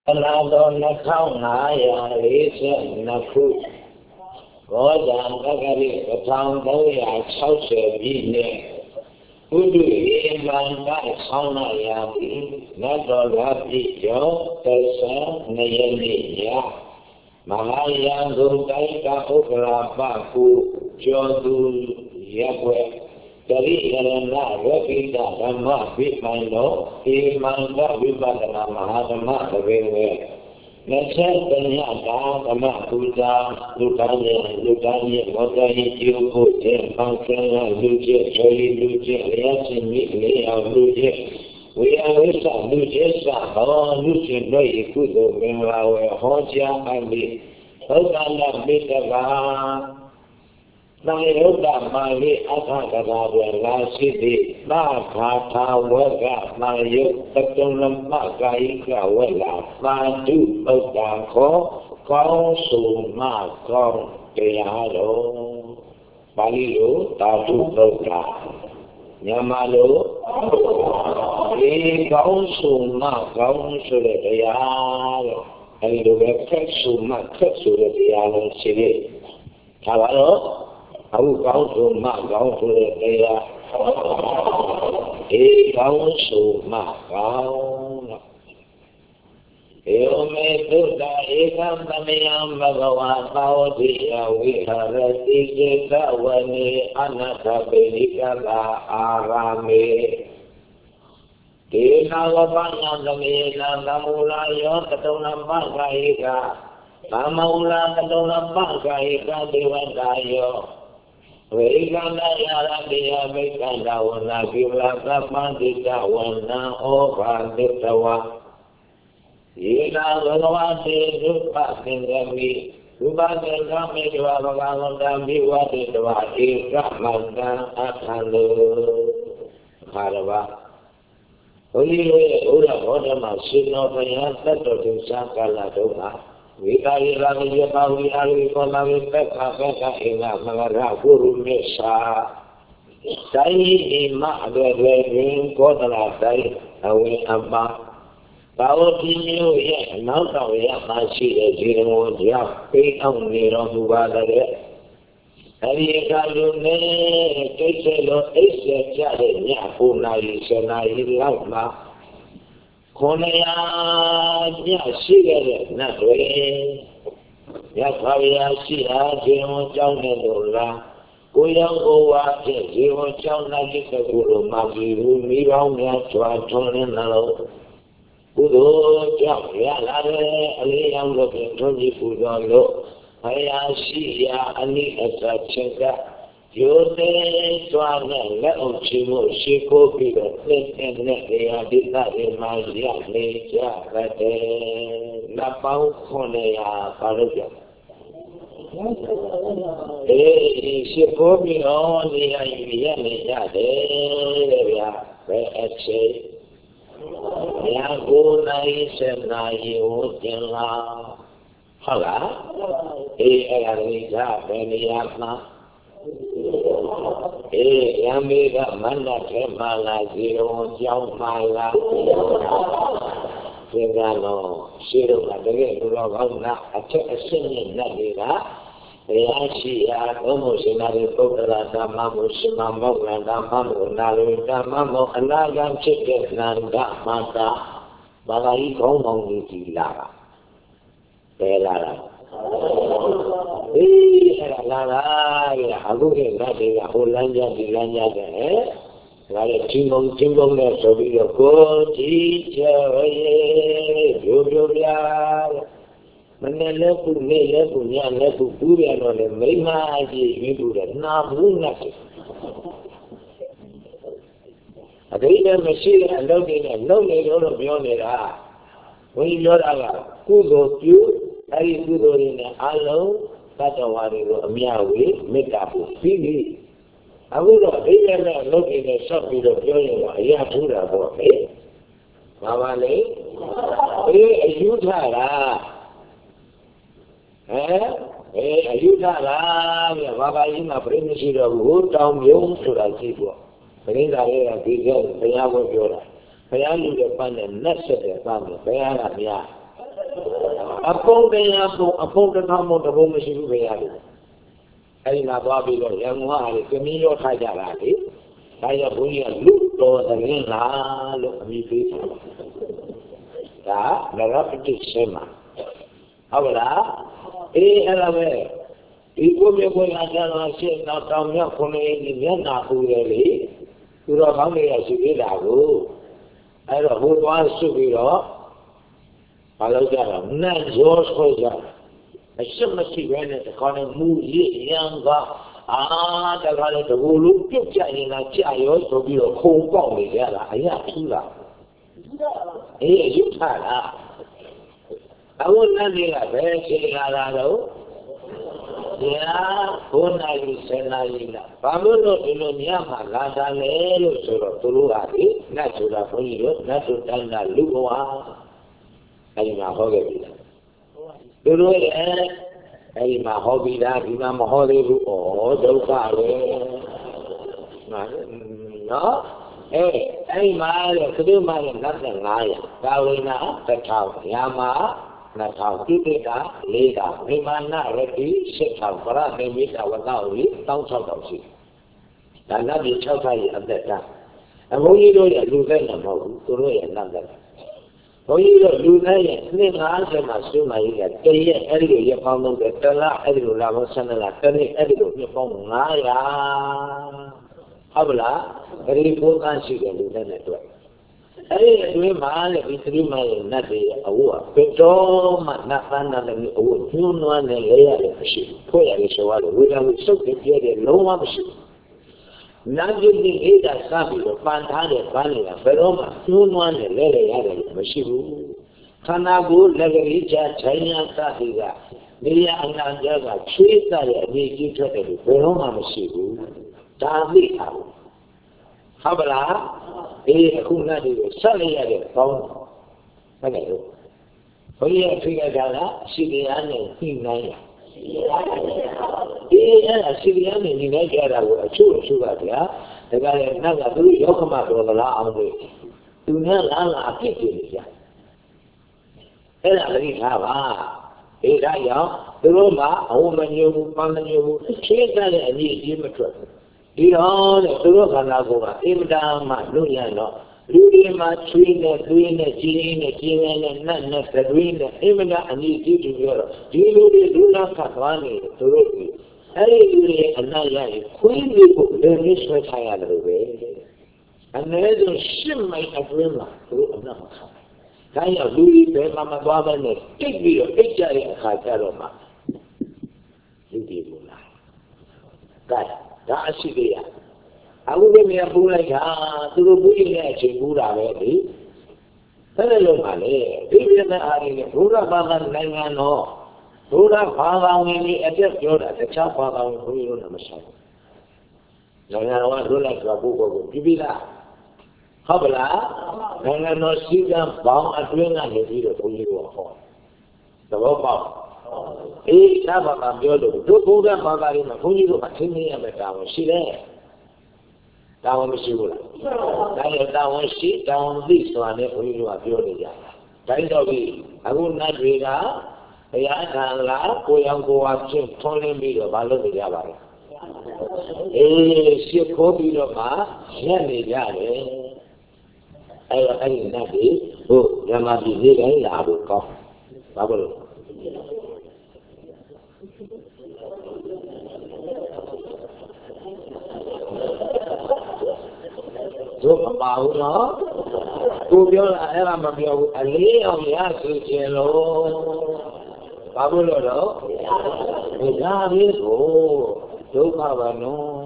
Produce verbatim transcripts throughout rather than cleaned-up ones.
Another Nakana, Lisa, Naku, Rosa, Nagari, the town Boya, Sauce, Bine, Udu, Manga, Sauna, Yabi, Nato Rapi, Jo, Tessa, Nayani, Ya, Mahaya, Dudaika, Okra, Baku, Jodu, Yabwe. Dari karena kita sama bimano, imanga bimana mahadama terbentuk. Nasihat ternyata sama kuda, kudanya, kudanya, kudanya itu tempatnya lucu, ciri lucu, lihat sini, lihat lucu. Wia wisa lucu sah, oh lucu doi kudu melawan hoja kami. Hoja kita kan. Nayuda mali atakada lasidi ma kata waga nayu betul lemah kaika wala maju berdaku kau suma kau tiado balilu tatu berda nyamalu ini kau suma kau sudah tiado ini berkat suma kau sudah tiado sini kalau Aku kau suma kau sudah kaya, eh kau suma kau. Ome tuda ekam tamiyam bhagavan kau dia viharati kita wani anaka belikala arame. Kita wapanya tamiyam namulayo ketuna bangkaika, namula ketuna bangkaika diwadayo. Weganda yara dia beganda wana bila kapandita wana opandita wa. Ina galwati rupa singami, rupa singami dua bagangan dambi wati dua ika manda akhandu harwa. Oye ura ora masino tanya tato tinsakala doa. Wikari lagi japa wikari kona wipeka peka inga mengarah guru mesa. Sai ima dua-dua kona sai awi amma. Kau tinyu ya nau kau ya masih ejirmu dia pekang nirong wadare. Hari kalau ne kecelo ese cari nyapu nai senai lama. Konaya ya sigare na doe ya kaya sia jemo chaune dola koyang owa ke jemo chauna ki guru magi mi raung ya chwa chone nalo udo chao ya la re ali yang lo ke thonji pu do lo kaya sia ani asa chenga yote chwa ne la o chimo shiko pi do ne ne ya di ta de ma ya ne ja ra de la pau khone ya pa lo ja eh shiko pi no ni ya ya ne ja de ya ve ache ya go nai se nai o tin la hala eh ya ni ja ve ni ya na eh yamiga mana kemala zero jauh mala segalo siru kadege dulu guna aceh sini nagira reaksi ya kamu sinari kobra sama musima mau nanda mau nalu sama mau anagam cekek nanda mata balai kau mau dilara belara eh lara ya aku ke ngade ya ulanja dilanja ke ngade cimbong cimbong ne sobi ko ci cewe jodoh ya menele pu mele punya ne pu pura no le mema ji hidu da na bunga ke adai mesi ando ne no ne lo bio ne ra wei lo ra ku do tu ai ku do ne alo Katawari lo miawi mekapu pili. Aku lo dia na lo ini sapi lo joyo ya pura bo eh. Mama ni eh ayuda lah. Eh eh ayuda lah. Ya bapa ini nak pergi sih lo tahun yang sudah sibuk. Pergi dari lagi kan penyamuk jola. Penyamuk depan dan nasi depan penyamuk ya. a phone they have a phone to come on the home machine reality. I did not Bobby or young one, if you mean your Tajarati, I have only a look or the Lena, look at me people. Ah, the rapid Shema. However, a elevator. People may go and say, not down here for me, Vienna, who really, you are hungry as you did. I don't who wants to be off. I look at them, not yours for that. I should must see when at the corner move young. Ah, the valley the wool, you carrying a child to be a cold body. I have two that. Hey, you tell her. I won't let me a very saying, I know. Yeah, one I will send Nalina. Pamelo Iloniama, Lada Lelo, Soro, Turuaki, Natura for you, Natura Lua. I'm a hobby. Turu, I'm a hobby that I'm a hobby or Dopare. No? Eh, I'm a little man, nothing like Gawina, the town, Yama. Na thảo kỹ tế đã lê đã mê man na rê tí sẽ thảo phá ra mê mê đảo và đảo lý tao sau đảo xì đã nắp đi cháu thay ẩm đẹp ra em hối ý đôi là lưu gây là mẫu tôi nói là nằm đẹp hối ý đôi lưu gây là nên ngã sẽ mà sư mà ý là cây ấy ấy điều như phong nông đẹp tên là ấy điều làm sân là tên ấy ấy điều như phong ngã là hấp là cái đi phố can sĩ là lưu gây là tuổi ấy đối mà là cái thứ mà nó thì ở bên đó mà nó ăn là cái ở chung nó này lấy là cái gì thôi là cái số là vì là số cái gì để lâu mà gì nó chỉ đi cái đó sao bị phản thang để phản là bên đó mà chung nó này lấy là cái gì khả năng của là cái cha chạy nhà ta thì là đi ăn ăn giờ là chơi ta là đi đi chơi cái bên đó mà gì ta biết sao hấp là eh aku nak dia saya dia tahu mana tu boleh fikir dah sirian ni tinggal eh sirian ni ni dia dah cuci juga dia dengan nak tu yo kemana tu lah ambil dunia lah apa dia eh lagi apa eh dah ya terus mah awak menyeru menyeru cerita ni dia macam đi đó để tôi có khả năng của bạn em đang mà lúc này nó lúc đi mà truy này truy này chi này chi này này này này cái truy này em đang anh đi đi đi rồi đi lúc đi lúc nào cả toàn này tôi rồi ấy đi anh nói lại khuyên đi cũng đến đi xoay thay à rồi về anh nói rằng sim mấy cái truy mà tôi anh nói không cái nào lúc đi về mà mà qua bên này cái gì rồi cái gì khai ra rồi mà đi đi luôn lại cái đã xí đi à, aku ni mẹ bố lại cả, tôi bố đi nghe chuyện bố ra vậy đi, thế là lúc mà này, đi bây giờ ai này, bố ra ba ngàn năm ngàn nó, bố ra ba ngàn này, ở đây chỗ đó, chắc chắn ba ngàn không nhiều lắm sao, năm ngàn nó bố lại cả bố bố, đi bây giờ, hấp là, năm ngàn nó xí ra bao nhiêu tiền ngàn này đi được không nhiều không, đâu bao eh, siapa kambil tu? Tu bukan bagari nak bunyi tu macam ni yang bertahu sila, tahu mesti pula. Kalau tahu mesti, tahu mesti soalnya bunyi tu kambil dia. Tapi tapi, aku nak juga, ya kalau kau yang kau asyik thole milo balu dia baru. Eh, si kau milo mah, siapa dia le? Ayo ayo nanti, oh, yang mati ni kan dah buka, baru. Tôi bảo nó, tôi biết là em làm bằng điều anh lý ông nhá sự chuyện luôn, bảo tôi rồi đó, người ta biết rồi, tôi bảo bà nó,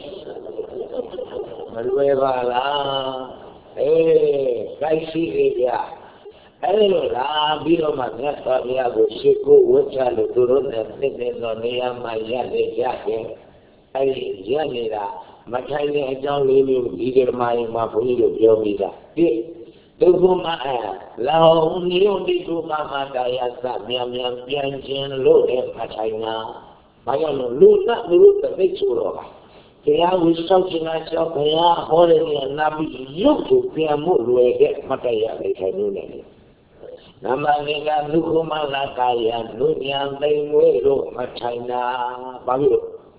mình về bà là, ê, cái gì vậy à, ấy là biết đâu mà nghe ta nghe của sư cô uất cha được tôi nói là thế nên là nghe mà nghe để ra cái, ấy nghe này là mà thay này cho lưu lưu đi cái mai mà phải được vô đi ra, đi, tôi không mà à, là ông nhiều đi tôi mà mà đại sa miam miam biến chiến lỗ để mà thay na, mà cái nó lỗ na lỗ cái cái chỗ đó, cái áo sau khi nó cho cái áo hồi này là bị dục tụ tiền mua rồi cái mà cái áo cái thay nữa này. Namanya nukumala kaya dunia tengwe macana bagus.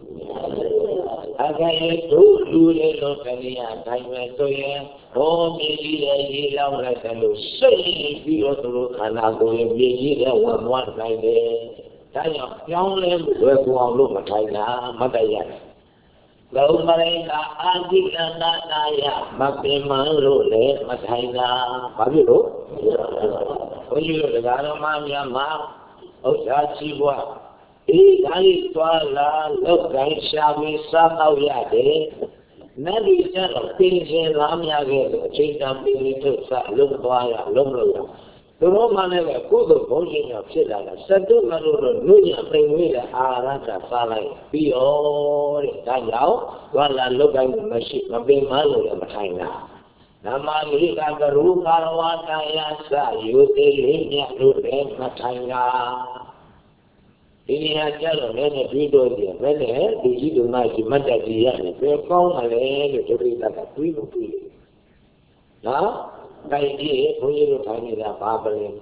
Agar itu dulu lo kalian tanya tu ya, oh dia hilang kalau sih dia tu karena gue dia wan kaya tanya yang lain gue buang lu macana macaya. Lalu mereka adik anak saya makin malu le macana bagus lo. Oh iya, negara mana mah, oh jadi buat, ini kali tuala, lo kali syami sakau ya deh, nanti jangan pilih ramya ke, cerita pilih tu sah, lo tuala, lo lo, terus mana le, kudo bolehnya cerita, satu malu dunia permula arah salah, biar kau, wala lo kali masih makin malu ya macam nama mereka berupa wajah sayur ini lulen macamnya. Ini aja loh, ini video dia, ini di situ masih ada dia ni, kau malah ni cerita tak pilih pilih. Nah, kayak dia punya tu tanya dia apa boleh?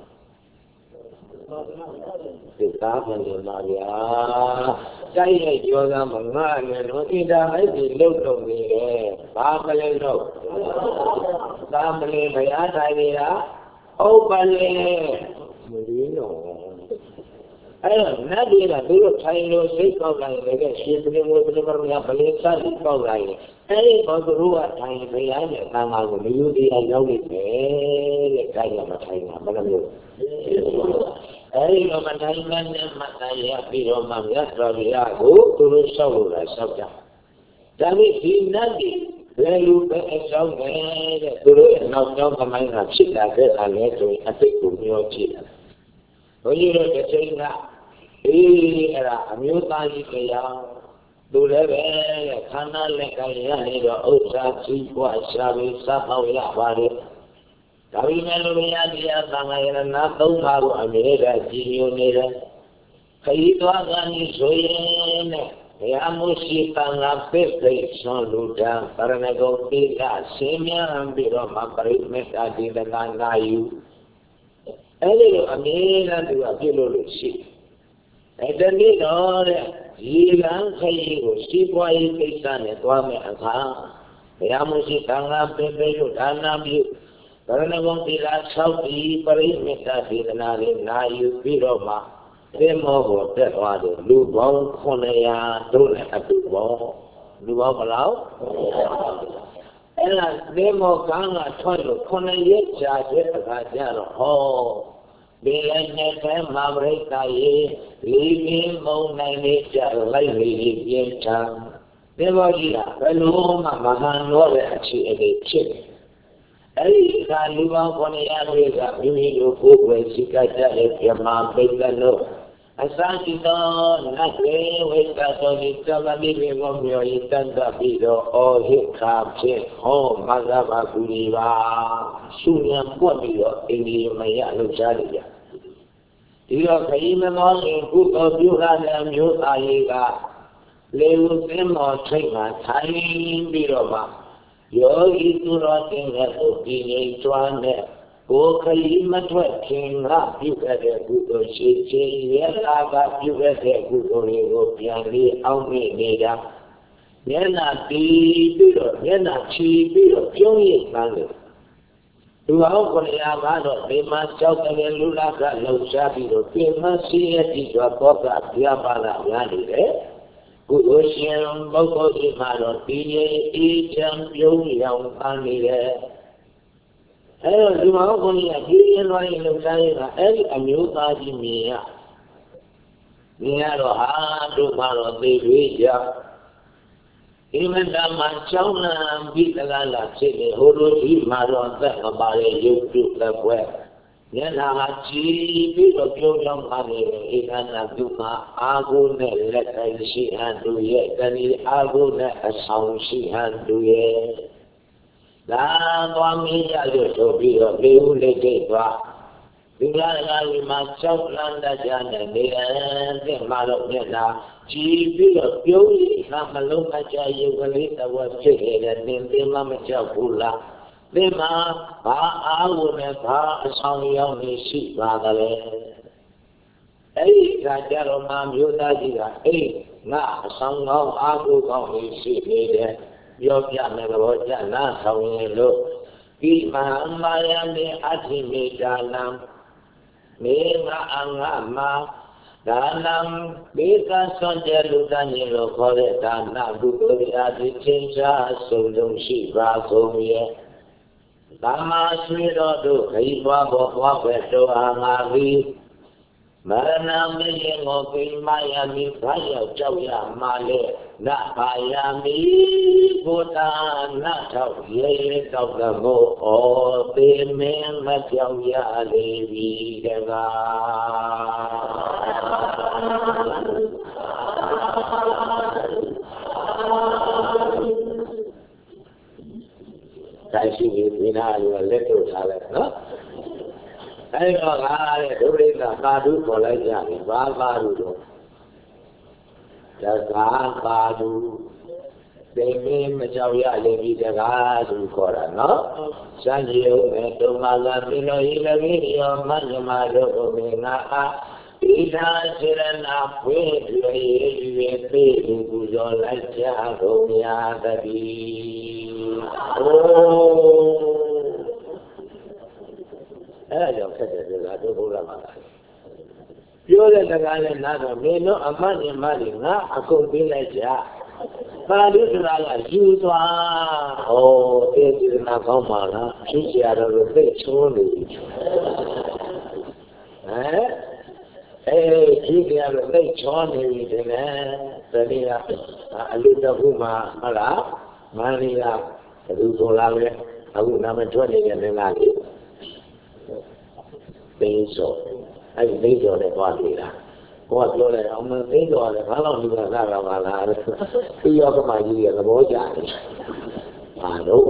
Kita mengenal dia. Saya juga mengenal, tidak ada lupa ni, apa boleh lo? Tak boleh bayar saya, oh boleh, boleh. Ayo, nanti lah dulu saya lo sekau lagi, lagi siapa yang mau beli yang beli saya sekau lagi. Eh, kalau dua saya bayar, nama aku dulu dia jauh ni, eh, saya macam mana tu? Eh, kalau macam mana macam saya pilih mana kalau aku terus sahur lah sahaja. Tapi di nanti. Lalu besok ni, dulu nak nak kemain nak cita ke sana tu, ada kumio cita. Jadi besok nak, ini era amil tadi kaya, dulu ni kana lekaya ni dah usah cipa sahaja sahau ya baru. Tapi malu dia tangan yang nak tahu malu amil dah jiu ni dah. Kaya tu agan ni soye ni. Ya musibah ngapir keisah ludah karena kau tidak semia ambil rumah beri mereka di dengan kayu. Ini ambil dua kilo lusi. Itu ni orang jiran kayu si buai keisah ni tua mereka. Ya musibah ngapir ludah ambil karena kau tidak saudi beri mereka di dengan kayu di rumah. Demo buat ada lubang korea terus ada lubang lubang belau. Enak demo kanga tuan korea jadi kerja oh bilanya saya mereka ye ini mau naik jalan ini dia cang demo dia kalau mama nuara si edit. Ay kalau korea mereka ini lupa bersihkan jadi kemana mereka lo. Asal kita nak weka tu kita bagi memang kita tak bisa oh hikap sih oh malah aku liba sunya pun dia ini maya lucari dia. Jika kami memang ikut tujuan yang nyata lewu semua cuma cari biroma. Yo itu rotengah opini tuan deh. Ko kali matwa kinga juga ada buku cici ya agak juga ada buku ni kopian ni awal ni dah. Dia nak tidur, dia nak tidur, jangan malu. Dua orang yang ada lima jauh dengan lula kat lausa tidur, lima sih tiga kotak dia malam ni deh. Buku siang buku di malam tiada ijam yang kami deh. Ayo, cuma aku ni, dia orang yang saya, eh, ambil tadi Mia, Mia roha, tu malu beli je. Ini dah macam nak ambil segala sini, huruf ini malu tak kembali YouTube lepas. Dia nak haji, bila jodoh kami, ikan nak juga aku nak letak sihan duit, dan ini aku nak asam sihan duit. Dan kami ada sobi sobi ulek kita. Tinggal kali macam landa jana dia, dia maluknya dah. Cibi piuli, nak maluk macam you kali tahu cek dan nanti macam pula. ဒီမှာဘာအာဝနဲ့ဘာအဆောင်ရောက်နေရှိပါသလဲအဲ့ဒီကကြတော့မှမျိုးသားကြီးကအေးငါအဆောင်ကောင်းအာဟုကောင်းနေရှိနေတယ်ပြောပြမယ်တော့ကြနားဆောင်ရင်လို့ဒီမဟာမာယမေအတိမေဒါနံမေငါအငါမဒါနံဘေကဆွန်တဲ့လူသားကြီးလို့ခေါ်တဲ့ဒါနကုသိုလ်ရာဒီချင်းစာဆုံးလုံးရှိပါကုန်ရဲ့သမ္မာဆွေတော်တို့ခရီးသွားပေါ်သွားပဲတော်အားငါသည်မရဏမေရင်ကိုပိမယမိဘာရောက်ကြောက်ရမှာလေနဘာယမိဘုဒ္ဓနာထောက်ရေတောက်သမောဩသေမင်းမကြောက်ရလေပြီတကားတိုင်းရှိပြီးဒီနာလိုလက်ထုတ်ထားလိုက်နော်အဲ့တော့ငါတဲ့ဒုရိကသာဓုခေါ်လိုက်ကြတယ်ဘာသာဓုတော့တကားသာဓုသိမင်းမကြောက်ရလေဒီတကားသူခေါ်တာနော်စံကြီးဦးနဲ့တုံမာလာပြလို့ဤလည်းရောမညမတို့ကိုမင်းငါအားဣဒာစေရနာဖွေးရွေရွေသေးသူပူဇော်လိုက်ကြကုန်ရသတည်းအိုးအဲ့ဒါကြောင့်ခက်တယ်ကွာတို့ဘုရားမှာပြောတဲ့တကားနဲ့နားတော့မင်းတို့အမှန်နဲ့မှတ်တယ်ငါအကုန်ပြလိုက်ကြသာဓုဆိုတာကယူသွားဩတေဒီနာကောင်းပါလားဖြစ်ကြတော့လို့သိချိုးနေပြီဟမ်အေးဒီကြရတော့သိချောနေပြီတဲ့တတိယအလူတခုမှဟုတ်လားမန္တရာဘယ်သူဆိုလာလဲအခုနာမထွက်နေတဲ့မင်းသားလေးသိစောအဲ့ဒီသိစောနဲ့သွားနေတာကိုကပြောလိုက်အောင်မသိစောလည်းဘာလို့လူကစားတော့ပါလားသူရောကမှကြီးရသဘောကျတယ်ဘာလို့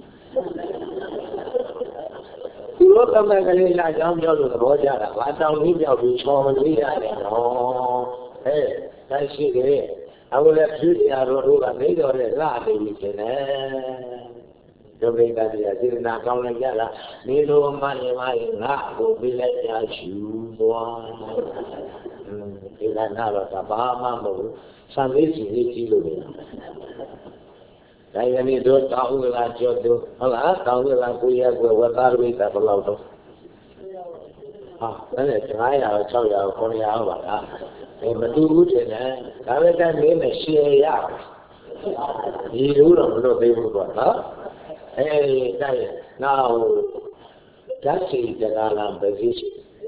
ဒီလိုကမှကလေးလာကြောင်းပြောလို့သဘောကျတာဘာတောင်းပြီးပြောက်ပြီးချော်မလို့ရတယ်နော်ဟဲ့တိုင်းရှိတယ်အခုလည်းဖြူစရာတို့ကနေတော်တဲ့လာနေပြီရှင်နဲ့ဒုဗိဒတရားစေတနာကောင်းလိုက်ကြလားနေလိုမှနေမှငါ့ကိုပြလိုက်ရချူသွားဒီကနာတော့ဘာမှမဟုတ်ဘူးစံလေးစီလေးကြီးလို့နေတာဒါရနေတော့တောင်းလာကြောက်တော့ဟုတ်လားတောင်းလာကိုရကွယ်ဝတ်သားရိတာဘယ်လောက်တော့ဟာအဲ့ဒါ၅ရာ၆ရာ၉ရာပါလားအဲမတူဘူးတဲ့ဒါပဲကမင်းနဲ့ရှယ်ရဒီလိုတော့မလုပ်သေးဘူးကွာနော်အဲဒီတိုင်းနောက်ဓာတ်စီတကားလားပဲရှိ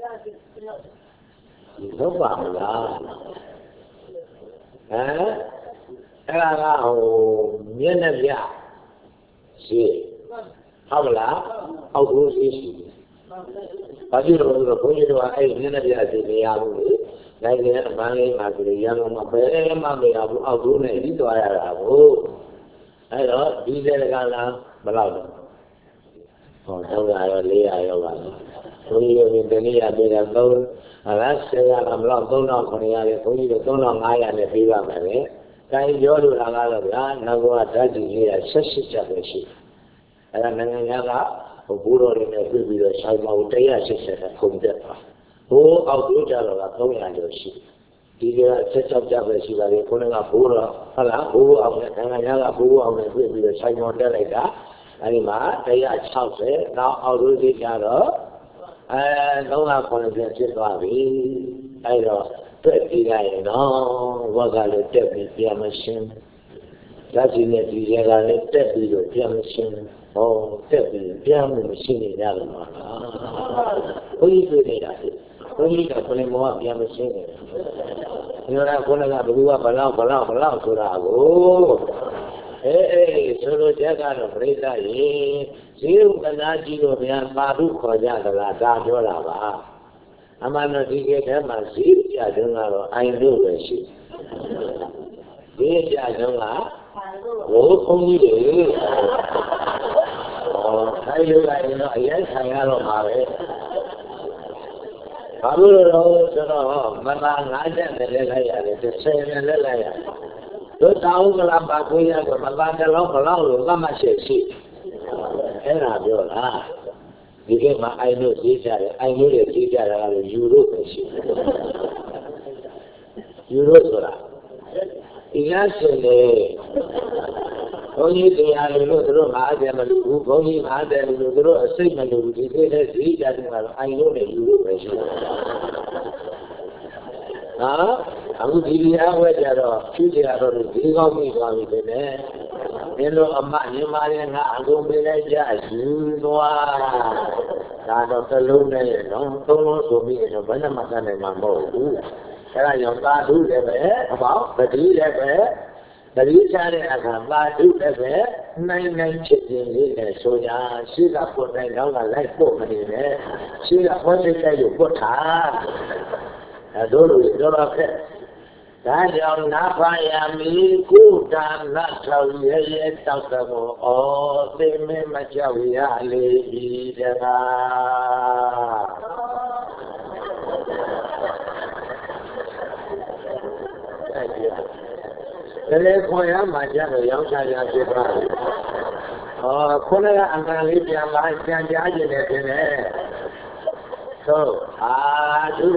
ဒီတော့ပါမလားဟမ်အဲ့ဒါကဟိုမျက်နှာပြရှိဟုတ်မလားအောက်ကိုရှိရှိဘာဖြစ်လို့လဲဘုန်းကြီးတို့ကအဲ့မျက်နှာပြရှိနေရဘူးလေနိုင်ငံအမှန်လေးမှာဆိုရရမှာဘယ်မှမရဘူးအောက်ကိုနဲ့ပြီးသွားရတာကိုအဲ့တော့ဒီစက်ကလားဘယ်လောက်လဲဟောတော့ရောလေးရာရောပါလားဘုန်းကြီးတို့ဒီနေ့ရပေးတာသုံးဟာလားဆယ်ရာကမလောက်သုံးတော့ခုနှစ်ရာလေဘုန်းကြီးတို့သုံးတော့ငါးရာနဲ့ပေးပါမယ်လေတိုင်းပြောလို့လာကတော့ဗျာနောက်ကဓာတ်ကြီးလေးကဆက်ရှစ်ချက်ပဲရှိအဲ့ဒါနိုင်ငံသားကဟိုဘိုးတော်တွေနဲ့ပြပြီးတော့ဆိုင်မှာတစ်ရာရှစ်ဆက်ခုံတက်ပါဘိုးအောက်တို့ကြတော့ကသုံးရာကျော်ရှိဒီကဆက်ချက်ကြပဲရှိပါလေခုနကဘိုးတော်ဟုတ်လားဘိုးအောင်နဲ့နိုင်ငံသားကဘိုးအောင်နဲ့ပြပြီးတော့ဆိုင်မှာတက်လိုက်တာအဲ့ဒီမှာတစ်ရာ၆၀နောက်အောက်တို့ကြီးကြတော့အဲသုံးရာခုနှစ်ဖြစ်သွားပြီအဲ့တော့တက်ပြီးလိုက်ရင်တော့ဝက်ကလည်းတက်ပြီးပြန်မရှင်းဓာတ်ကြီးနဲ့ဒီရဲကလည်းတက်ပြီးတော့ပြန်မရှင်းဟောတက်ပြီးပြန်မရှင်းနေကြတယ်မှာဘုန်းကြီးတွေ့နေတာဘုန်းကြီးကခொလင်မောကပြန်မရှင်းနေတယ်ဒီလိုကခုနကဘယ်သူကဘလောက်ဘလောက်ဘလောက်ဆိုတာကိုအေးအေးဆိုလိုချက်ကတော့ပြိဿရေဇေယုကနာကြီးတို့ဗျာပါဠုခေါ်ကြသလားဒါပြောတာပါအမှန်တော့ဒီကေထဲမှာဇီးပြတုံးကတော့အိုင်လို့ပဲရှိဇီးပြတုံးကဘိုးခုံးကြီးတွေဟောဆိုင်လို့လိုက်ရင်တော့အရင်ဆိုင်ရတော့မှာပဲဘာလို့လဲဆိုတော့မလာငါးချက်နဲ့လဲလိုက်ရတယ်တစ်ဆယ်နဲ့လဲလိုက်ရတယ်တို့တောင်းကလာပါကိုရကမလာတလုံးဘလောက်လို့သတ်မှတ်ရှိရှိ era viola di che ma hai non si dice hai non si dice la giuro giuro sola inasse ogni giorno lo trovo ma da ma lu ogni ma da lo trovo sei ma lu di che si dice ma hai non giuro ah aku di awe jaro più jaro di ko mi ko mi ne ne lo amma ni ma ne nga aku pe lai ja su noa da do telu ne no to lo so mi no ba na ma ka ne ma mo bu era yo ba du le be ba ba di le be da di cha ne aka ba du le be nai nai chit tin le ne so ya shi ka po nai no ka lai po ma ni ne shi ka po chit kai yo po tha a do lo do lo ke da yo na pa ya mi ku da na thau ye ye tao ta mo o te me ma chao ya le bi da ga le ko ya ma ja lo yao cha ya pi ba o ko ne ga an kan li pian la pian ja ji ne pin ne so a du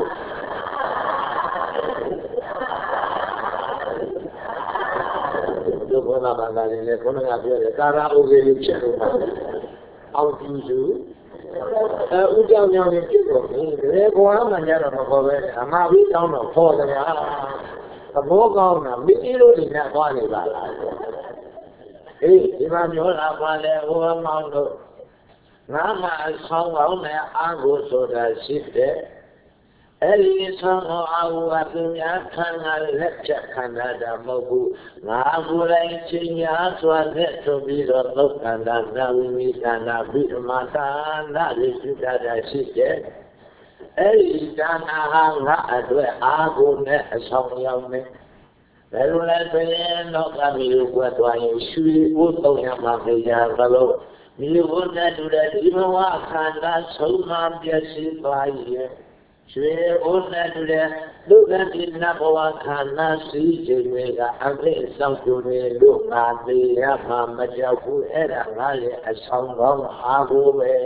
ko na ba ga ne ko na gaပြောတယ်ကာရာအိုကေလေးချက်လို့ပါအောင်ကြည့်စုအဲဥကြောင်ကြောင်လေးဖြစ်တော့ဒီကောရမှကြတော့မပေါ်ပဲအမှားပြီးတောင်းတော့ခေါ်တယ်ဟာသဘောကောင်းတာမိလို့ဒီနဲ့သွားနေပါလားအေးဒီမှာပြောတာပါလေဟိုမောင်တို့ငါမှအဆောင်ကောင်းနဲ့အာကိုဆိုတာရှိတယ်အဲ့ဒီဆောင်အာဟုအပညာခံရလက်ချက်ခံရတာမဟုတ်ဘူးငါကိုယ်တိုင်ချင်းညာစွာနဲ့ဆိုပြီးတော့သုတ်ခန္ဓာနာဝိမိသနာဘိဓမတာနာရိစုတတာရှိတယ်အဲ့ဒီဒါနာဟာငါအတွက်အာကိုနဲ့အဆောင်ရောက်နေဘယ်လိုလဲဆိုရင်တော့ကမီကိုကွက်သွားရင်ရွှေဥသုံးရမှာပြကြသလိုမိဘနဲ့တူတဲ့ဒီဘဝခန္ဓာဆုံးမပြည့်စုံသွားရဲ့ရွှေဩနဲ့တူတဲ့လူကတိနဘဝခန္ဓာစီခြင်းတွေကအပြည့်စောင့်ကြနေလို့ငါသေးရမှာမကြောက်ဘူးအဲ့ဒါငါရဲ့အဆောင်ကောင်းအားကိုပဲ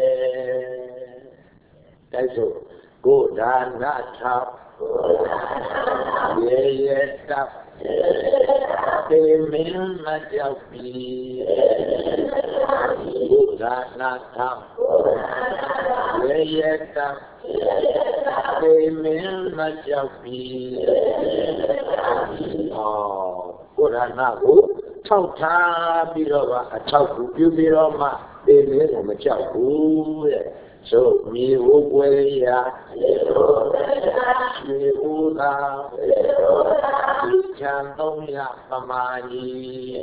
တိုက်စို့ကိုဒါနထောက်ရေရတပ်ပေမင်းမကြောက်ပြီကိုဒါနထောက်ရေရတပ်ပေမင်းမကြောက်ပြီအော်ကိုဒါနကိုထောက်ထားပြီးတော့အထောက်ကူပြုပြီးတော့မှပေမင်းကိုမကြောက်ဘူးတဲ့ဆိုမြေဝကွယ်ရာမြေဥသာဒီချမ်းသုံးရပမာကြီး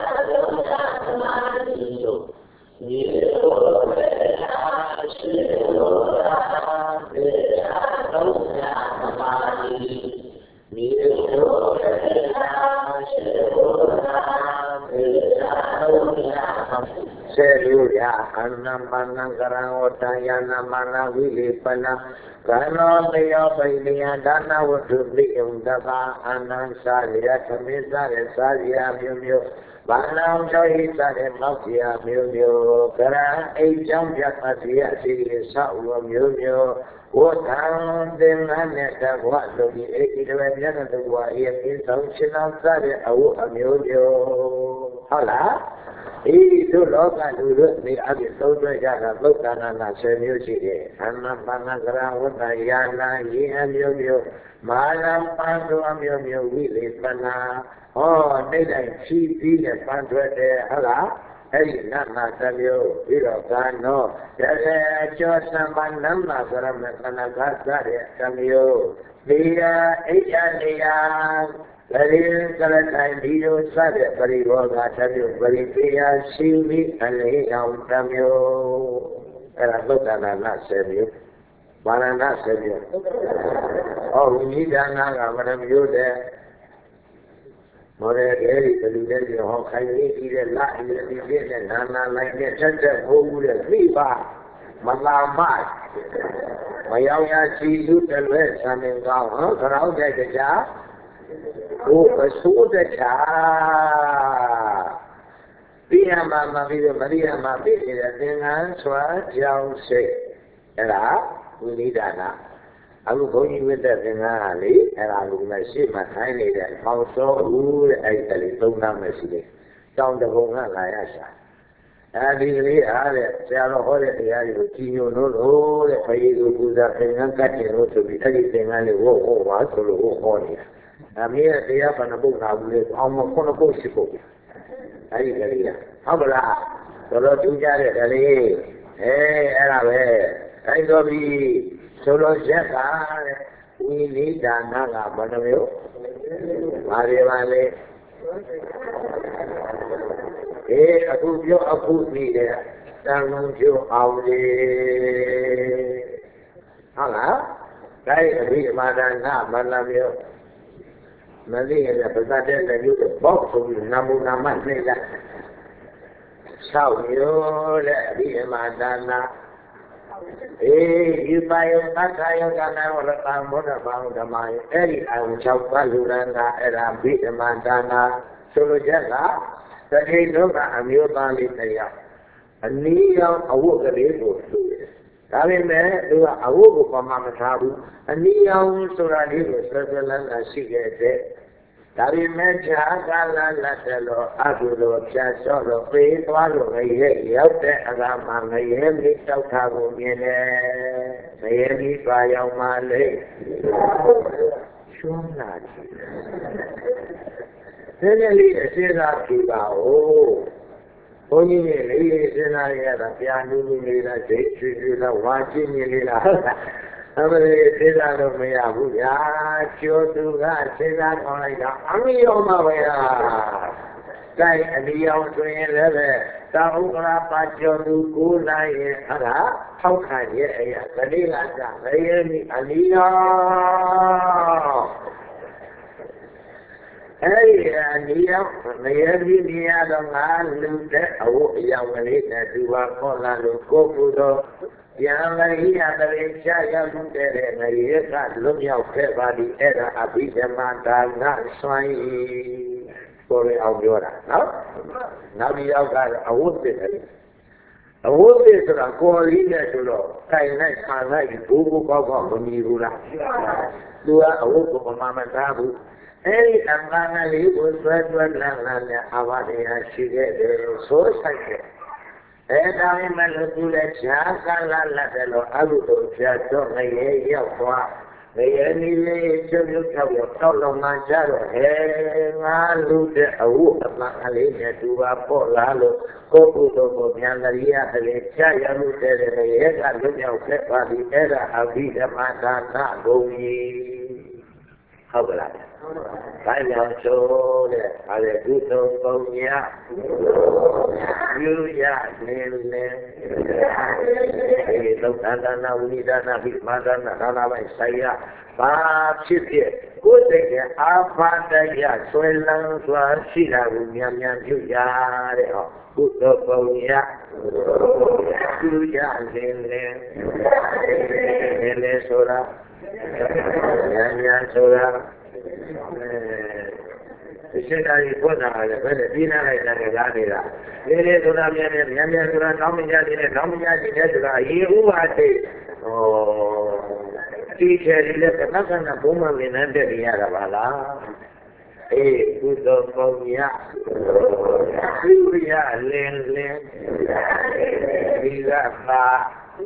ဆိုမြေဝကွယ်ရာရှိတော်ဘေသုံးရပမာကြီးမြေဝကွယ်ရာရှိတော်ဘေသုံးရပမာကြီးစေလူရာအနမနံကရံဝတ္တယနာမနာဝိလိပနာကနောတယောပိနိယဒါနဝတ္ထုပိယံတဘာအနံစာရသမေစာရစာရမျိုးမျိုးဘာနာံကျော်ဤစာရမောက်ပြမျိုးမျိုးကရံအိမ်ကြောင့်ပြတ်အစီအစီဆောက်ဝမျိုးမျိုးဝတ္တံသင်္ကန်းနဲ့တဘဝလူကြီးအိဒီတဝေမျက်နှာတဘဝအေးပြင်းဆောင်ရှင်အောင်စတဲ့အဝအမျိုးမျိုးဟုတ်လားအေးတို့လောကလူတို့ဒီအပြည့်သုံးတွေ့ကြတာသုတ်တနာနာဆယ်မျိုးရှိတယ်။အနပနကရဝတ္တယာနာယေအမျိုးမျိုးမာနပန်တို့အမျိုးမျိုးဝိလေပနာဟောတိတ်တိုင်းဖြီးပြီးနဲ့ပန်ထွက်တယ်ဟုတ်လားအဲ့ဒီနာနာသမျိုးပြီးတော့ကံတော့ရရေကျော်စံမနမကရမကနကသတဲ့သမျိုးဒီယာအိယာနေယာပရိကရတိုင်းဒီလိုစတဲ့ပရိဘောဂသမျိုးပရိပေယရှိမိအလေးအောင်သမျိုးအဲ့ဒါသုတ္တနာနာဆယ်မျိုးဘာရဏဆယ်မျိုးဟောဝိနိဒာနာကမရမျိုးတဲ့မော်ရယ်ဒီဘလူတဲ့ဟောခိုင်လေးကြီးတဲ့လာအင်းဒီပြည့်တဲ့နာနာလိုက်တဲ့ချက်ချက်ဟိုးဘူးတဲ့သိပါမလာမမရောက်ရရှိလူတလွဲဆံနေကောင်းဟောကြောက်တဲ့ကြားကိုအဆိုးတချာတ Pia Mama Vida Maria Mabida Dingan Swa Jao Se Era Unidana. I will go in with the Dingali and I will see my tiny that also would actually don't know message. Down the whole Layasha. And really, I had a holiday, I will see you no all the pay to do that and catching to be anything I will go on to go on. I'm here, they have a book, I will live almost on a possible. I get it. How about that? So let's get it. Hey, I don't be solo jet. We need that Naga, but of you. Maria, eh, I told you a food me there. Down you out there. Hello? Right, we mother now, Malamio. Maria, but that is the box of Namu Naman. Sao you let me Madana. Eh, you buy a Matayana or a Tamona found a mine. Eddie, I will shout Palurana and I beat a Madana. Solo Jella. The Hinoga and your body there. And me a walk a little. I mean, I woke up on Mamma Tabu, and me on Sorani was Sutherland and she gets it. I remember Agala, Agulo, Chasolo, Free, Wallo, May, out there, and I'm a Yemi, Taukago, Mene, Mayemi, Fire, Male. Sure not. Then I leave a sinner to bow. Only is in a piano, Lila, Jake, watching Lila. I'm going to say that of me. I sure do that. Say that on like that. I'm on my way. Like, and the young twin leather. Taura Pacho, good night. How can you? Vanilla, Vanilla. Hey, and here, maybe the other man looked at a young lady that you are calling a cocoa. Yang lagi ada saya mungkin lagi kan lumia kebadi era abis zaman nak suai boleh awalnya, no? Nabi awal awal betul. Awal betul lah. Kau lihat dulu. Kain naik mana itu buka buka meniru lah. Dua awal buka mama tahu. Eh, amang lagi buat buat langlannya awalnya sikit sosial. Eh, kami melakukan cara lalu lalu jatuh lagi ya kuah. Lagi ni jadi kalau kalau macam eh lalu deh awak makali ni dua pola lalu kau tu yang lagi ada saya lalu deh lalu yang sepadi era habis mata tak bunyi. Apa lagi? Banyak soalnya ada butuh punya, ya ni itu tanda nabi dan nabi madan nama saya pasti kuda apa daya soalan soal silaru yang yang juga deh butuh punya, ya ni ni soalan yang yang soalan Saya pun ada, ada bina ada negara. Ini sudah mian mian mian sudah kami jadi ni kami jadi ni sudah ibu ada. Oh, teacher ini kenapa nak buma mian dia ada bala. Eh, sudah punya, punya len len, bila apa?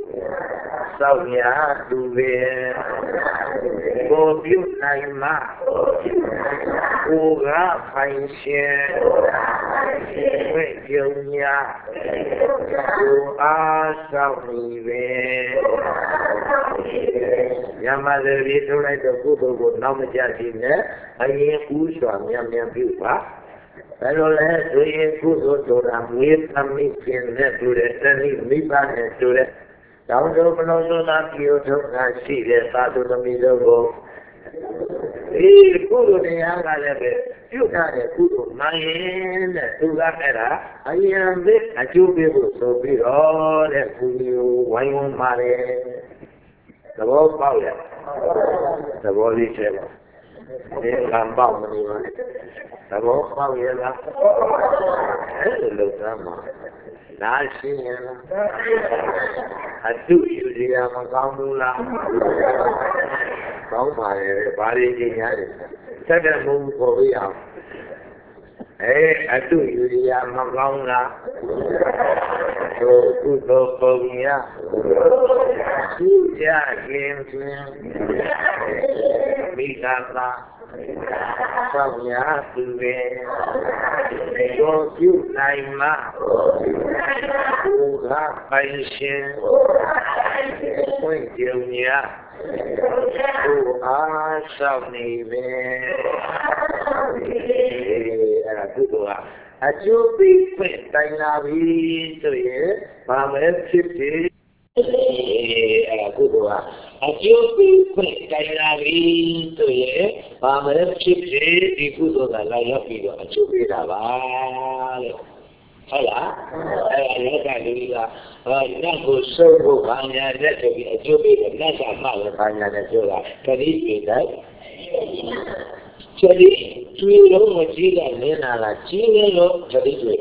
Saunya duwe Bobiu naima Uga faisyen Wejaunya Doa sauniwe Yang ada itu itu kudu nama jadinya hanya usah yang yang biasa. Kalau leh tu ye kudu orang wir kami kena tulis ni miban tulis. Kalau tu menonton nanti itu nasi dia satu demi dua. Eh kudu ni yang ada be. Juga ada kudu main juga ada. Ayam be acubi so biro le kudu wayung mare. Sebab apa ya? Sebab ini sebab. làm bao nhiêu mà là bố bao nhiêu là hết được lắm mà đã xin là à chú yêu gì mà con luôn là không phải bà đi gì nhá chắc là muốn có bây giờ ê à chú yêu gì mà con là rồi chú có có nhá chú ya game game bị cả là sau nhà từ về có chú này mà chú đã bay xin quên điều nhà chú á sau này về là chú đồ à à chú bị quên tay nào đi rồi mà mấy chip gì à chú đồ à à chú bị quên tay nào đi rồi mà mấy chip gì đi chú đồ là lại học đi rồi chú bị là ba phải là ai là cái gì là nó có sâu của bạn nhà để cho cái chú bị nó làm mà là bạn nhà để cho là cái gì vậy đấy cho đi chú nó mà chỉ là nên là chỉ nên nó cho đi chú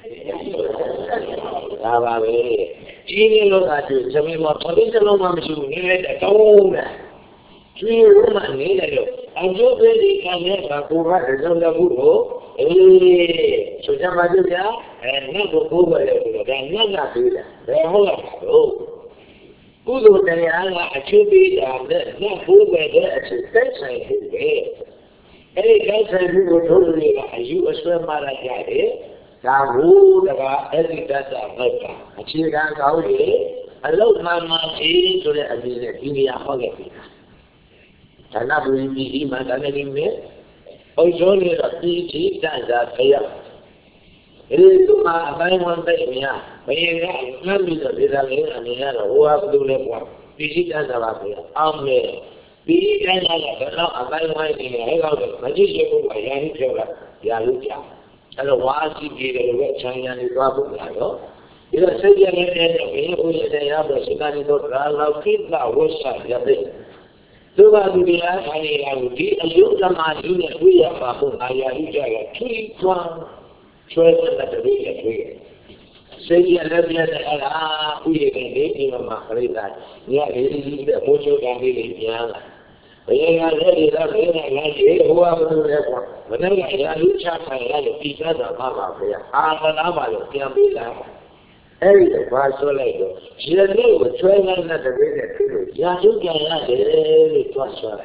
à bà về chỉ nên nó là chú cho mình mà thôi cho nó mà chú nên là đâu nè chú nó mà nên là được anh chú về đi cái này bà cô bà để cho nó bố ê chú cho bà chú nhá nó có cô bà để cô đang nhắc là chú là để không là đâu cô đồ này là chú bị làm đấy nó cô về để chú cái sai chú về ê cái sai chú của chú là chú ở xuân mà là cái đấy cả vụ là cái gì đó là phải cả chỉ là cái gì lâu mà mà chỉ cho nên anh này đi nhà họ cái thành ra bởi vì mà cái này mình ôi rồi là đi chỉ ra ra cái ini cuma apa yang mantai-nya bayangnya ngambil dari dalamnya ni ada uap dulu buat di sini ada apa ya ambil di kan ada kalau apa yang main ini kalau majlis itu bayar itu lah ya lupa kalau wajib di dalam channel itu apa ya itu saja yang ada ini punya saya bersikap itu kalau kita usah jadi Tuhan dunia hari yang di ayat lama ini dia apa ayat itu ya kita Cuaca tak terlihat juga. Sehingga dia ada apa yang ini memang kerja. Dia ini tidak muncul dari dia. Yang ada di dalam ini lagi huwa benar. Benar ya lupa saya tidak ada apa-apa ya. Apa nama lo yang bilang. Eh itu pasal itu. Jika ni cuaca tak terlihat itu, ya juga ya itu pasal.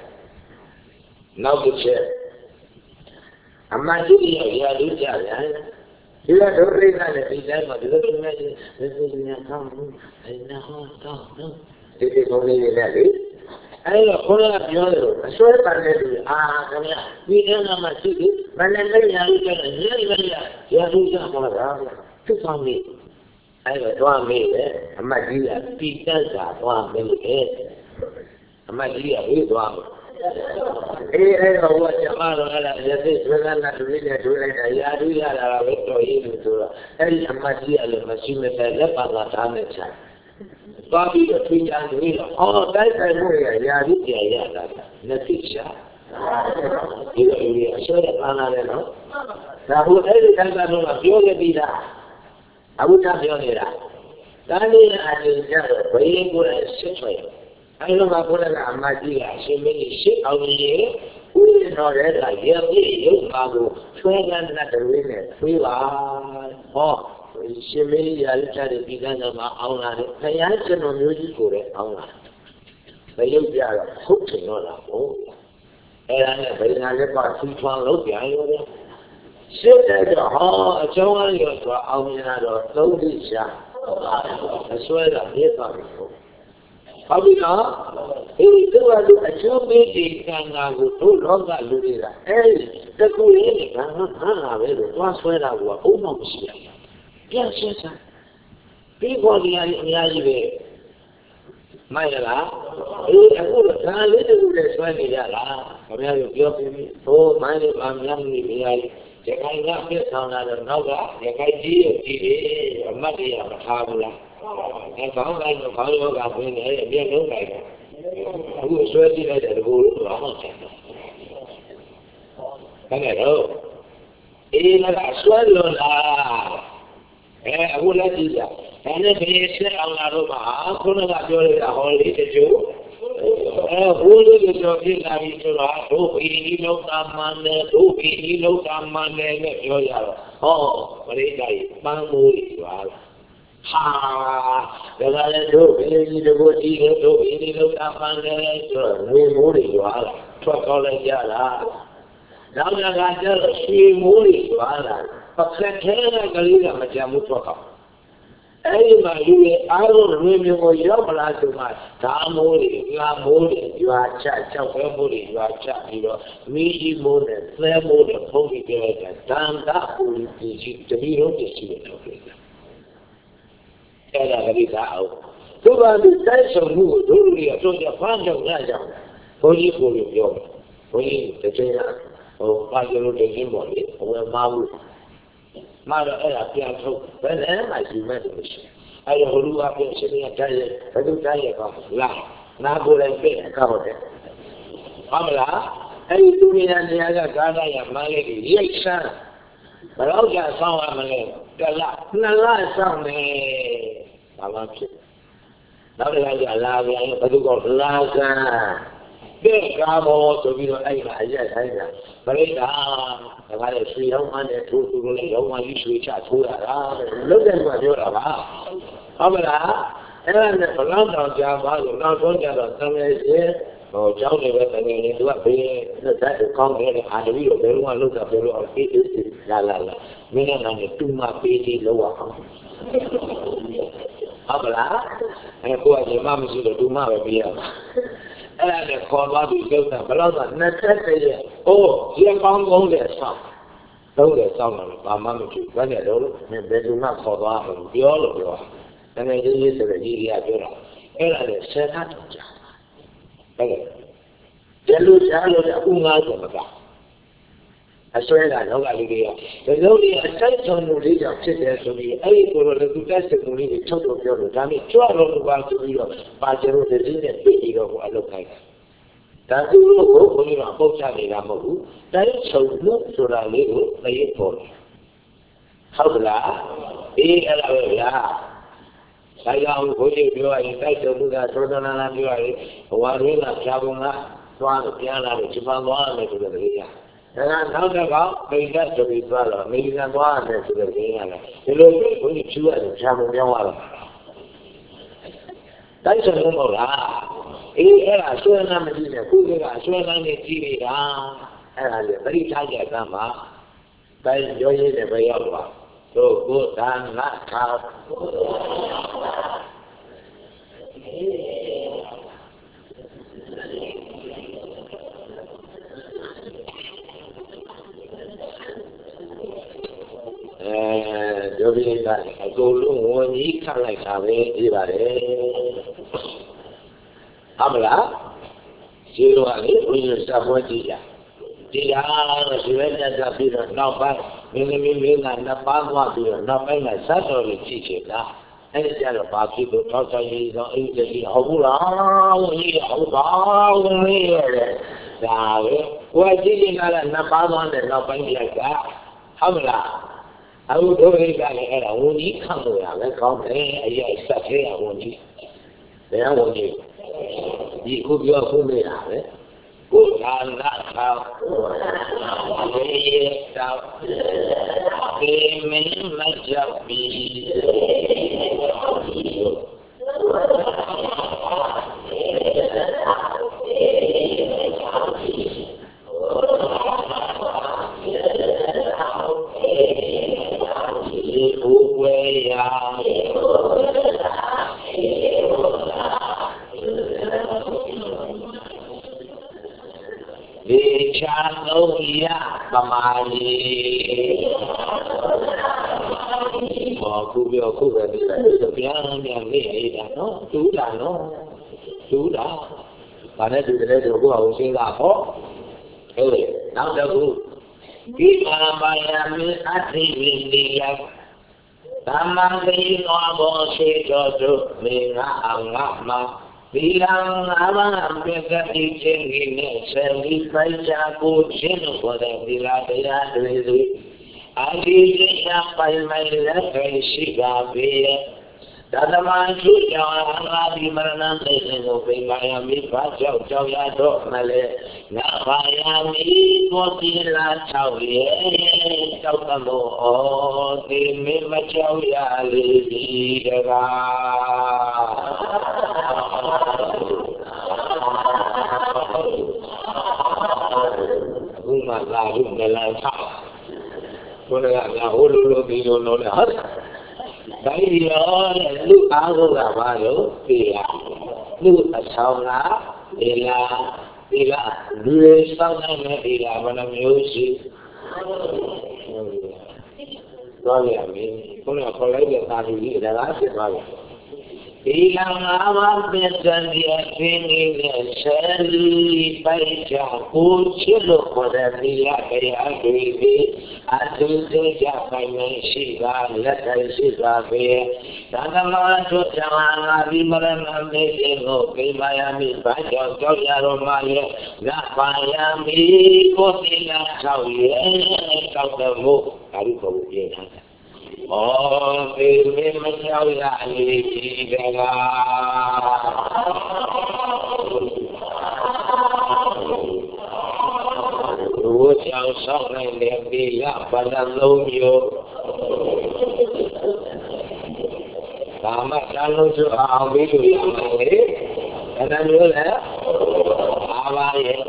Nak buat amma duk ya ya duka ya ila dole na da idan ma duk ne ne ne ka ai na ha ka dai ko ne ne ne ai la ko la yo do so ta ne du a ka ya ni ne na ma su ba ne ne ya duka ne ne ya ya duka ma ra tu sa mi ai la to mi ne amma ji ya pi ta sa to mi ne amma ji ya ri to eh eh bahwa jamaah ala jadi sebenarnya dunia dunia ya dunia ala betul ini betul eh amma dia le masih mesela pada tahun ini tapi itu yang ini oh dari saya ya ya dia ya ada natija itu ini saya mana le no tahu eh kan kan no dia dia abu tak dia dia tadi ada jaga bayi boleh sesuai ai lo ma pula la amma ji la shin mini shiအောင်ကြီးဦးရတော်တဲ့ကရေပြည့်ရုပ်ပါကိုချွဲကန်းတဲ့တဝင်းနဲ့ထွေးပါဟောရှင်မင်းရာလက်တဲ့ဒီကန်းကမှာအောင်လာတယ်ခရမ်းကျွန်တော်မျိုးကြီးကိုလည်းအောင်လာဘယ်ရုပ်ပြတော့ဟုတ်တယ်တော့လားဟုတ်အဲ့ဒါနဲ့ဘယ်နာလက်ပါသီးထွန်းလို့ပြန်ရောတယ်ရှင်းတဲ့တော့ဟောအကျုံးအားရောဆိုအောင်မြင်တော့သုံးတိရှာအစွဲတာပြည့်သွားပြီဟုတ်ဟုတ်ပြီနော်ဒီတော့သူအကျိုးပေးဒီကံတာကိုတို့လောကလူတွေကအဲဒီတကူလေးကဟာဟာလာပဲလို့သွားဆွဲတာကဘုံမမရှိရဘူးပြန်ရှင်းစားပြီးခေါ်ကြရအများကြီးပဲမိုက်လားအေးအခုဒါလေးတူလေးဆွဲနေရလားခင်ဗျားတို့ပြောပြပြီးဟိုမိုင်းလေးပါများနေပြီရရခိုင်ကပြစ်ဆောင်လာတော့နောက်ကရခိုင်ကြီးရဲ့ကြီးတယ်အမတ်တရားမထားဘူးလားအဲကောင်းတိုင်းတော့ခေါင်းရောဂါဝင်နေအပြည့်လုံးလိုက်တယ်အခုဆွဲကြည့်လိုက်တဲ့တကူလို့တော့ဟုတ်တယ် cái đó ý là đã xuân luôn à eh aku lagi ya karena biasa Allah tu mah aku nak jual ahol itu tu eh boleh jual lagi tu lah tu ini lo taman tu ini lo taman ni jual ya oh mereka mampu jual ha kalau tu ini tu ini tu ini lo taman ni jual mampu jual tu kalau jalan dah nak ajar si muli jual Pakai kena kali dah macam muka kau. Eh, malu arun rumi moya melaju mas. Tamuri, ngamuri, jual cat, cat kemuri, jual cat itu. Miji mune, semuri, poni kerja. Tanda puli biji, jadi orang sih betul. Ada kali tahu. Tu baru saya semua dulu dia tu dia panjang saja. Poni puli jom, poni tercera. Oh, pagi tu dia boleh, orang malu. Mara era pian tu, benar masih macam tu. Ayah hulu apa sini ada, ada cahaya kau, lah, nak boleh pergi kau deh. Amla, ayah dunia ni agak gana yang mana ni, ia sana. Kalau dia sama mana, kalau nala sama ni, apa sih? Lalu lagi Allah yang betul kau laga. Berkamu tu bila ayah ayah ayah, mereka kalau siapa mana tu tu boleh, siapa mana suci tu lah, lepas tu dia apa? Apabila orang orang dah jawab, orang pun jawab, sampai je, oh jauh ni betul ni dua be, lepas tu kau ni ada video baru malu tak baru orang itu lah lah lah, mana nanti tu mah pedi luar. Apabila, aku aja mami sudah tu mah berbiar. Ada ni korban tu kita belakang nak cakap oh dia bangun dia sah, tahu dia sah mana, mama mesti banyak dulu, ni betul nak korban dia loh dia, dan ini dia sebenarnya dia juga, ada ni sehat saja, okay, jalur jalur aku ngaji macam, asal ada orang dia, kalau dia asal jangan dia cakap sendiri, ayat kalau tu kita sendiri contoh dia, kami jual orang buat sendiri, baca orang sendiri pergi ke alok kai. Tapi kalau kau ni nak baca ni nama tu, dari sebelum surah ni tu ayat pun, haulah, eh alhamdulillah. Saya orang kau ni jual ini, saya sebelum dah surah nana jual ini, orang ni nak siapa nak tuan tiada ni, cuma tuan ni tu dia. Dan tahu tak kau, mereka jadi tuan, mereka tuan ni tu dia ni. Kalau kau ni jual, siapa yang jual? Tapi sebelum orang, eh era suara nama dia, kuda suara nama dia, era dia beri saja sama, baik joye dia bayar apa, tu bukan nak kau. Eh, jadi kan, aku lu ni kan lagi kami di mana? Amla, siapa ni punya siapa dia? Dia sebenarnya tapi nampak, ini ini nak nampak dia, nampak nak satu ni cicit lah. Ini jadi bagi tu, kalau saya ini jadi awal, ini awal ni. Jadi, wajib kalau nampak mana nampak dia kan? Amla. Aku tu ni kan era unik kamu ya, kau ni ayah sakit ya unik, ya unik. Di kubur aku ni lah, bukan nak kau, ni kau, ini macam ni. Kalau ia kembali, aku biar aku berada biar yang ni, no, sudah no, sudah. Karena tu dia tu aku harus Singapura. Eh, nak aku. Kita bayar hati dia. Tamang kini orang bosi jodoh mengang ngah ဒီလံအမမေကတိချင်းကြီးနဲ့ဆယ်လီပိုက်ချကိုချင်းလို့ခေါ်တဲ့ဒီလာတရားတွေစီအဒီတရားပိုင်မိုင်လက်ပဲရှိပါပေရဲ့ဒါသမကျူကြောင့်အနာဒီမရဏသိတဲ့ကိုပြမာယမိဘာကြောင့်ကြောင့်ရတော့မလဲငါဘာယမိကိုတိလာချောက်ရဲ့ကြောက်တမို့ဩဒီမင်းမကြောက်ရလေဒီတကားဘုမလာဘုမလာချောက်ဘုရားကဟိုလိုလိုဒီလိုလိုနဲ့ဟုတ်ဒါရီရောလူအားလုံးကဘာလို့ဒီလားလူအဆောင်လားဒီလားဒီလားလူတွေစောင့်နေတယ်ဒီလားဘယ်နှမျိုးရှိတော့ရမယ်ဘုရားခေါ်လိုက်တဲ့သာဓုကြီးဒါကဖြစ်သွားပြီဒီလံငါးပါးပြည့်စုံရဲ့ပြင်းနေတဲ့ဆယ်လီပိုက်ချကိုချစ်လို့ခေါ်တဲ့ဒီလတရားတွေဒီအတူတူကြပိုင်မရှိပါလက်တိုင်းရှိပါပဲသာသမတို့ကြောင့်ငါဒီမရဏမေတေကိုပြမာယမိဘာကြောင့်ကြောက်ရတော့မှရဲ့ငါပါယမိကိုတိလာဆောက်ရဲ့တောက်တော်မို့ဒါလို့ခေါ်လို့ပြင်ထားတယ်ဩဒီမင်းမကြောက်ရလေဒီကလာဘုရားဆောင်းနိုင်တဲ့ဒီရပါဒလုံးမျိုးဒါမှတန်လို့ဆိုအောင်ပြီးလို့ရမယ်လေအဲ့ဒါမျိုးလေအားပါရဲ့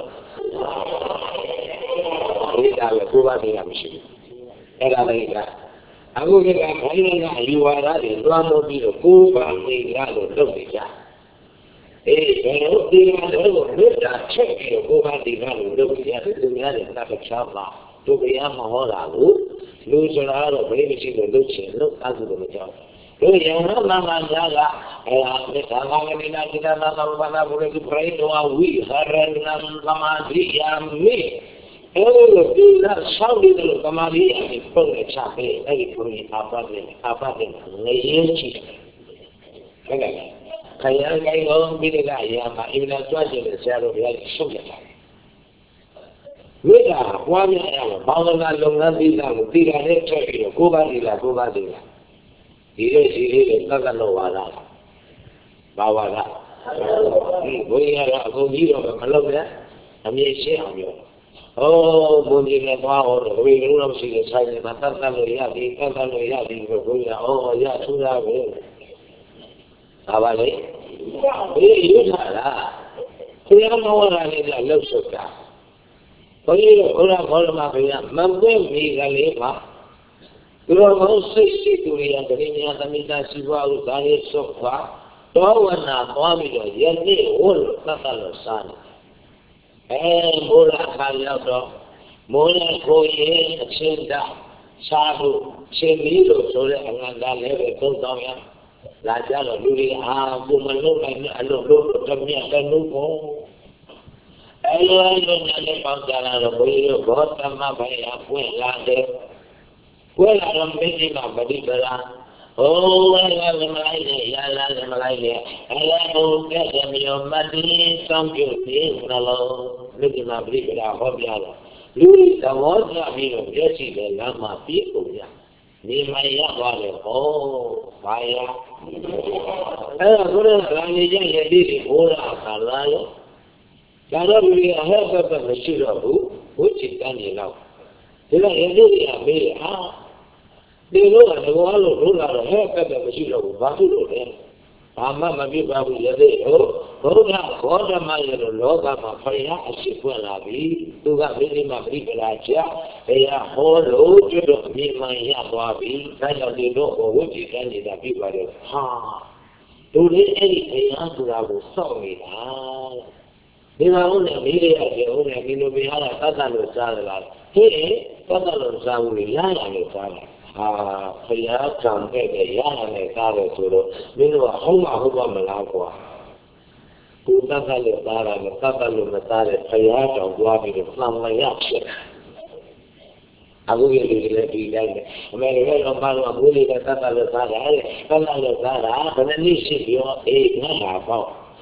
ဒီကလည်းကိုယ်ပါနေရမရှိဘူးအဲ့ဒါလည်းကအခုကခိုင်းနေတာယူဝါဒတွေလွှမ်းမိုးပြီးတော့ကိုယ်ပါနေရလို့လုပ်နေကြအေးဘယ်လိုဒီမှာတော့မြတ်တာချက်ပြီးတော့ကိုယ်ပါနေရလို့လုပ်နေရတယ်သူများတွေနားချောင်းလာတို့ဘုရားမဟောတာကိုလူဆိုတာတော့ဘယ်မရှိလို့လုပ်ချင်လို့အကုသိုလ်မကြောက်တို့ယံနာမမညာကအဲဟာသံဃာမဏိနာတိနာနာဘာနာဘုရားပြိတောဝိဟရဏံသမာဓိယမိအဲ့လိုဒီလာဆောင်းပြီးတော့သမာဓိအဖြစ်ပုံနဲ့ချပေးအဲ့ဒီပုံကြီးအာပတ်နဲ့အာပတ်နဲ့နေရင်းရှိတယ်ဟုတ်ကဲ့ခရမ်းကိုင်းကုန်ပြီးတဲ့ကအရာမှာအင်္ဂလာကြွချင်တဲ့ဆရာတော်ဘုရားကြီးရှုပ်ရတယ်ဝိဒါပွားများရအောင်ဘာဝနာလုပ်ငန်းပြီးတာကိုပြီးတာနဲ့ထည့်ပြီးတော့ကိုးပါးဒီလားကိုးပါးဒီလားဒီလိုစီလေးတွေသတ်သတ်လို့ဝါလာဘာဝါလာဒီဘုရားကအကုန်ကြီးတော့မလုပ်နဲ့အမြင်ရှင်းအောင်ပြောဩဘုန်းကြီးနဲ့သွားဟောတော့ဘယ်လိုလုပ်ရှိလဲဆိုင်နေမှာတတ်တတ်လို့ရပြီတတ်တတ်လို့ရပြီဘုရားဩရထူးတာပဲဒါပါလေဒီရွတ်တာလားဘုရားမဟောတာလေးကလှုပ်ရှုပ်တာဘုရားဘုရားဘောရမဘုရားမပွင့်မိကလေးမှာသူတော်ကောင်းစိတ်ရှိသူတွေရတတိယသမိတာရှိပါဥဒါရေးဆုတ်ပါတောဝနာသွားပြီးတော့ယနေ့ဟောလို့တတ်တတ်လို့စားတယ်အဲမိုးလာခါရောက်တော့မိုးလည်းကိုရင်အချင်းတာစားဖို့ရှင်မီးလို့ဆိုတဲ့အငန်းသားလည်းပဲသုံးဆောင်ရလာကြတော့လူတွေအာကိုမလုံးနိုင်တဲ့အလုပ်လုပ်တော့တမန်တနုကိုအဲလိုအလိုနဲ့လည်းပေါကြလာတော့ဘုရားဘောဓမဘယပွင့်လာတယ်ပွင့်လာတော့မင်းကြီးကပฏิပဒါဟိုဝဲကလည်းမလိုက်နဲ့ရလာလည်းမလိုက်နဲ့အဲလည်းဟိုကဲ့တယ်မျိုးမတိစောင့်ကြည့်နေလို့လူကြီးမှာပြိပဒါဟောပြတော့လူသဘောကျပြီးတော့ပြည့်စုံတဲ့လမ်းမှာပြည့်ကုန်ရနေမရသွားတယ်ဟောဘာရအဲ့ဒါဆိုတော့ဗာနေကြရဲ့ဒီဒီဟောတာသာလားရောဒါတော့လူကြီးအဟဲ့ဘက်ဘက်မရှိတော့ဘူးဘုချစ်တန်းနေတော့ဒီလိုရည်ရည်ရမေးဟာဒီလိုကဘောလို့လို့လာတော့ဟဲ့ဘက်ဘက်မရှိတော့ဘူးဘာဖြစ်လို့လဲဘာမှမပြပါဘူးရတဲ့ဟိုဘုရားဘောဓမရဲ့လောကမှာဖရာအရှိဖွင့်လာပြီသူကမိမိမှာပြိပလာချာတရားဟောလို့ကျွတ်တော့မြေမှန်ရသွားပြီဒါကြောင့်ဒီတော့ဝိပ္ပိကနေတာပြပါတော့ဟာတို့လေးအဲ့ဒီတရားဆိုတာကိုစောင့်နေတာဒီမှာဦးနဲ့မိရရဲ့ဦးနဲ့ဒီလိုပြရတာသတ်သတ်လို့စားရလားဟေးသတ်သတ်လို့စားဘူးလေရရလို့စားတယ်ဟာဖရာကံခဲ့တဲ့ရရနဲ့စားတယ်ဆိုတော့မင်းတို့ကဟုတ်မှာဟုတ်ပါမလားကွာကိုယ်တတ်တယ်လို့သားတယ်တတ်တယ်လို့မသားတယ်ဖရာကြောင့်ကြွားပြီးတော့သံမရဖြစ်အခုရည်ရည်လည်းဒီတိုင်းပဲအမေကတော့ဘာလို့အခုလေးကတတ်တယ်လို့သားတယ်တတ်တယ်လို့သားတာဘယ်နည်းရှိပြောအေးငါ့မှာပေါ့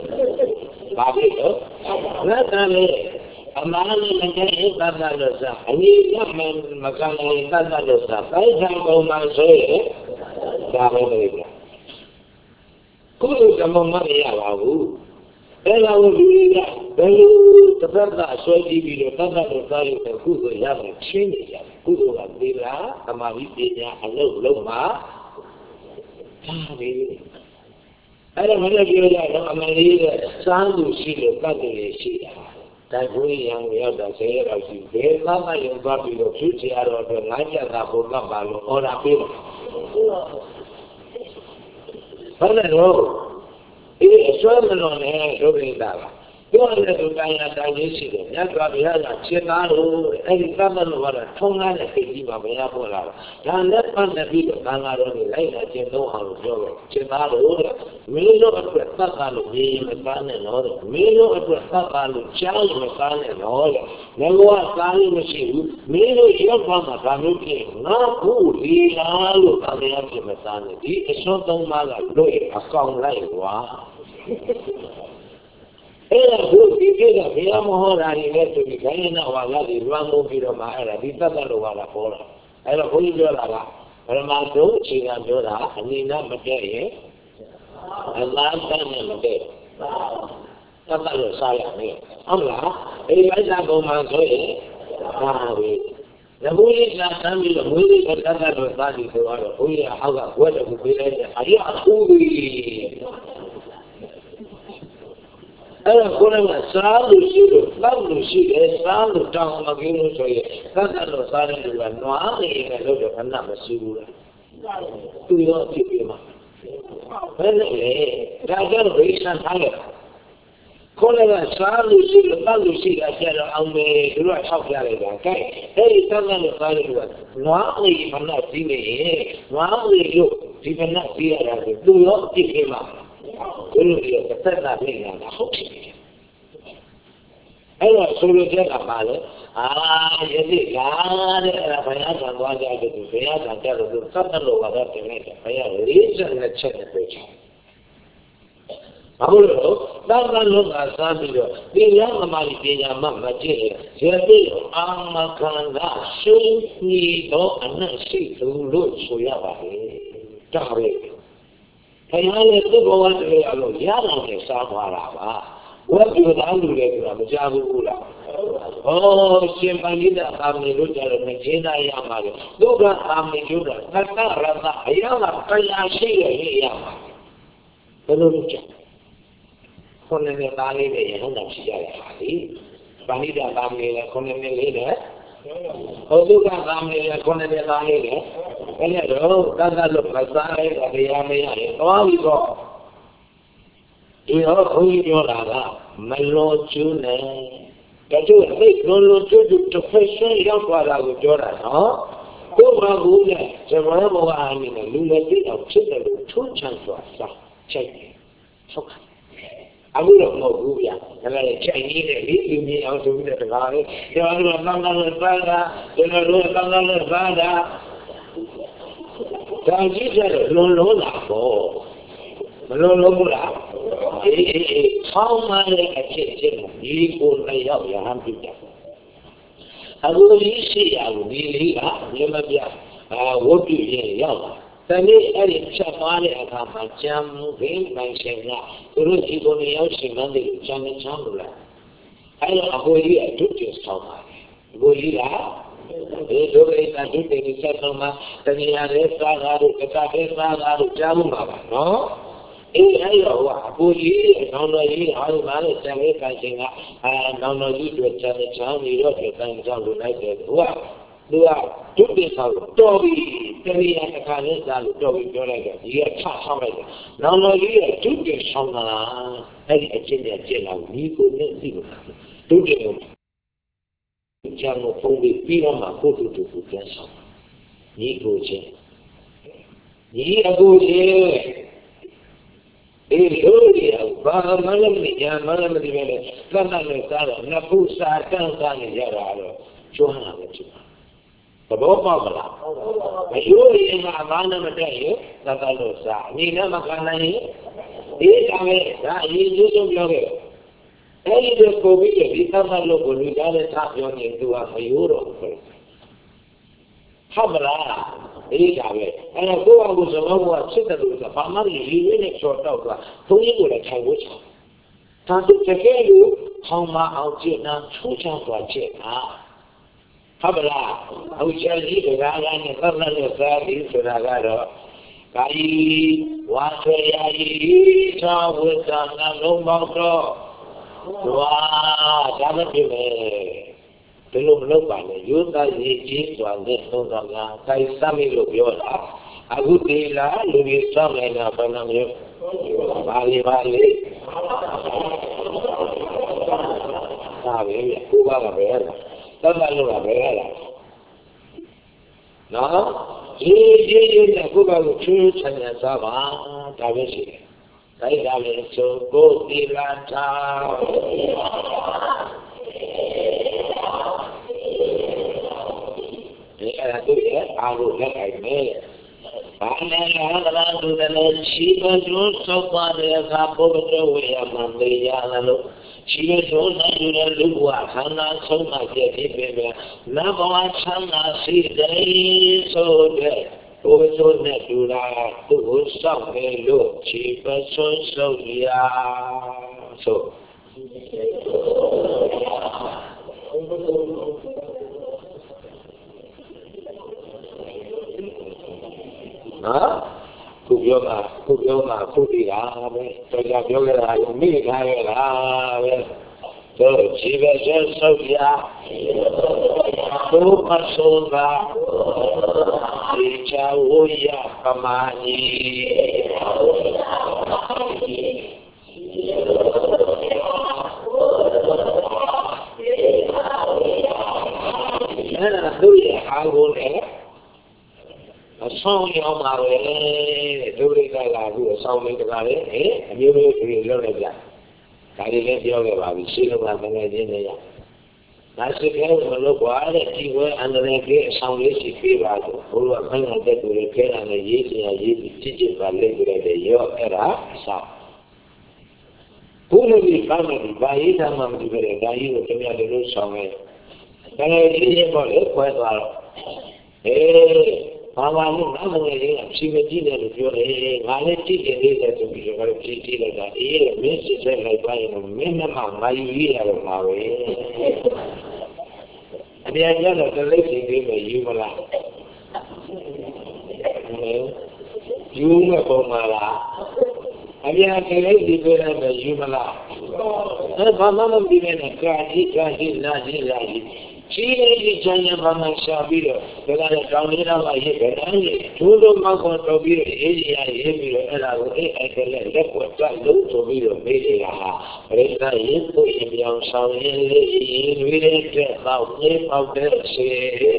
ဘာဖြစ်လို့လက်တမ်းလေအမှန်နဲ့လည်းတတ်တတ်လို့စားအနည်းကမှမကနိုင်တတ်တတ်လို့စားတိုင်းထံပုံမှန်ဆိုရင်ဒါပဲလေကိုယ်ကမှမရပါဘူးအဲ့ဒါကိုလူတွေကဘယ်လိုတစ်ပတ်ကအဆွဲကြည့်ပြီးတော့တတ်တတ်လို့စားလို့ကုသိုလ်ရမယ်ချင်းနေကြတယ်ကုသိုလ်ကသီလသမာဓိပညာအလုပ်လုံးမှာဒါပဲအဲ့ဒါမလည်းပြောရတော့အမှန်လေးကစားသူရှိလို့တတ်တယ်ရှိတာတိုက်ခွေးရံရောက်တာဆယ်ရက်လောက်ရှိဘယ်မှမယုံသွားပြီးတော့ဖြူချရတော့တော့ငါးချက်သာပုံကပ်ပါလို့ဟောတာပြေးတယ်ဟုတ်တယ်လို့ဒီအစွမ်းမလွန်နဲ့ဒုက္ခိတာပါပြောရတဲ့ဒုက္ခရတိုင်းလေးရှိတယ်မြတ်စွာဘုရားကရှင်းသားလို့အဲ့ဒီကမ္မလို့ကတော့ထုံးကားတဲ့စိတ်ကြီးပါဘုရားပေါ်လာတာဒါနဲ့ပတ်သက်ပြီးတော့ဘာသာတော်ကိုလိုက်လာခြင်းသုံးအောင်လို့ပြောတော့ရှင်းသားလို့မင်းတို့အတွက်သတ်တာလို့ဒီမသားနဲ့တော့မင်းတို့အတွက်သတ်တာလို့ကြားလို့မသားနဲ့တော့လေငါကသားလို့မရှိဘူးမင်းတို့ရောက်သွားမှာဒါမျိုးဖြစ်ငါဘူးဒီလားလို့သာမယဖြစ်မသားနဲ့ဒီအစွမ်းသုံးပါးကတို့အကောင်လိုက်ကွာအဲ့ဒါကိုဒီကိစ္စဘုရားမဟောတာတွေလည်းသူဒီခိုင်းနေတော့ဟာကဒီလွမ်းမိုးပြီးတော့မှအဲ့ဒါဒီတတ်တတ်လို့ဟာလားပေါ်လာအဲ့တော့ဘုန်းကြီးပြောတာကပရမတ်ဆုံးအချိန်ကပြောတာအနိနာမတည့်ရဲ့အလားတတ်နဲ့မတည့်တတ်တတ်လို့စားရမယ်ဟုတ်လားအဲ့ဒီအိုက်တာပုံမှန်ဆိုရင်ဒါပဲငါဘုန်းကြီးကဆမ်းပြီးတော့မွေးလေးတတ်တတ်လို့စားပြီးဆိုတော့ဘုန်းကြီးကအောက်ကဝက်တကူပေးလိုက်တယ်အရာအူးကြီးအဲ့ဒါကိုလည်းစားလို့ရှိလို့လောက်လို့ရှိတယ်စားလို့တောင်းမကင်းလို့ဆိုရင်သတ်သတ်လို့စားတယ်လို့ကနွားနေတယ်လို့တော့ခဏမရှိဘူးလားသူရောဖြစ်ပြမှာဘယ်နဲ့လဲဒါကြောင့်ဘိဆန်ထားတယ်ကိုလည်းစားလို့ရှိလို့တောက်လို့ရှိတာကျတော့အောင်မယ်သူတို့ကထောက်ပြလိုက်တာကဲအဲ့ဒီသတ်သတ်လို့စားတယ်လို့ကနွားနေခဏပြီးနေရင်နွားနေလို့ဒီခဏပြီးရတာကိုသူရောဖြစ်ပြမှာဘယ်လိုလဲသက်သာနေရတာဟုတ်တယ်အဲ့တော့ဆိုလိုချက်ကပါလေအာယတိကာတဲ့အဲ့ဒါဘုရားဆံသွားကြတယ်သူဘုရားဆံကြလို့သူသတ်တယ်လို့ကတော့တင်လိုက်တယ်ဘုရားလေးချက်နဲ့ချက်နဲ့ပြေချင်ဘာလို့လဲသတ်တယ်လို့ကစားပြီးတော့ဒီရမမကြီးပညာမှမကြည့်ရယတိအာမခန္ဓာရှင်းပြီးတော့အနတ်ရှိသူလို့ဆိုရပါလေဒါပဲဘုရားရဲ့သူ့ဘဝတည်းအလို့ရတာနဲ့စားသွားတာပါဝတ်ပြုသားလူတွေဆိုတာမကြဘူးလားဟောရှင်ပန္နိတာအာမေလို့ကြတော့မကျေနာရမှာလေဒုက္ခအာမေလို့တော့သတ္တရတအရာကတရားရှိရရမှာဘယ်လိုလုပ်ကြခုနကသားလေးတွေရဟန်းတော်ရှိကြရပါလိပန္နိတာအာမေလည်းခုနကလေးနဲ့ဟောဒုက္ခအာမေလည်းခုနကသားလေးနဲ့အဲ့တော့သတ္တလို့မစားရတဲ့တရားမရရင်တော့ပြီးတော့ဒီတော့ဘုန်းကြီးပြောတာကမလောကျွန်းနဲ့တချို့သိလုံးလုံးကျွတ်ကျွတ်တစ်ဖက်ရှင်ရောက်သွားတာကိုပြောတာနော်ကိုယ်ဘာဘူးလဲဇမရဘောအားနေတယ်လူလည်းသိအောင်ဖြစ်တယ်လို့ထုံးချန်စွာစားချိုက်တယ်ဟုတ်ကဲ့အခုတော့မဟုတ်ဘူးဗျာဒါလည်းချိုက်ရည်နဲ့လေလူမျိုးအောင်ဆိုပြီးတော့တကားလေးကျွန်တော်တို့ကောင်းကောင်းလေးစားတာကျွန်တော်တို့ကောင်းကောင်းလေးစားတာဒါကြည့်ကြတယ်လုံးလုံးလာပေါ့မလုံးလုံးဘူးလားအေးအေးအေးဆောင်းမလေးအဖြစ်ချင်းဒီကိုလည်းရောက်ရဟန်းပြတယ်အခုဒီရှိရလို့ဒီလေးကမြင်မပြအာဝတ်ပြုရင်ရောက်လာတနည်းအဲ့ဒီချက်သွားတဲ့အခါမှာကြံဘင်းပိုင်ရှင်ကသူတို့ဒီကိုရောက်ရှင်မှန်းတယ်ကြံနေချမ်းလို့လားအဲ့တော့အကိုကြီးအတုတ်ကျဆောင်းပါတယ်အကိုကြီးကဒီဒုက္ခတာဒုတိယချက်ဆုံးမှာတဏှာလေးစားတာတို့ကတာလေးစားတာတို့ကြားမှုပါပါနော်အေးအဲ့တော့အကိုကြီးနောင်တော်ကြီးအားလုံးကလည်းဆံလေးပိုင်ရှင်ကအာနောင်တော်ကြီးတို့ချက်ချောင်းနေတော့ပြန်ကြောင်းလို့လိုက်တယ်သူကသူကဒုတိယဆောင်တော်ပြီတဏှာတစ်ခါလေးစားလို့တော်ပြီပြောလိုက်တယ်ဒီကချဆောင်းလိုက်တယ်နောင်တော်ကြီးရဲ့ဒုတိယဆောင်တာအဲ့ဒီအချင်းနဲ့ကျင့်လာဒီကိုနဲ့သိလို့ဒုတိယကျန်လို့ပုံပြီးပြီးတော့မှကိုတူတူကိုပြန်ဆောင်ညီကိုချင်းညီအကိုချင်းအေးလို့ရဘာမှလည်းမညာမှလည်းမဒီပဲလေသတ်တယ်လို့စားတော့နှစ်ခုစားတန်းစားနေကြတာတော့ကျွမ်းလာတယ်ကျွမ်းသဘောပေါက်မလားမရိုးရင်ကအမှန်နဲ့မတည့်ရင်သတ်တယ်လို့စားအနည်းနဲ့မခံနိုင်ရင် Ini kami, nah ini juga bilang, ini dia kopi jadi tanah lo boleh jadi tak yang itu apa euro. Hamlah, ini kami, anak gua gua semua gua cerita dulu, paman ini ini cerita gua, tuh ini gua cakap gua, tapi cakap itu, hamba awak nak susah gua cakap. Hamlah, awak jadi orang yang kerana negara sudah ada. Kali wasayai sawutan lombok wah jangan dime belum lupa nih juga ini tuan desonga kai sami lo biola aku tila lu bisa main apa namanya bali bali sabe aku baga bela tambah lu bela nah ये ये ये देखो बाबू चुन चलने साबा तावे से कई तावे सो को दिलाता ये तो ये आगो लगा में पाने लगा तो ने शिव जो सोपारे का पवित्र हुए मंदिर या लो शिव जो न जुड़े लुआ खाना सोना के दीपे में न भगवान खाना सीधे सो दे वो जो ने जुड़ा तो सब में लो शिव सो सो लिया सो हाँ कुबियोमा कुबियोमा कुबिया में तो जब योगेरा युमी खाएगा में तो शिव जो सोया तो पसोगा इच्छा हुआ कमानी है ना तो ये आगो है Song yang mahu ni, dulu kita lagu song ni kita ni, eh, ni ni ni lo ni dia. Kali ni dia orang bawa siapa orang ni ni ya. Nasi kau kalau buat tiga anda ni ke song ni si pi baru, kalau orang ada dulu ke anda ye ni ye cici balik dulu dia yo era sah. Pun ni kami ni bayi sama ni berada ini kami ada dulu song ni. Kalau ini boleh kuat walau, eh. Mama ni nama ni, si macam ni tu je. Mana cik ni dia tu bisa kalau cik ni dah. Eh, mesti saya lepas ni, mana mama ini ada mahu. Dia jangan terlalu sini macam mana. Jumlah pemala. Dia terlalu di mana macam mana. Mama mesti mana kaji kaji lagi lagi. Ciri di jalan bangsa sabiro, kalau tahun ini nama ye berani, jodoh makan sabiro, ini ya ye biro, elago, eh, ekler, lekor, jalan sabiro, beri lah. Mereka itu yang sahaja ini beri kau ni kau berse,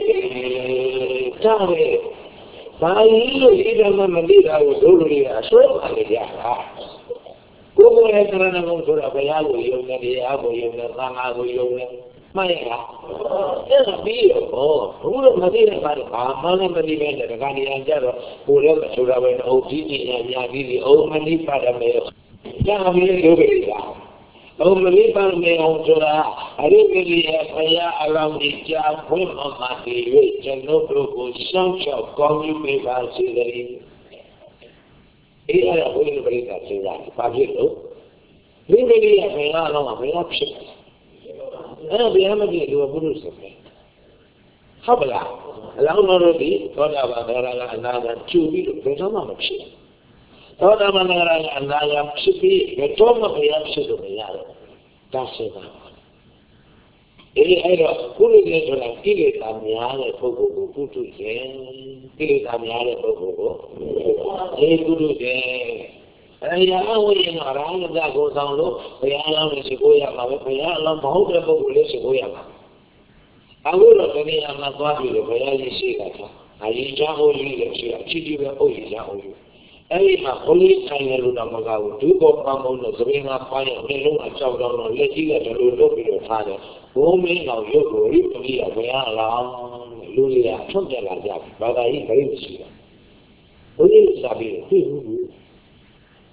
tahu? Bayi ini dalam mendidak dulu dia, semua dia. Kau boleh kerana mungkin apa yang aku yang ni, aku yang ni, aku yang ni. Maya, ya biar, oh, ulah mesti nak pada, mana mesti mana, kalau yang jauh, ulah sudah mana, oh ini yang yang ini, oh mesti pada mereka, jangan biar dia berbeza, oh mesti pada mereka sudah, hari ini saya alam dijam pun mati, jangan berlaku sang-sang kau ni bebas dari, ini adalah boleh berita sudah, pagi tu, ini dia saya alam apa yang sih. أنا بأمدي اللي هو بروس خبلا الأمر دي طلع بغير أن هذا تشوفي بتوما مكشي طلع بغير أن هذا مكشي بتوما بيمشي دنيا تاسينا إلي أيضا كل جزء كل تاميان فوقه كتو جن كل تاميان فوقه إيه كتو جن Ya awak yang orang ada kau tahu lo, ya Allah ni sekolah apa, ya Allah mahu berapa boleh sekolah apa. Aku lo kini yang nak buat dulu, ya ini sih kata, hari jauh ni le sih, cici berapa ini jauh. Eh, mak polis saya lu nama kau, tu kau kamu lo sering apa yang ni lu macam orang lo, le jika tu lu pilih ada, bumi kau yo kau itu dia, ya Allah, lu lihat, contoh aja, bagai ini kau sih. Polis sabi, tu.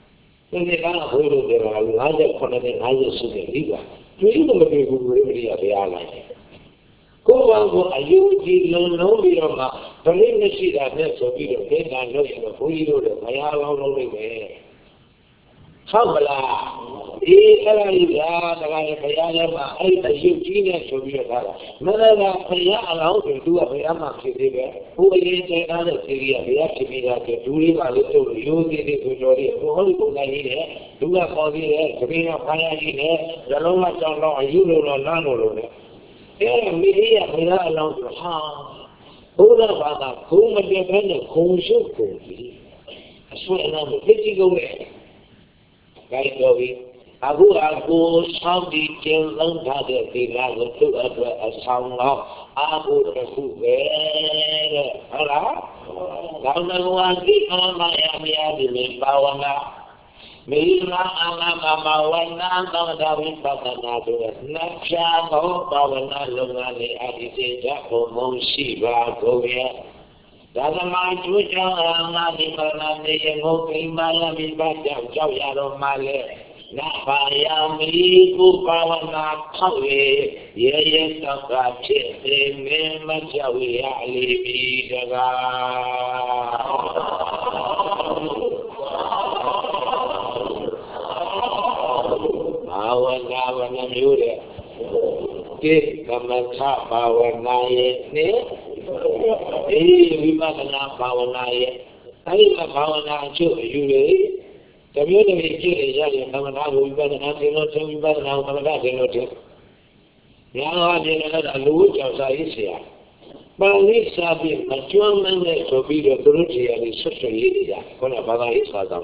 ဒီနေ့ကဘိုးတို့ပြောတာငါးချက်ခုနှစ်နဲ့ငါးချက်စုတယ်ဒီကတွေးလို့မတွေ့ဘူးဘယ်လိုရဘရားလိုက်ကိုယ်ကကိုအယုကြည်လုံးလုံးပြီးတော့မှဗလိမရှိတာနဲ့ဆိုပြီးတော့ဒေသလို့ရတော့ဘုန်းကြီးတို့လည်းမရအောင်လုပ်လိုက်ပဲဟုတ်မလားဒီအဲ့ဒါကြီးဗျာတခါလေဘုရားလည်းမအဲ့အယုကြီးနဲ့ဆိုပြီးတော့တာမနက်ကဘုရားအလောင်းဆိုသူကဘုရားမှာဖြစ်သေးပဲဘုရားကျေထားတဲ့စီရီကဘုရားဖြစ်ပြီးတာကျဒူလေးပါလို့တို့ရိုးသေးသေးဆိုတော်လေးဘုဟောဒီပုံစံကြီးနဲ့ဒူကပေါ်သေးတယ်တပင်းကဖားရကြီးနဲ့ဇလုံးကကြောင်းတော့အယုလိုတော့လမ်းလိုလိုနဲ့အဲ့မိကြီးကဘုရားအလောင်းဆိုဟာဘုရားဘာသာခုံမပြတ်ဖက်နဲ့ခုံရှုပ်ကုန်ပြီအဆွေအနာကိုသိကြည့်ကုန်တယ်ကိုင်းတော်ပြီအခုအကိုဆောင်းဒီကျင်းလုံးထားတဲ့ဒီလာကိုသူ့အတွက်အဆောင်တော့အာဟုတစ်ခုပဲတဲ့ဟုတ်လားကောင်းတော်ဝါဒီအာမယမယဒီဘာဝနာမေနာအာမမဝနာသောတာဝိပဿနာတို့နှဖြာသောဘာဝနာလုပ်ငန်းလေးအတိစေကြဖို့မရှိပါကုန်ရဲ့ဒါသမကျိုးကြောင့်အာမဒီပနာနေရငုတ်ပိမာယမိဘကြောင့်ကြောက်ရတော့မှလေနဘာယမိကုဘာဝနာထောက်ရေရေရေသောကဖြစ်စေမင်းမကြောက်ရလိမ့်မည်တကားဘာဝနာဝနမျိုးတဲ့ကိကမ္မထဘာဝနာရဲ့နဲ့အေးဝိပဿနာဘာဝနာရဲ့အဲဒီဘာဝနာအကျိုးအယူတွေတမျိုးတည်းကြည့်ရရင်သမထကိုဝိပဿနာသင်လို့သင်ဝိပဿနာကိုသမထသင်လို့သင်ညာတော်ဒီလည်းအလိုကြောင့်စာရေးဆရာပါဠိစာပေမကျွမ်းမနဲ့ဆိုပြီးတော့သူတို့တရားလေးဆွတ်ဆွတ်ရေးကြခေါင်းကဘာသာရေးစာဆောင်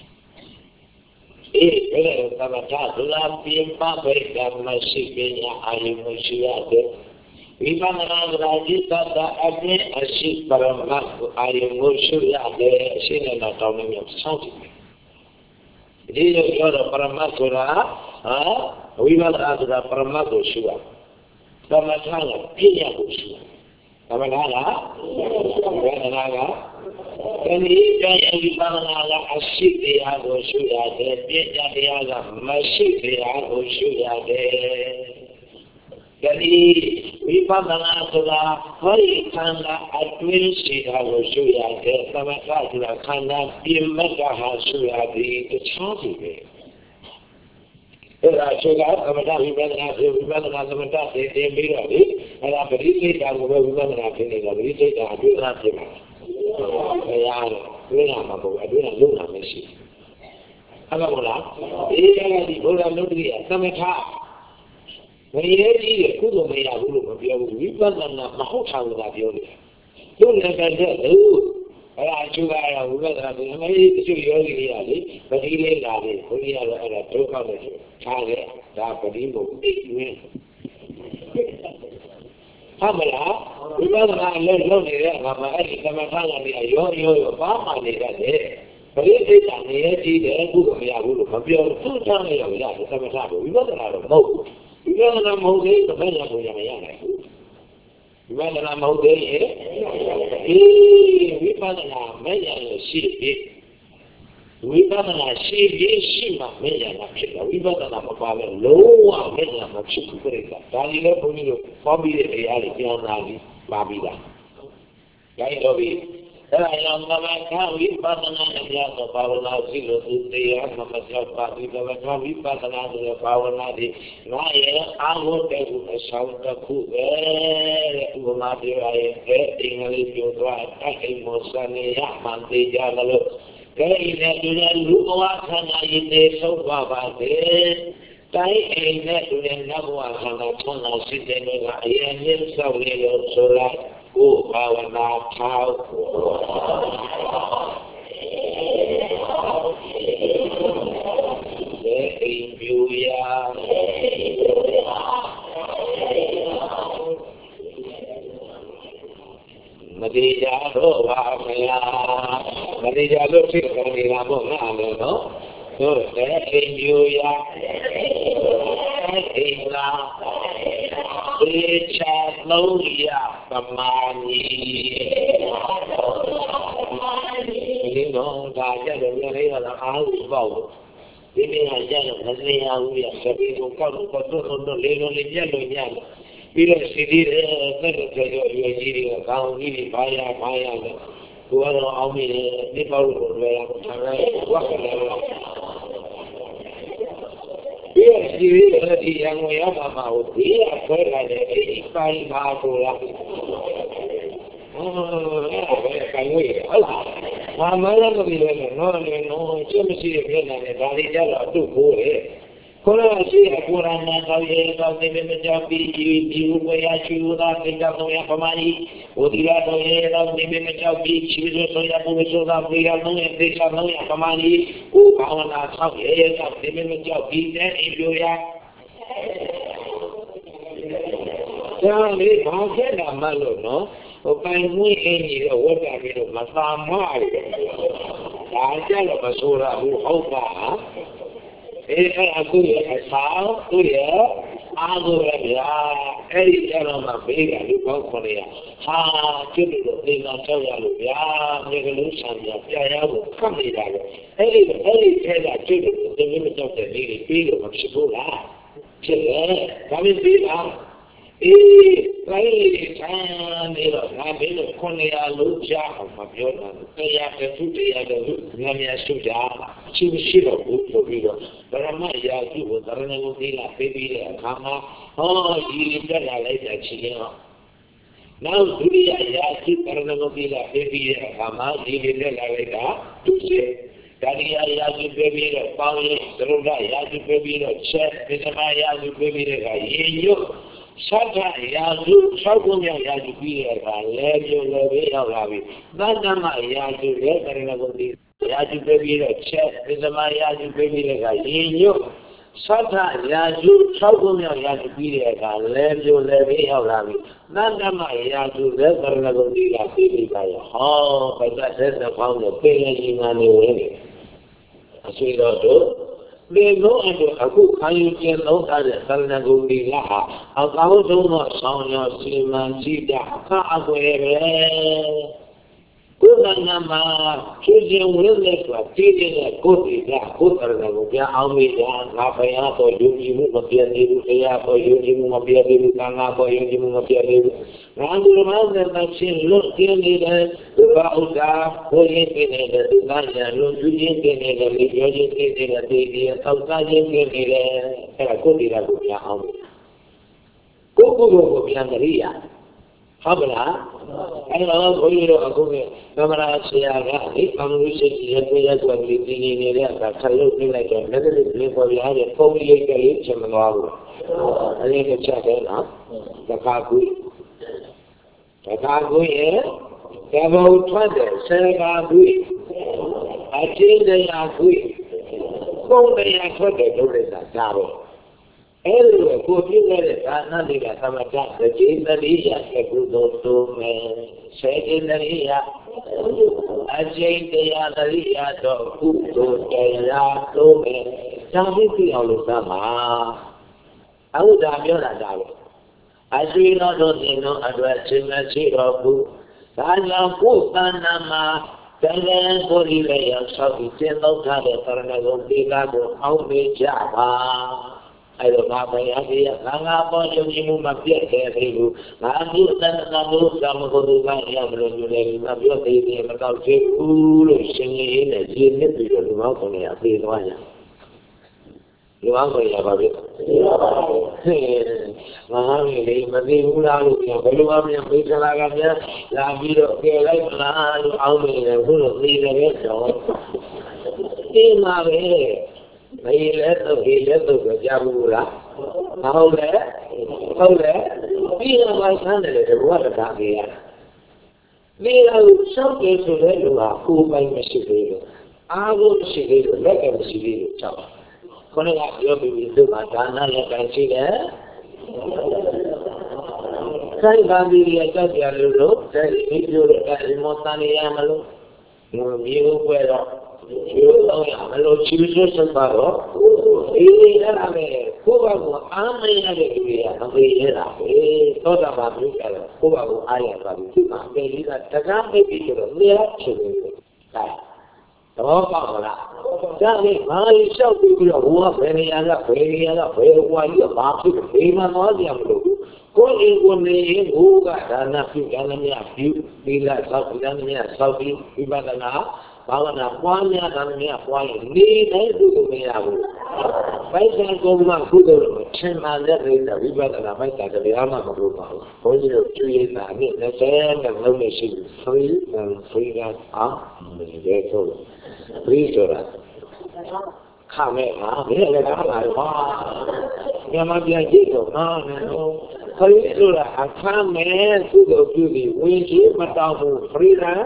အေးအဲ့ဒါသမထဒုလာပြင်းပပိတ်ကမရှိပညာအာယုမရှိရတဲ့ဝိပဿနာကရာจิตတအပြည့်အရှိပရမတ်ကိုအာယုကိုရှုရတဲ့အရှိနဲ့တောင်းနေမျိုးစောင့်ကြည့်ဒီလိုပြောတော့ပရမတ်ဆိုတာဟာဝိပဿနာဆိုတာပရမတ်ကိုရှုရသမထကပြည့်ရကိုရှုရသမထကဝေဒနာကဒီတိုင်းဝိပဿနာကအရှိတရားကိုရှုရတယ်ပြည့်ကြတရားကမရှိတရားကိုရှုရတယ်ဒီဝိပဿနာဆိုတာဟောဒီခန္ဓာအတွင်းရှိတာကိုရှုရတယ်သမထဆိုတာခန္ဓာပြင်မဲ့တာဟာရှုရသည်တခြားစီပဲအဲ့ဒါရှုတာသမထဝိပဿနာဆိုဝိပဿနာသမထသိတင်ပြီးတော့လေအဲ့ဒါပရိသေတာကိုပဲဝိပဿနာဖြစ်နေတာပရိသေတာအတွင်းသားဖြစ်မှာဘယ်ရလဲတွေ့ရမှာပေါ့အတွင်းကလုံးတာမရှိဟုတ်ပါမလားအေးအဲ့ဒီဘုရားလုံးကြီးသမထမရေးကြီးတဲ့ကုသိုလ်မရဘူးလို့မပြောဘူးဝိပဿနာမဟုတ်တာကပြောတယ်သူ့လည်းတဲ့လို့အဲ့ဒါအကျိုးကတော့ဝိပဿနာကိုမရေးတချို့ယောဂီတွေကလေပတိလေးလာတယ်ဘုရားကတော့အဲ့ဒါဒုက္ခနဲ့ထားတယ်ဒါပတိမို့အိဝင်းဟုတ်မလားဝိပဿနာလည်းလုပ်နေတဲ့အခါမှာအဲ့ဒီသမထကနေရောရောရောဘာမှနေရတယ်ပရိသေတနေရကြီးတယ်ကုသိုလ်မရဘူးလို့မပြောဘူးသူ့ချမ်းရရောက်ရတယ်သမထကိုဝိပဿနာတော့မဟုတ်ဘူးဝိပဿနာမဟုတ်သေးဘယ်ညာကိုရမရနိုင်ဘူးဝိပဿနာမဟုတ်သေးရဲ့အေးဝိပဿနာမဲ့ရရှိပြီဝိပဿနာရှိပြီရှိမှမဲ့ရတာဖြစ်တယ်ဝိပဿနာမပါလဲလုံးဝမဲ့ရမှာဖြစ်ဘူးပြိတ္တာဒါကြီးလည်းဘုန်းကြီးတို့ဟောပြီးတဲ့တရားတွေပြန်လာပြီးပါပြီးတာကြိုက်တော့ပြီအဲ့ဒါကြောင့်သမထဝိပဿနာတရားကိုဘာဝနာရှိလို့သူတရားမမကြောက်ပါဘူးသမထဝိပဿနာဆိုတဲ့ဘာဝနာဒီငါရဲ့အာဟုတဲ့ခုအဆောင်တစ်ခုပဲတဲ့ဥပမာပြရရင်တဲ့အင်္ဂလိပ်ပြောသွားအအိမ်မောစနေရမှန်သေးကြလို့ကဲနဲ့ဒီလူဘဝခန္ဓာရည်နေဆုံးပါပါစေတိုင်းအိမ်နဲ့ဒီနတ်ဘဝခန္ဓာထွန်းလာရှိတဲ့နေကအရင်မြင့်ဆောက်နေလို့ဆိုလိုက်ကိုဘာဝနာထောက်လေအိမ်ပြူရာမတိကြတော့ပါမလားမတိကြလို့ဖြစ်ကြနေတာပေါ့ငါလည်းနော်ဟုတ်တယ်အိမ်ပြူရာအိမ်လာေချာလုံးရပမာဏီဒီတော့ဒါကြတယ်လည်းရတာအားကိုပေါ့ Ini aja nanti yang ya tapi kalau kalau kalau lelo leja leja bila sidi kan kerja jadi kau ini payah payah tuan awam ini ni baru yang cara waktu dia sidi yang yang mau dia kerana ini payah baru lah. Oh, kamu ya, Allah. Mama yang bilang, no, no, cuma sih bilang, dari jalan tu boleh. Kalau sih kurang nak kawin, kawin macam ni, jiu ya jiu dah, kita tu yang pemari, orang tu yang kawin macam ni, jiu tu yang pun tu dah, dia tu yang desa tu yang pemari, oh kawan nak kawin, kawin macam ni, dan ibu ya. Jangan ni, macam nak malu, no. Bukan mui ini lah, orang itu masalah. Ada lah masalah apa? Eh, aku ya, sao tu ya, aku ya, eh, jangan mabega di bawah ni ya. Ha, jadi tu nak saya lu ya, mereka lusan ya, saya lu kami dah. Eh, eh, saya jadi tu ni macam ni, pilih maksud lah. Jadi kami bilang. Eh, baik, kan, elok, kami elok konia luja, macam mana? Saya kesudah ada, kami sudah, sih sih lah, betul betul. Berapa ya tu, karena mungkin lah, baby lah, kama, oh, ini dah lagi dah cina. Now, dunia ya tu, karena mungkin lah, baby lah, kama, ini dah lagi dah, tu sih. Dari ayah tu baby lah, panggil, terus ayah tu baby lah, chef, macam ayah tu baby lah, ye yo. Saja ya tu, sahaja ya tu pilih kan, lebih lebih yang lagi. Bagaimana ya tu le kerana benda ya tu pilih cek, bagaimana ya tu pilih kan, ini saja ya tu, sahaja ya tu pilih kan, lebih lebih yang lagi. Bagaimana ya tu le kerana benda pilih kan, oh, pada saya faham le pilih ini ni. Asyik tu. Bego itu aku kayu jelau ada karena gundi lah. Aku semua soalnya siman tidak aku ere. Kuna nama kerja mulai lepas tidak aku tidak aku karena gundi awam dan apa yang aku jual mafia dulu saya apa jual mafia dulu karena apa jual mafia dulu. Rangu ramai macam lu kini dah berudah boleh kini dah tanya lu jual kini dah jual kini dah dia tahu saja kini dah aku tidak punya awam. Kuku kuku yang ria. Habla, kalau boleh aku ni, kamera saya ni, kamu bisa lihat dia tu beli ini ni dia, kalau ni lagi, nanti dia boleh ada, kau boleh kali macam mana? Ada yang cakap lah, tak aku, tak aku ya, kalau ada, saya aku, aje dia aku, kau dia aku dia boleh tak tahu. Elok, kau juga ada nanti kat sama cak, jadi dari ya kebutuhan tu, saya dari ya, aje dia dari ya tu, kudo dia tu, jadi tu yang sama. Aku dah biar dah tahu. Aje no do no ada cuma siapa, kalau bukan nama, kalau boleh yang sahaja tahu ada kerana orang lagu, aku berjaya. Ayo apa ya dia, ngapa yang ibu mafia kayak itu, lalu dan lalu sama keluarga yang belum mulai mafia ini mereka cekul, sini ini sini tu jadi mau kau ni apa itu aja, mau kau ya babi, mahal ni, mesti ulang ni, kalau kami yang bisa lakukannya, lagi dok kelai lalu awal ni, pun ni lagi so, ini mahal. Ini lepas ini lepas kerja mula, tahu le, tahu le, bila macam ni le, buat apa dia? Bila usah kesulitan lu aku main masih dulu, aku masih dulu, mereka masih dulu, cakap. Kalau nak dia begitu macam mana kan sih le? Saya bagi dia kerja dulu, saya hidup dekat motan yang malu, mungkin aku Kalau cibiru sebaro, ini adalah kubagu amai ada dia, amai era, eh, toda baru kalau kubagu ayah baru, amai ini tak sampai pikir, lihat sini, tak, đó bao là cha đi mai sau khi bây giờ hùa về nhà là về nhà là về qua cái bác sĩ về mà nói gì không được có những con này ngủ cả đàn na phi cái này phi đi là sau cái này sau khi đi bắt đầu nào bao là quan nhà đàn nhà quan đi đấy tôi cũng nghe đâu bây giờ con mà cứ được xem mà ra thì là đi bắt đầu là phải tại vì ăn mà không được có nhiều chú ý là những cái sẽ là lâu ngày sinh free free ra à mình dễ thôi free rồi là khám mẹ mà nghĩa là đó là hoa nhà mà bây giờ rồi nó free rồi là khám mẹ cứ được chú ý quy chế mà tao muốn free ra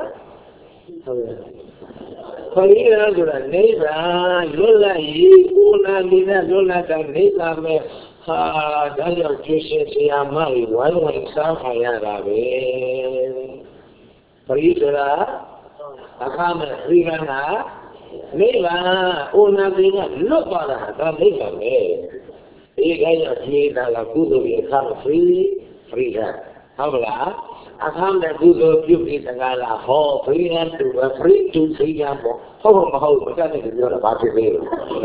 free ra rồi là nấy ra luôn là gì cũng là đi ra luôn là đang nấy là mẹ à đó là chú sẽ xem mà quay quay sao phải ra về free rồi là khám mẹ free ra là nấy là ôn là đi ra lúc mà là ta nấy là mẹ cái cái gì là là cứ được khám free free ra không là khám là cứ được giúp đi là là họ free ra từ free to free ra bộ không mà không cái này thì là bao nhiêu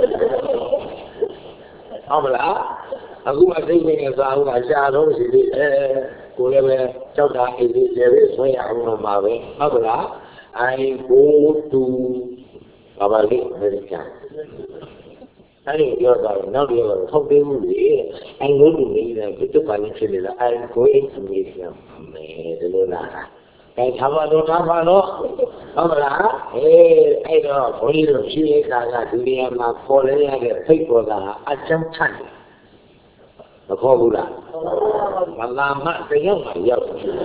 không là aku masih ingin tahu aja dong sini eh boleh coba ini jadi saya orang mawe apa lah I go to Bali America anh giờ rồi nó giờ không biết gì anh muốn nghĩ là cái tức bạn như thế là anh có ý nghĩ là mẹ nó là cái thằng nó thằng nó không là ê ai đó có đi được suy nghĩ là là thứ gì mà có lẽ là cái thích của là anh chẳng thành nó khóဘူးလားမလာမတရားမရောက်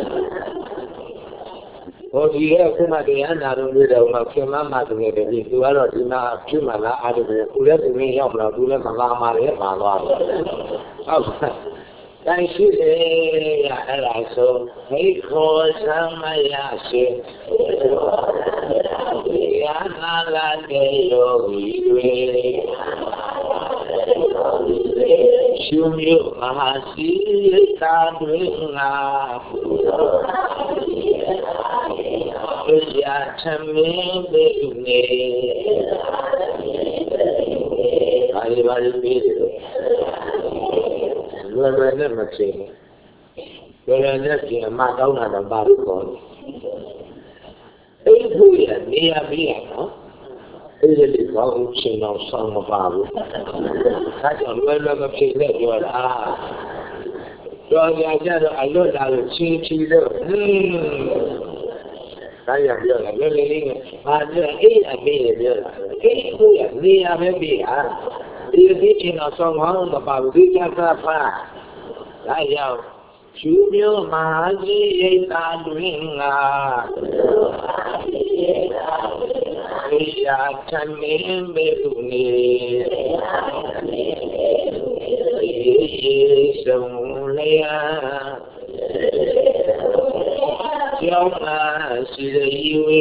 ဟိုဒီရဲ့ခုမှတရားနာလို့တွေ့တော့မှခင်မမှတူနေတယ်ဒီသူကတော့ဒီမှာဖြစ်မှလားအားတယ်ကိုလည်းသူရင်းရောက်မလားသူလည်းမလာမှလည်းပါသွားတယ်ဟုတ်တိုင်းရှိတယ်ရအဲ့ဒါဆိုဟိခေါ်ဆမ်းမရရှိရာနာလာတဲ့ယောဂီတွေရှင်မြို့မဟာစီတာတွေငါဘုရားချမ်းမင်းပေနေဘာလို့ဘာလို့ပြီးတယ်လွယ်လွယ်နဲ့မဖြစ်လွယ်လွယ်နဲ့ပြင်အမတောင်းတာတော့ပါလို့ခေါ်တယ်အဲ့ဒီရနေရပြီးရနော်အဲ့ဒီလေးကောင်းချင်းတော့ဆောင်းမပါဘူးဒါကြောင့်လွယ်လွယ်မဖြစ်နဲ့ပြောတာတော်ကြကြတော့အလွတ်လာလို့ချင်းချီလို့ဟင်းဒါရပြောတာလွယ်လွယ်လေးကဘာပြောအဲ့အမေပြောတာအဲ့ဒီရနေရပဲပြီးဟာဒီဒီချင်းတော့ဆောင်းမပါဘူးဒီကြတာဖာဒါကြောင့်ရှုမျိုးမဟာကြီးရိတ်တာတွင်ငါဘုရားချမ်းမင်းမေသူနေယေရှုလျာကျောင်းလာရှိရဝေ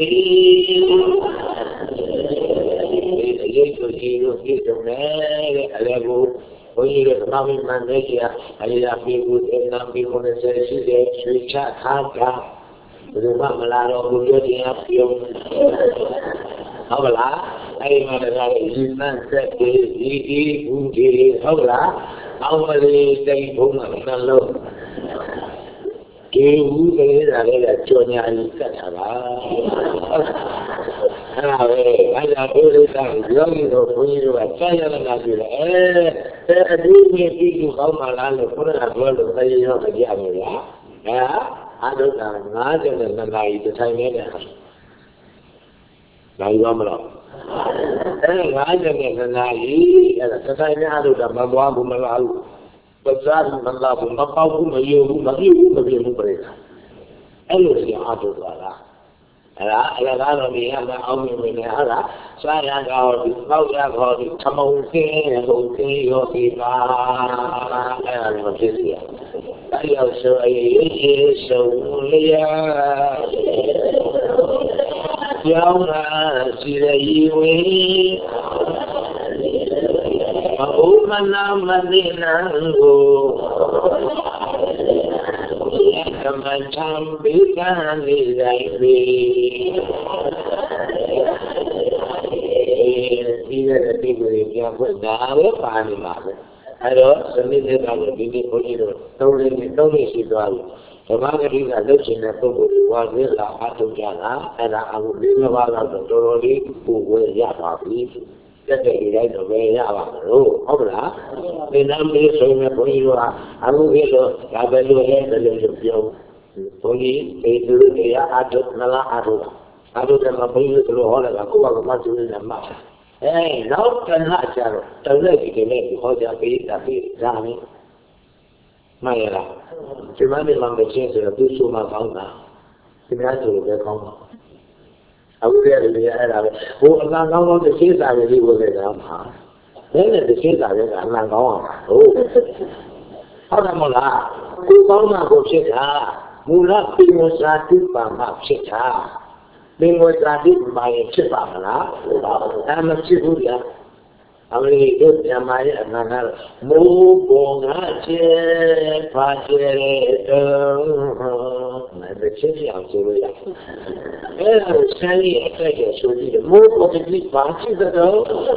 ယေရှုကြီးကိုကြည့်တယ်တဲ့အလေကိုဘုန်းကြီးတို့ဓမ္မမန်လေးကြီးအရိယာပြေကိုအနာပြေကိုနဲ့ဆက်ရှိတဲ့ရွှေချခါကဘယ်မှာမလာတော့ဘူးပြောခြင်းအပြုံးဟုတ်လားအဲ့ဒီမှာလည်းဒီနန်းဆက်ပြီးဒီဒီဘူးဒီဟုတ်လားအောင်းမလေးတိတ်ဘုံမှာနှလုံးဒီဘူးကလေးဒါလေးကကြော်ညာကြီးကတ်တာပါအဲ့ဒါပဲအဲ့ဒါဒုရိသယောဂီတို့ဘုန်းကြီးတို့ကကြာရလာကြည့်တယ်အဲအဲအတူတူပြီးသူကောင်းမှလားလို့ခေါင်းကပြောလို့သိရောမကြဘူးလားအဲအတုကငါးဆယ်နဲ့နှစ်နာရီတိုင်းနေတဲ့နိုင်ရောမလို့အဲငါးဆယ်နဲ့နှစ်နာရီအဲ့ဒါတိုင်းနဲ့အတုကမသွားဘူးမလားဘူးပဇာမလာဘူးမပေါဘူးမယုံဘူးမပြည့်ဘူးမပြည့်ဘူးပြည့်အဲ့လိုစီအတုကလားအဲ့ဒါအလကားတော်ကြီးကလည်းအောင်းမြင်နေဟာလားစားရကောဒီပေါက်ရကောဒီသမုံခင်းဟုတ်ခင်းရောဒီပါအဲ့ဒါလည်းမဖြစ်စီရအဲ့ရောက်ဆိုအေးရေဆုံးလျာကျောင်းလာစီရည်ဝေဘုမနာမသိနံကိုကမ္မထံပိကံလေးတိုင်းပြီပြီးတဲ့တိကိုပြန်ဖွင့်တာပဲပါနေမှာပဲအဲ့တော့စနစ်တွေကလည်းဒီနေ့ဘုန်းကြီးတို့သုံးလေးသုံးလေးရှိသွားပြီဓမ္မဂတိကလုတ်ချင်တဲ့ပုဂ္ဂိုလ်တွေဝါသေးလာအားထုတ်ကြတာအဲ့ဒါအခုလေးနှစ်ပါးတော့တော်တော်လေးပူဝဲရပါပြီတက်တဲ့ဒီတိုင်းတော့ပဲရပါမလို့ဟုတ်လားဒီနာမည်ဆိုရင်ဘုန်းကြီးတို့ကအခုခေတ်တော့ဒါပဲလို့လည်းဘယ်လိုပြောဘုန်းကြီးဒီလူတွေအားထုတ်နလားအားထုတ်အားထုတ်တယ်မှာဘုန်းကြီးတို့ဟောတယ်ကကိုယ့်ဘာကမှသူနေမှာအဲနောက်တနကြတော့တလက်ဒီကနေ့ဟောကြပေးတာပြီးဒါမင်းမှန်ရလားဒီမှာဒီမှာမချင်းဆိုတော့သူ့ဆိုမှကောင်းတာဒီများဆိုလည်းကောင်းတာအခုတည်းကလည်းအဲ့ဒါပဲဟိုအလံကောင်းကောင်းတစ်ရှင်းစာပဲလေးကိုလည်းကောင်းပါဘယ်နဲ့တစ်ရှင်းစာပဲကအလံကောင်းအောင်ဟုတ်ဟုတ်တယ်မဟုတ်လားကိုကောင်းမှကိုဖြစ်တာမူလပိမစာတိပါမှဖြစ်တာပိမစာတိပါရင်ဖြစ်ပါမလားအဲ့မဖြစ်ဘူးဗျာအမေရိကန်မြန်မာရဲ့အမှန်ကတော့မိုးပေါ်ငါချေပါချေတော့မတချင်အောင်ဆိုလို့ရအဲ့ဒါဆန်းရအခိုက်ရဆိုပြီးမိုးပေါ်တိပါချေတော့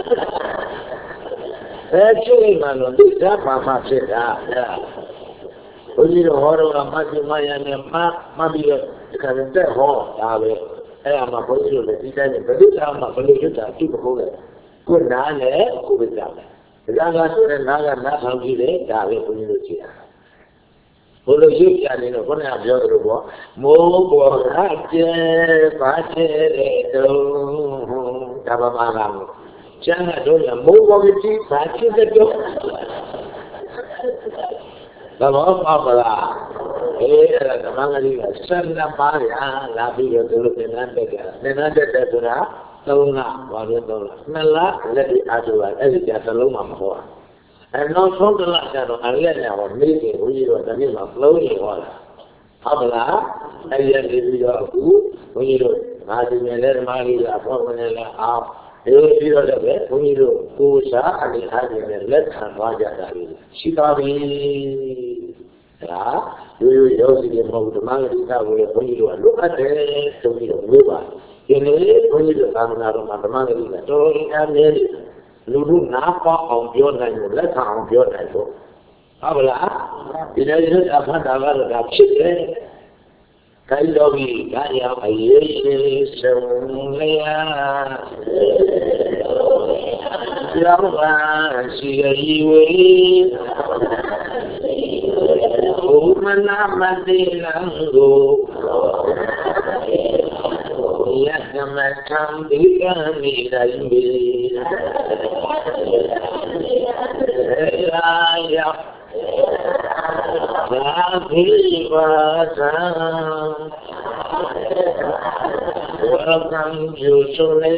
အဲ့ဒီမှလို့ဒီစားပါမှဖြစ်တာဘုရားတော်ဟောတော်ကမတ်မယနဲ့မမပြီးတော့ဒီကနေ့တက်ဟောဒါပဲအဲ့အမှဘုရားတို့လည်းဒီတိုင်းဘယ်လိုသာမှဘယ်လိုဖြစ်တာသူ့မဟုတ်လေကိုနားနဲ့ကိုပြကြတယ်ဒါကဆိုရင်နားကနားထောင်ကြည့်တယ်ဒါပဲဘုန်းကြီးတို့ကြည့်တာဘုလိုရုပ်ပြနေတော့ခေါင်းကပြောသလိုပေါ့မိုးပေါ်ကကျဲပါချဲတဲ့တုံးဒါပါပါလားကျန်တော့မိုးပေါ်ကကြည့်ပါချဲတဲ့တုံးဒါတော့ပါပါလားအေးအဲ့ဒါဓမ္မဂရိကဆန္ဒပါးရလာပြီးတော့သူတို့သင်္ကန်းတက်ကြတာသင်္ကန်းတက်တဲ့ဆိုတာသုံးလဘာလို့သုံးလနှစ်လလက်ဒီအားထုတ်အဲ့ဒီကြသလုံးမှမဟောအဲ့နောက်ဆုံးတစ်လကျတော့အရက်နဲ့ဟောမိခင်ဘုန်းကြီးတို့တနေ့မှလုံးရင်ဟောတာဟုတ်ပါလားအဲ့ဒီနေပြီးတော့အခုဘုန်းကြီးတို့ငါဒီနယ်ဓမ္မဂရိကအဖို့ဝင်လာအောင်ဒီလိုပြီးတော့လည်းပဲဘုန်းကြီးတို့ကိုယ်စားအနေအားဖြင့်လက်ခံသွားကြတာရှိပါပြီဒါရိုးရိုးရောစီတွေမဟုတ်ဓမ္မဂရိကကိုလည်းဘုန်းကြီးတို့ကလိုအပ်တယ်ဆိုပြီးတော့ပြောပါဒီနေ့ဘုန်းကြီးတို့သာမဏေတော်မှာဓမ္မဂရိကတော်တော်လေးအားနည်းတယ်လူလူနားပေါအောင်ပြောနိုင်လို့လက်ခံအောင်ပြောနိုင်ဖို့ဟုတ်ပါလားဒီနေ့ဒီအဖတ်တာကတော့ဒါဖြစ်တယ်ခိုင်တော်ပြီဒါရောက်အရေးရှိဆုံးလျာရောက်ပါရှိရည်ဝေဘုမနာမတိလံကိုယသမထံဒီကံမိတိုင်းဘီရာယောသာဘိပါသံဝရကံကျူဆိုလေ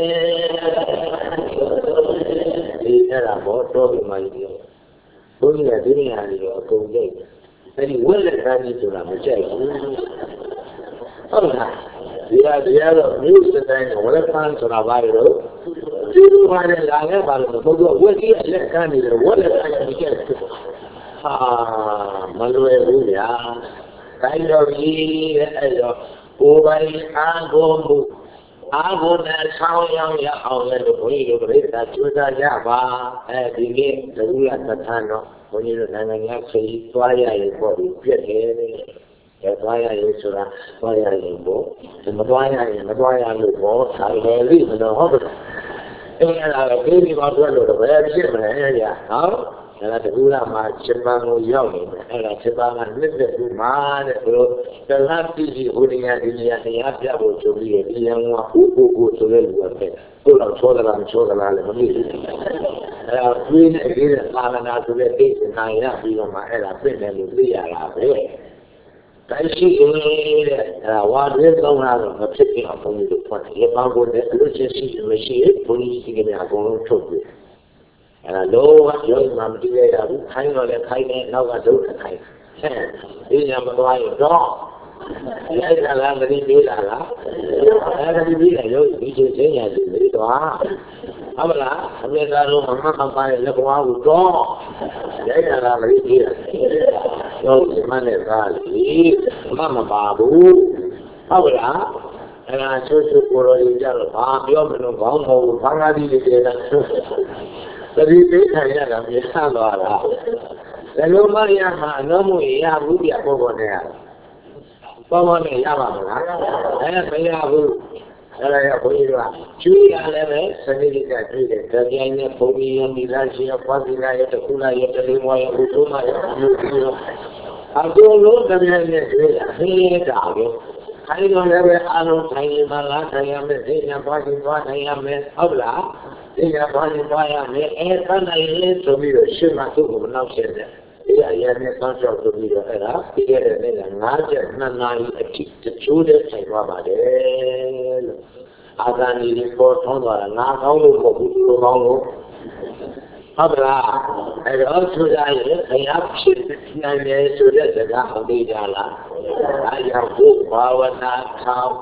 ဒီအဲ့ဒါဘောတော်ဒီမှာကြီးဘုရားဒီနေရာကြီးတော့အကုန်ကြိတ်အဲ့ဒီဝက်လက်သားကြီးဆိုတာမကြိုက်ဘူးဟုတ်လားဒီကတရားတော့မြို့စတိုင်းဝက်ပန်းဆိုတာဘာလို့ဒီလိုပါလေလာခဲ့ပါလို့ဘုရားဝက်ကြီးအလက်ကန်းနေတယ်ဝက်လက်သားကြီးကြိုက်ဟာမလွယ်ဘူးဗျာတိုင်းတော်ကြီးအဲ့တော့ကိုယ်ပိုင်အားကိုးမှုအားကိုးနဲ့ဆောင်းရောက်ရအောင်လို့ဘုန်းကြီးတို့ပြိဿကျူးစားကြပါအဲဒီနေ့ဒုလသထန်တော့ဘုန်းကြီးတို့နိုင်ငံများခရီးသွားရရင်ပေါ့ဒီပြည့်တယ်အဲသွားရရင်ဆိုတာသွားရရင်ပေါ့ဒီမသွားရရင်မသွားရလို့ပေါ့ဒါလည်းလိမလို့ဟုတ်တယ်အဲ့ဒါကပြေးပြီးတော့လို့တော့ဘယ်ဖြစ်မလဲကြာဟုတ်အဲ့ဒါတူလာမှာချက်ပန်းကိုရောက်နေတယ်အဲ့ဒါချက်ပန်းကနှစ်သက်ဘူးမှာတဲ့ဘလို့တလားတိတိဟိုနေရာဒီနေရာတရားပြဖို့ဆိုပြီးဒီရန်ကဥပုပ်ကိုဆိုလဲလူပဲကိုတော့ချောသလားမချောသလားလည်းမသိဘူးအဲ့ဒါပြင်းနေကြတဲ့သာသနာဆိုတဲ့အိတ်နိုင်ရပြီးတော့မှအဲ့ဒါပြည့်တယ်လို့သိရတာပဲတိုင်းရှိတဲ့အဲ့ဒါဝါတွဲသုံးတာတော့မဖြစ်ဖြစ်အောင်ဘုန်းကြီးတို့ဖွင့်တယ်ဘာကိုလဲအလို့ချင်းရှိမရှိဘုန်းကြီးစီကနေအကုန်လုံးထုတ်ပြအဲ့ဒါလောကရောမှမတည်ရဘူးခိုင်းတော့လည်းခိုင်းနေနောက်ကဒုက္ခခိုင်းဒီညမသွားရင်တော့ရိုက်တာလားမသိသေးလားလားအဲ့ဒါဒီပြီးတယ်ရောဒီချင်းချင်းရစီပြီးတော့ဟုတ်မလားအမေသာတို့မမပါရဲ့လက်ကွာကိုတော့ရိုက်တာလားမသိသေးလားရောဒီမနဲ့သားလीမမပါဘူးဟုတ်လားအဲ့ဒါချိုးချိုးကိုယ်တော်ကြီးကြတော့ဘာပြောမလို့ခေါင်းမဟုတ်ဘာသာတိတွေလားသတိပေးခံရတာမြင်သွားတာဘယ်လိုမှရမှာအလုံးမရဘူးပြပေါ်ပေါ်နဲ့ပေါ်ပေါ်နဲ့ရပါမလားအဲမရဘူးအဲ့ဒါရဘုန်းကြီးကကျွေးရလည်းပဲစနစ်တကျကျွေးတယ်ကြိုင်နဲ့ဘုန်းကြီးရောမိသားစုရောပွားစီလာရောတခုလာရောတလေးမွားရောဘုထုမရောမျိုးကြီးရောအကုန်လုံးတပြိုင်နက်ကျွေးတာဟင်းတာပဲခိုင်းတော့လည်းပဲအားလုံးထိုင်ရင်မလားထိုင်ရမယ်သိညာပွားစီပွားထိုင်ရမယ်ဟုတ်လားသိညာပွားစီပွားရမယ်အဲခဏလေးဆိုပြီးတော့ရှင်းမှသူ့ကိုမနှောက်ရှင်းတယ်ဒီအရာနဲ့ဆောင်းချောက်ဆိုပြီးတော့အဲ့ဒါပြီးခဲ့တဲ့နေ့ကငါးချက်နှစ်နာရီအထိတချိုးတဲ့ထိုင်သွားပါတယ်လို့အာဇာနည်တွေပေါ်ထွန်းသွားတာငါကောင်းလို့မဟုတ်ဘူးသူကောင်းလို့ဟုတ်လားအဲ့တော့သူကြရဲ့ခရဖြစ်နိုင်တယ်ဆိုတဲ့စကားဟုတ်သေးကြလားအဲကြောင့်ဘုဘာဝနာထောင်း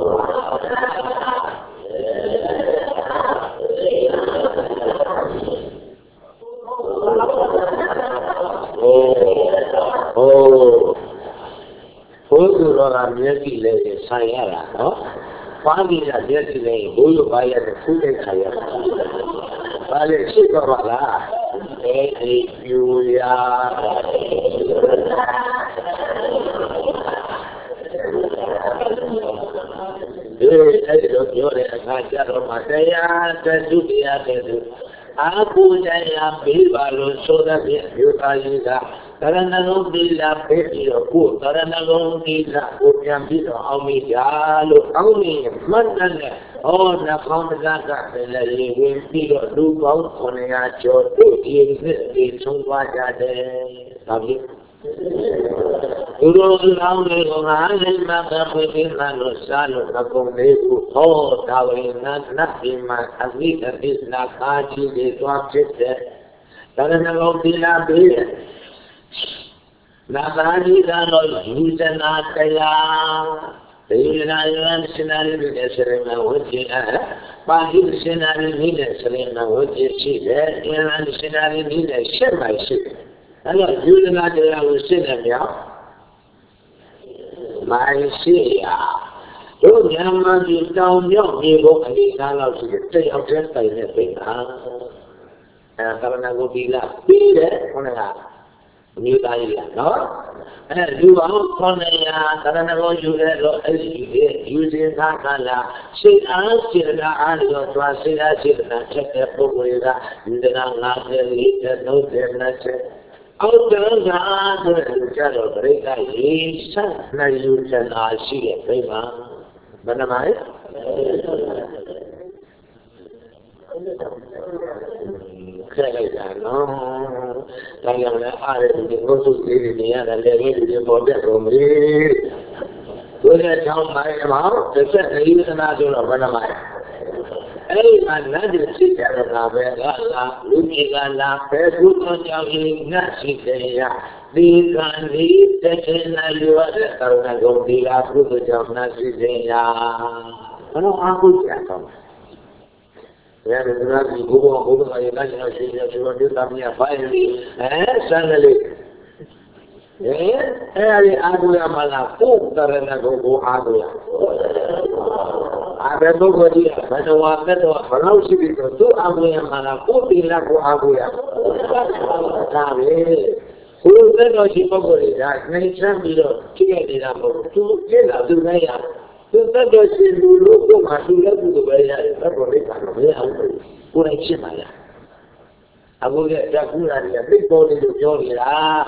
โอ้โอ้ဘုသူတော်ကမျက်စိလေးဆိုင်ရတာနော်ဘာကြီးကမျက်စိလေးဘိုးလိုပါရတယ်ဖူးတဲ့ခါရဘာလဲရှိတော့ပါလားအေးအေးပြူရာဒီအဲ့လိုပြောတဲ့အခါကျတော့မတရားတသုတရားတဲ့သူအာကုတရားပေးပါလို့ဆိုတဲ့ပြုသားကြီးကတရဏဂုံသီလပေးပြီးတော့ကိုတရဏဂုံသီလကိုပြန်ပြီးတော့အောင်မိကြလို့အောင်းနေမှတ်တဲ့ဟောနှကောင်းတကားကလည်းလေဝင်ပြီးတော့လူပေါင်းခုနှစ်ရာကျော်တို့ဒီနှစ်ဒီဆုံးသွားကြတယ်ဒါပြီးဘုရောလောင်းလေးကငါးလေးမှာကဖွင့်ပြီးမှလို့စားလို့အကုန်လေးကိုဟောဒါဝိနတ်နတ်ဒီမှာအဝိဒပိစနာကာကြီးတွေသွားဖြစ်တဲ့ဒါရဏဂုံသီလပေးတယ်နာသာကြီးကတော့ယူဇနာတရားဒီနာယံရှင်နာရီနဲ့ဆရမဝတ်ကြီးအဲပါဠိရှင်နာရီနဲ့ဆရမဝတ်ကြီးရှိတယ်အင်္ဂလိပ်ရှင်နာရီနဲ့ရှင်းပါရှိတယ်အဲ့တော့ယူဇနာတရားကိုရှင်းတယ်မြောက်မိုင်းရှိရတို့မြန်မာပြည်တောင်မြောက်မြေပေါ်အနေအထားလောက်ရှိတယ်တယောက်တည်းတိုင်နေပြီလားအဲသရဏဂုံသီလပြီးတယ်ခေါင်းကအမျိုးသားကြီးလားနော်အဲလူအောင်ခေါင်းနေရသရဏဂုံယူတဲ့တော့အဲ့ဒီယူစဉ်ခါခါလာစိတ်အားစေတနာအားလို့သွားစိတ်အားစေတနာချက်တဲ့ပုဂ္ဂိုလ်ကဒီကငါးဆယ်လေးတဲ့သုံးဆယ်နှစ်ဆယ်အောက်တန်းသာဆိုတဲ့ကြတော့ပြိဿရေဆက်နှစ်ယူချင်တာရှိရဲ့ပြိမဘယ်နှမိုင်ခဲ့လိုက်တာနော်ဒါကြောင့်လည်းအားရတဲ့ဘုသူကြီးတွေနေရတယ်လေဒီပေါ်ပြတော့မလေးဘုရားကြောင့်မိုင်းမှာတစ်ဆက်အရေးသနာဆိုတော့ဘယ်နှမိုင်အဲ့ဒီမှာနတ်တွေသိကြတာပဲကလာလူကြီးကလာပဲသူ့ကြောင့်ရင်ငတ်ရှိတယ်ရဒီကံဒီတဲ့ချင်းလိုက်ရတဲ့ကရုဏာဂုံဒီလာဘုသူကြောင့်ငတ်ရှိတယ်ရဘယ်တော့အာဟုကြတော့ရတဲ့ကဒီဘုရားဘုရားရဲ့လက်ရှိရှိတဲ့ဒီလိုမျိုးသားများဖိုင်အဲဆန်းကလေးအဲအဲဒီအာဟုရမလားကိုယ်တရဏဂုံကိုအာဟုရအဘယ်ပုဂ္ဂိုလ်ကြီးဘယ်တော့မှတော့ဘလို့ရှိပြီးတော့သူ့အာဟုရမလားကိုယ်တိလကိုအာဟုရဒါပဲဘုရားတော်ရှိပုဂ္ဂိုလ်တွေကနှိမ့်ချမ်းပြီးတော့ကြည့်ရနေတာမဟုတ်ဘူးသူကြည့်တာသူလည်းရသူတတ်တော်ရှိလူလို့ကိုမှသူလည်းသူပဲရတယ်တတ်တော်လေးကတော့မရဘူးကိုယ်လည်းရှင်းပါလားအခုကတကူရာတွေကသိပေါ်နေလို့ပြောနေတာ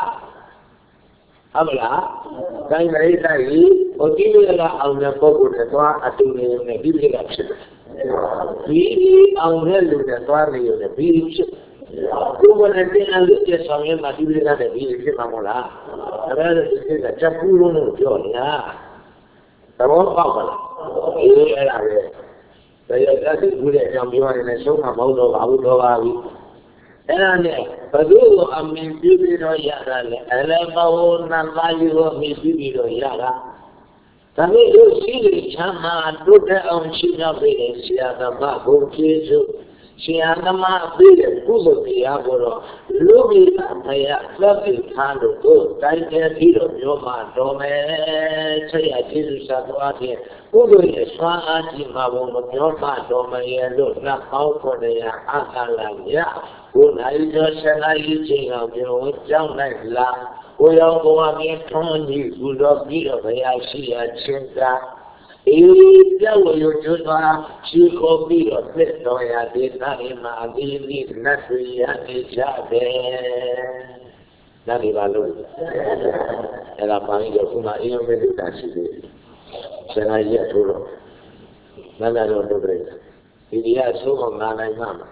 ဟုတ်လားတိုင်းမရိတ်တိုင်းဟိုဒီလိုကအောင်တဲ့ပုဂ္ဂိုလ်တွေသွားအတူနေနေဒီလိုကဖြစ်တယ်ဒီအောင်တဲ့လူတွေသွားနေရတယ်ဒီဖြစ်ကိုယ်ကလည်းတင်အလုပ်ကျဆောင်ရမှာဒီလိုကလည်းဒီလိုဖြစ်မှာမဟုတ်လားအဲ့ဒါဒီကချက်ကူလုံးလို့ပြောနေတာသဘောပေါက်ပါလားအေးအဲ့ဒါပဲဒါရတဲ့ကူတဲ့အကြောင်းပြောရရင်ဆုံးမမဟုတ်တော့ဘာဘူးတော့ပါဘူးအဲ့ဒါနဲ့ဘုသူ့ကိုအမြင်ပြုပြီးတော့ရတာလေအလဘောနာပါယူကိုမြင်ပြီးတော့ရတာဒါပေမဲ့လို့ရှိလေချမ်းသာတို့တဲ့အောင်ရှိတော့ပြီဆရာသမားဘုံကျေးဇူး Sianama be Kulopiaboro, Lumi Maya, Lovely Kando, Tiger Hero, Yoma, Dome, Saya Jesus Satwati, Ulu Swati Mabo, Yoma, Dome, look, not out for the Akalamia, who I just said I eating of you, down like La, we all go against Tony, who love me of I see a chinta. Ìjẹ́wò yòjúmọ́ tí kò bí ọ̀pẹ́ lọ́yà dé láì máa bí ní láti yáni jáde. Láti bá lórí. Ẹ̀rọ àpàrin jọ fún máa yíyan mẹ́lẹ̀ dàṣìlè. Ṣẹ́nà yẹ́ tó lọ. Lálẹ́ àlọ́ ọdún bẹ̀rẹ̀. Ìdí àṣọ́mọ̀ máa náà máa.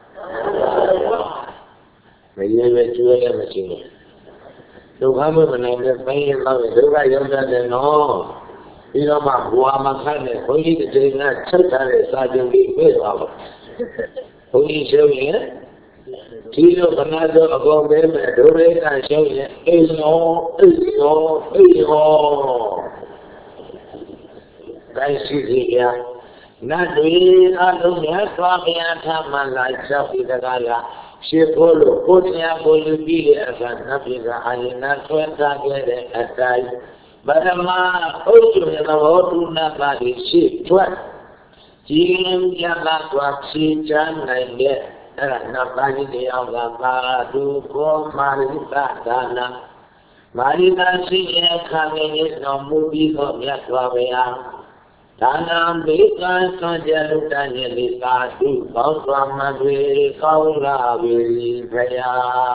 Mẹ̀yẹ́ rẹ̀ tí ó yẹ mẹ́sì ni. Tó bá mọ̀ mọ̀ náà mẹ́fẹ́ máa rẹ̀ ló bá yọ jáde náà. You know, my boy, my kind of holy the day not took out it, so I didn't get rid of it. Holy show you, Tito Bernardo, a go there, and do it, and show you, is no, is no, is no. That's easy, yeah. Not really, I don't have to be a time like Sophie the Gala. She follow, put me up for you, be as a nothing, I did not try to get it at time. But ma otu na otu na ba di shi twa jin ya ba twa shi chan na ye na ba ni de ya ba ba du ko ma ri ba da na ma ri na shi ye kha me ni no mu bi ko ya twa ba ya da na me ka sa ja lu ta ni li ka du ba twa ma dwe kau la bi ba ya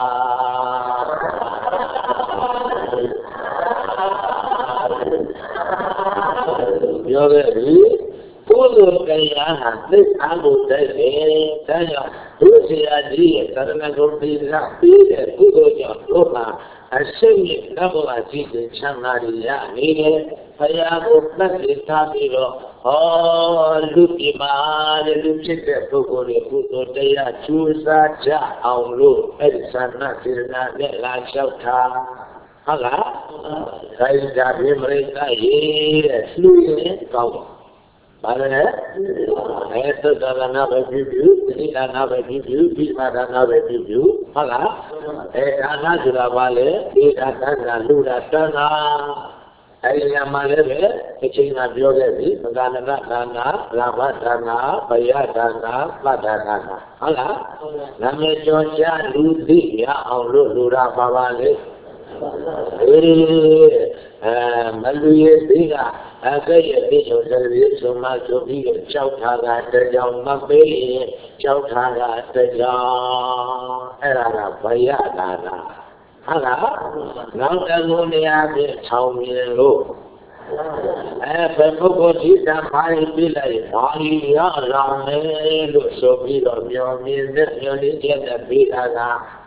You're ready? Pull the hand, this angle, Tanya, who's the idea? Karana Gordi, Lapid, Kudo, Loma, I sing it double as it in Chanaria, needed, Payako, Plastic Tabilo, oh, Lukima, the Lucite, Pugo, Puto, they are Chusa, Ja, Aulu, Edison, Natina, La Shauta. Hala, saya jadi mereka ini seluruhnya kau. Mana? Itu dalam nama review, ini dalam review, di mana nama review. Hala, eh, anak sudah balik, tidak ada lalu datang. Ayah mana be? Kecil nabi oleh mengenai dana, lama dana, bayar dana, pada dana. Hala, nama cuaca ludi ya, Allah lurah balik. Maluye biga, agaknya besok dari semua jogi jauh thara terjauh mampu, jauh thara terjauh era bayar dana. Hala, nak dunia ni jauh milu. Eh, pembuka kita main bilai, main ya ramai lu sobi lu mian mian mian dia dah bilai.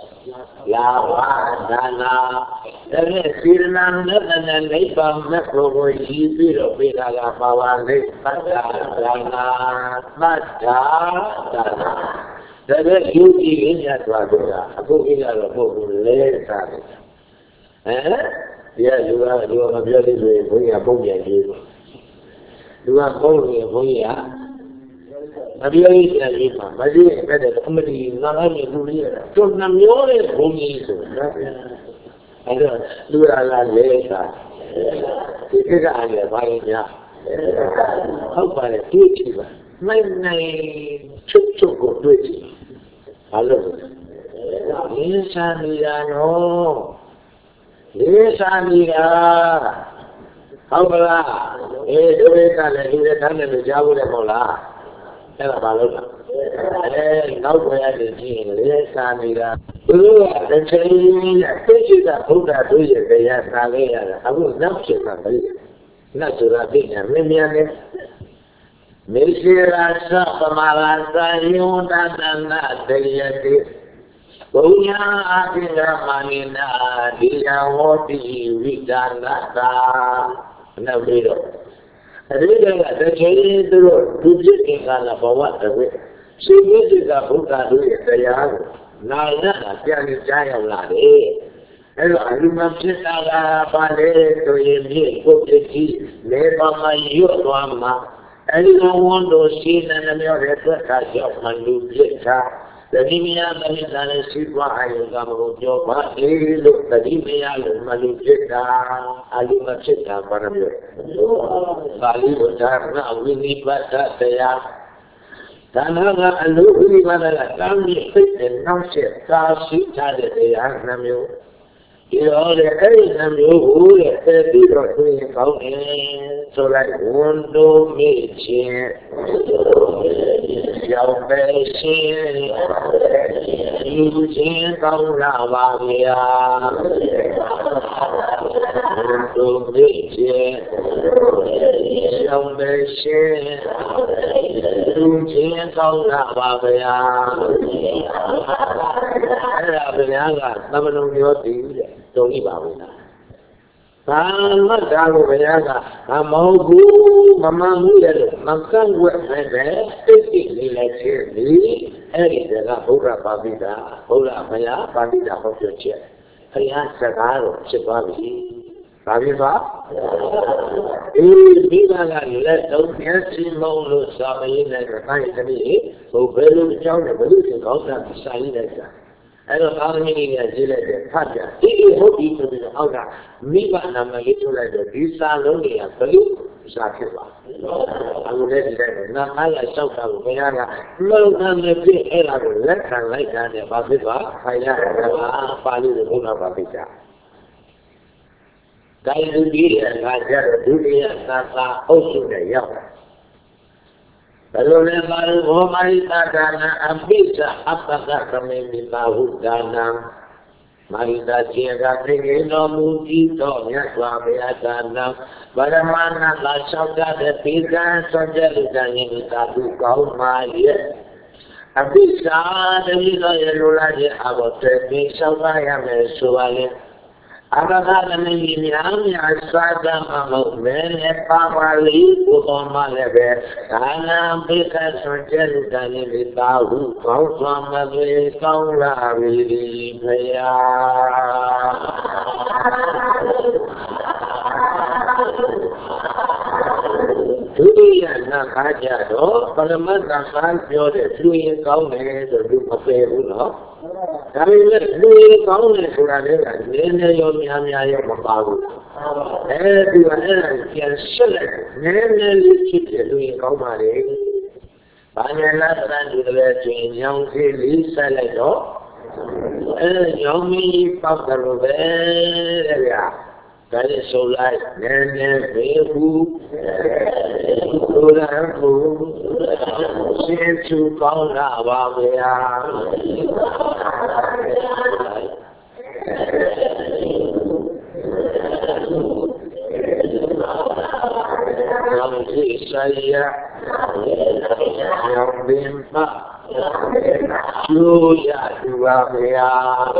La dana, tapi firman dan lepas makro ini biro biro la bawa lepas dana, mata dana. Tapi yuki ini ada juga. Aku kira aku boleh tak? Eh? Ya juga juga macam ni punya punya juga. Juga punya punya. Tapi ini ni mah, macam ada kembali nangan itu dia. So namanya bumi itu. Ada dua ala lesa. Kita ada banyak. Apa ni? Tujuh. Main main cup cup tujuh. Halo. Ini sandiano. Ini sandia. Apa lah? Eh, mereka ni ini kan ni jauh le mola. Era balona. Eh, now we are the team. Let's say that. Oh, the training. This is a good idea. They are saying that. I will not say that. Not to that thing. Maybe I need. Maybe I saw from our side. You don't know that they Punya akhirnya manina dia moti widana nabi do. Ada ada jadi itu tujuh tinggal bawa tapi semua juga bukan duit saya. Naya dia ni saya lari. Kalau ada macam apa le tu ini kau jadi lepas mayu tu amma. Anyone who sees an American job and do later, the Dimia Malan Silva and Gamo, but they look the Dimia Malujeta, Alumacheta, Manabu. Bali was now really better there. Tanaka and Louis Manala, family fit and now shit, car seat at the Arnamio. You know, the Arnam, you would have people doing out so like one do me, Young Bessie, you can't go around here. One do me, Young Bessie, you can't go around here. I have been your deal. Don't give out now. I'm not going to I'm all good. Mamma, Makan, fifty electricity, and the Hura Babida, Hura Maya, Babida of your chair. I answer Garo, Chibabi. Babiba? Viva la let Nancy Molo Sabayin and the me, who very young and believing out that silent. I don't know how many years you let the Paja. He hope you to be out of Miba Namagito like the Visa Longi and Pelu, Sakiba. I would let it not I myself have Bayana. No, none of the air I will let her like that about Babiba, Fayana, Fali the Luna Babita. Guy and I get a duty and Nasa Ocean the Yellow. Kalau lepas rumai dana ambisa apa tak kami tahu dana, mari kita tinggi nomu itu ya suami dana. Bagaimana lasau ada tiga saja dan ini satu kaum maya. Ambisa dari loya lagi awak terpisah yang mesuai. Apakah ini yang asal mahumen pamali utama lebe karena mereka saja dan ini tahu kau sama kau lagi dia. Tujuan nak ajar do, kalau mana kan piada tujuan kau ni tu apa pun. Kami ni kau ni sudah ada, ni ni yang kami ayam mahu. Eh, tujuan ni yang selek, ni ni kita tujuan kau mari. Banyaklah orang juga tujuan yang sili selek do. Eh, yang ni pakar berbeza. Kali solai, nenek, ibu, saudaraku, sentu kau nak bawa. Nanti saya yang minta, suya dua ya.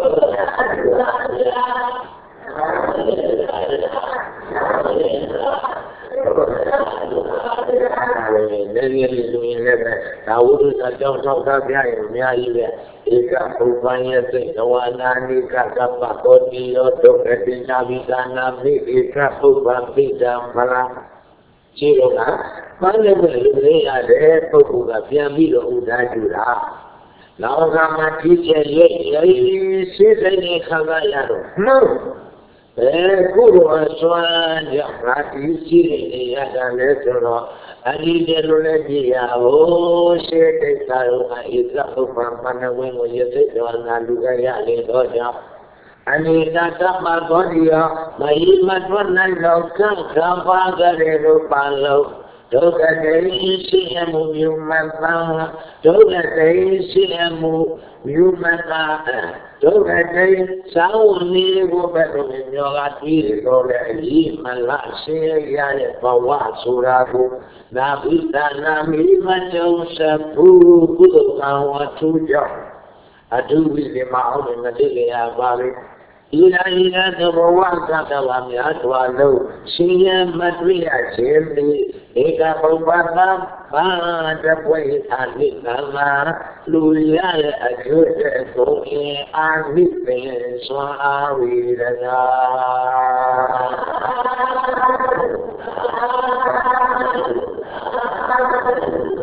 Negeri dunia tahu saja sahaja yang miaya jika rupanya kawanan jika apa kodiyo dokternya bisa nabi jika ubah bidang malam ciloka mana boleh ada fotografi bila udah jula lalu mati jadi sisa ini kagak no. Eh, guru aswan yang mati sini ada lesno, adi derule dia oh sete kalau kita upampan wengo yete doang juga ya ledoja. Ani kata magodia, mai matwan laukan kapa gare rupalo. Doga dari siamu yumata, doga dari siamu yumata, doga dari sauni goberu nyogati dole lima lasi ya bawa suraku, nabi tanami macam sepuluh kudu kawan tujuh, aduh lima orang nanti ya balik. Ila-ila terbawa ke dalamnya walau siya matria sendiri ika pembakar pada poin anik nama luya ajut toke anik pensuawi dana.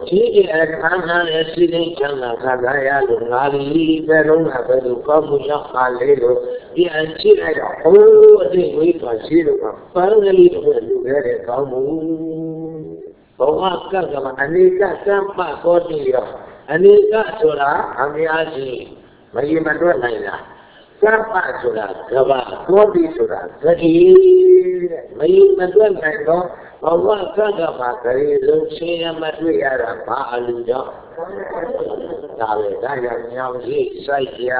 ဒီအခါနာရဲ့စီရင်ချမ်းသာခံစားရလို့ငါဒီဘယ်လုံးကဘယ်လိုကောင်းမှုရောက်ပါလေလို့ပြန်ကြည့်လိုက်တော့အိုးအသိဝိသွားရှိလို့ကပန်းကလေးတွေလူခဲ့တဲ့ကောင်းမှုဘဝကကမအနေကကမ္မကောတိရောအနေကဆိုတာအများကြီးမရင်မတွက်နိုင်လားကမ္မဆိုတာကဘာကောတိဆိုတာဂတိတဲ့မရင်မတွက်နိုင်တော့ဘဝကကမှာဂရေလုံးရှင်းရမတွေ့ရတာဘာအလူကြောင့်ဒါပဲဒါကြောင့်ညောင်ရှိစိုက်ရ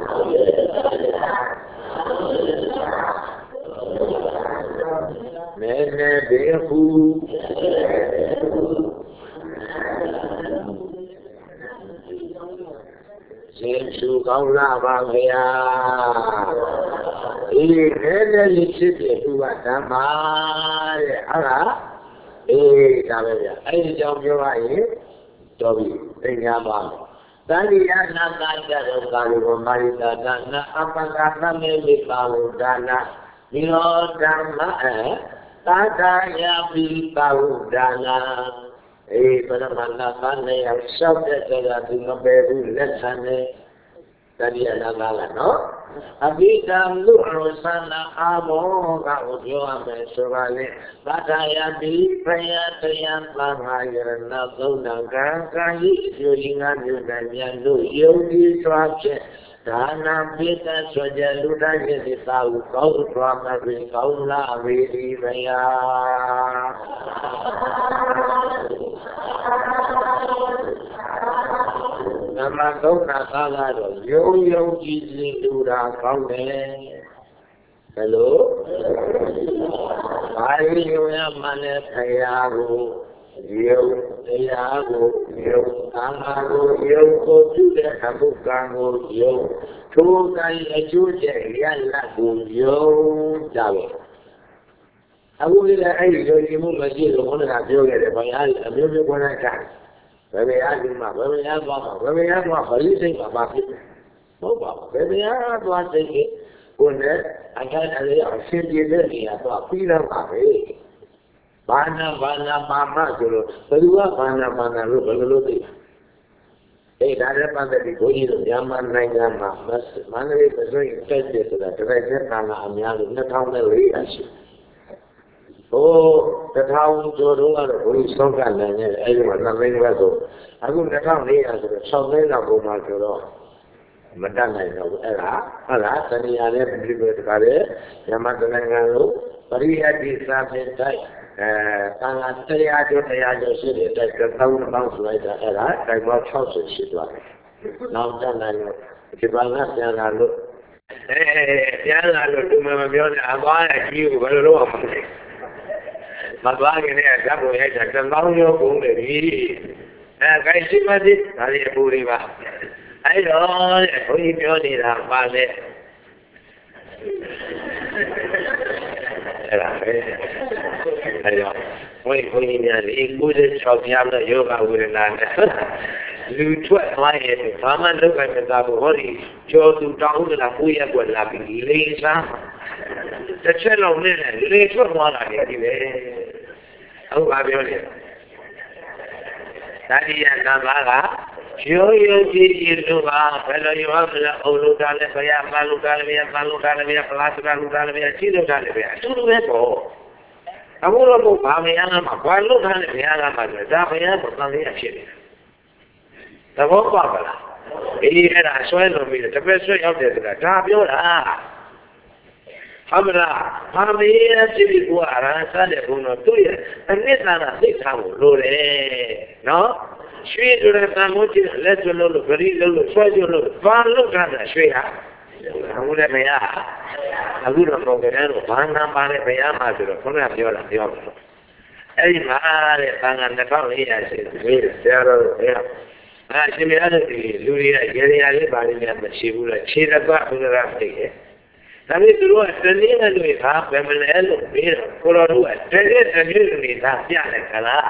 မဲမဲဘေဟုရှင်သူကောင်းလာပါဗျာဒီခဲတဲ့လူဖြစ်တဲ့သူကဓမ္မတဲ့ဟုတ်လားအေးဒါပဲဗျာအဲ့ဒီကြောင့်ပြောရရင်တော်ပြီသိညာပါသန္တိယနာကာကြတော့ကာလူကိုမာရိတာဒါနာအပကသမေမိပါဝဒါနာဒီရောဓမ္မအဲသာသာယပိပါဝဒါနာအေးပရမနာသနဲ့ရောက်လျှောက်တဲ့ကြတာဒီမပယ်ဘူးလက်ခံတယ်သန္တိယနာကာကနော်အဘိဓမ္လူရောသနာအာမောကကိုပြောရမယ်ဆိုပါလေသာသာယပိဖယတယံသံဃာယရဏသုံးနာကံကာယိကျွေငါမျိုးတန်မြန်တို့ယုံကြည်စွာဖြင့်ဒါနာပိတဆွကြလူတိုင်းရဲ့သာဟုကောင်းစွာမပင်ကောင်းလာဝေဒီဘယနမသုံးနာကားကတော့ယုံယုံကြည်ကြည်လူတာကောင်းတယ်ဘယ်လိုဘာလို့ယုံရမှန်းလဲဖရာကိုယုံတရားကိုယုံအာမကိုယုံကိုပြုတဲ့အမှုကံကိုယုံထိုကံအကျိုးတဲ့ရလတ်ကိုယုံကြပါအခုလည်းအဲ့ဒီယုံကြည်မှုမရှိလို့ဘုရားပြောခဲ့တယ်ဘာရအမျိုးမျိုးခေါ်လိုက်တာဘယ်ဘယ်အားဒီမှာဘယ်ဘယ်အားသွားမှာဘယ်ဘယ်အားသွားခရီးစိတ်မှာပါဖြစ်ဟုတ်ပါဘူးဘယ်ဘယ်အားသွားစိတ်ကိုနဲ့အတိုင်းအလေးအရှင်းပြတဲ့နေရာတော့ပြီးတော့ပါပဲဘာနာဘာနာမာမဆိုလို့ဘယ်သူကဘာနာဘာနာလို့ဘယ်လိုလုပ်သိအဲ့ဒါလည်းပတ်သက်ပြီးဘုန်းကြီးတို့မြန်မာနိုင်ငံမှာမန္တလေးပြည်ဆိုရင်တက်တယ်ဆိုတာတရိုက်တဲ့ကာလအများလို့နှစ်ထောင်လေးရာရှိဟိုတထောင်ကျော်တော့ကတော့ဘုန်းကြီးစောင့်ကနိုင်တယ်အဲ့ဒီမှာနှစ်သိန်းပဲဆိုအခုနှစ်ထောင်လေးရာဆိုတော့၆သိန်းလောက်ပုံမှန်ဆိုတော့မတတ်နိုင်တော့ဘူးအဲ့ဒါဟုတ်လားတဏှာနဲ့ပြည်ပြည်တကားလေမြန်မာနိုင်ငံလို့ပရိယတ်ဒီစာပေတိုက်အဲသံဃာတရားကျော်တရားကျော်ရှိတဲ့တိုက်တောင်းတောင်းဆိုလိုက်တာအဲ့ဒါတိုက်ပေါင်း၆၀ရှိသွားတယ်နောက်တတ်နိုင်လို့ဒီဘာသာပြန်လာလို့အဲပြန်လာလို့ဒီမှာမပြောနဲ့အသွားရကြီးကိုဘယ်လိုလုပ်အောင်မလဲမသွားခင်နဲ့ဓာတ်ပုံရိုက်တာတန်တောင်းရောကုန်တယ်ဒီအဲခိုင်ရှိမသည်ဒါလေးအပူလေးပါအဲ့တော့ဘုန်းကြီးပြောနေတာပါလေအဲ့ဒါပဲအဲ့တော့ဘုန်းကြီးဘုန်းကြီးများဒီကိုယ်၆ပြားနဲ့ယောဂဝေဒနာနဲ့လူထွက်သွားရဲ့ဘာမှလုပ်ကြမသာဘူးဟောဒီကျော်သူတောင်းလာကိုယ့်ရဲ့ကွက်လာပြီးလိန်စားတစ်ချက်လုံးနဲ့လေထွက်သွားတာလေဒီပဲဟုတ်ပါပြောနေဒါဒီရနာမကယောယောကြည်ကြည်တို့ပါဘယ်လိုရောမလဲအုံလို့တာလဲဘယ်ရမလို့တာလဲဘယ်ရမလို့တာလဲဘယ်ရပလားစကားလို့တာလဲဘယ်ရရှိလို့တာလဲဘယ်အတူတူပဲပေါ့အခုတော့ဘာမရမ်းမှာဘာလို့တာလဲဘယ်ရမ်းမှာလဲဒါဘယ်ရမ်းကိုတန်လေးအဖြစ်နေသဘောပေါက်ပါလားအေးအဲ့ဒါဆွဲလို့ပြီးတော့တပည့်ဆွဲရောက်တယ်ဆိုတာဒါပြောတာဟုတ်မလားဘာမရဖြစ်ပြီးကိုအရဟံစတဲ့ဘုံတော့သူ့ရဲ့အနစ်သာရသိထားဖို့လိုတယ်နော်ရွှေတို့လည်းတန်မိုးကြည့်လက်စွပ်လို့လို့ဂရီလို့လို့ဆွဲကြလို့ဘာလို့ထားတာရွှေဟာအခုလည်းမရအခုတော့ပုံကလေးတော့ဘာနာပါလဲဘယ်ရမှာဆိုတော့ခုနကပြောတာပြောတယ်အဲ့ဒီမှာတဲ့သံဃာနှစ်ထောင်လေးရာရှိတယ်ဝေးဆရာတော်ဘုရားအဲရှင်မရတဲ့ဒီလူတွေကရေရလေးပါလိမ့်မယ်မရှိဘူးလားခြေတပတ်ဘုရားသိတယ်ဒါပေမဲ့သူတို့ကတနည်းနဲ့တွေ့တာဘယ်မလဲလို့ပြီးတော့ကိုတော်တို့ကတကယ်တကယ်နေတာပြတယ်ခလား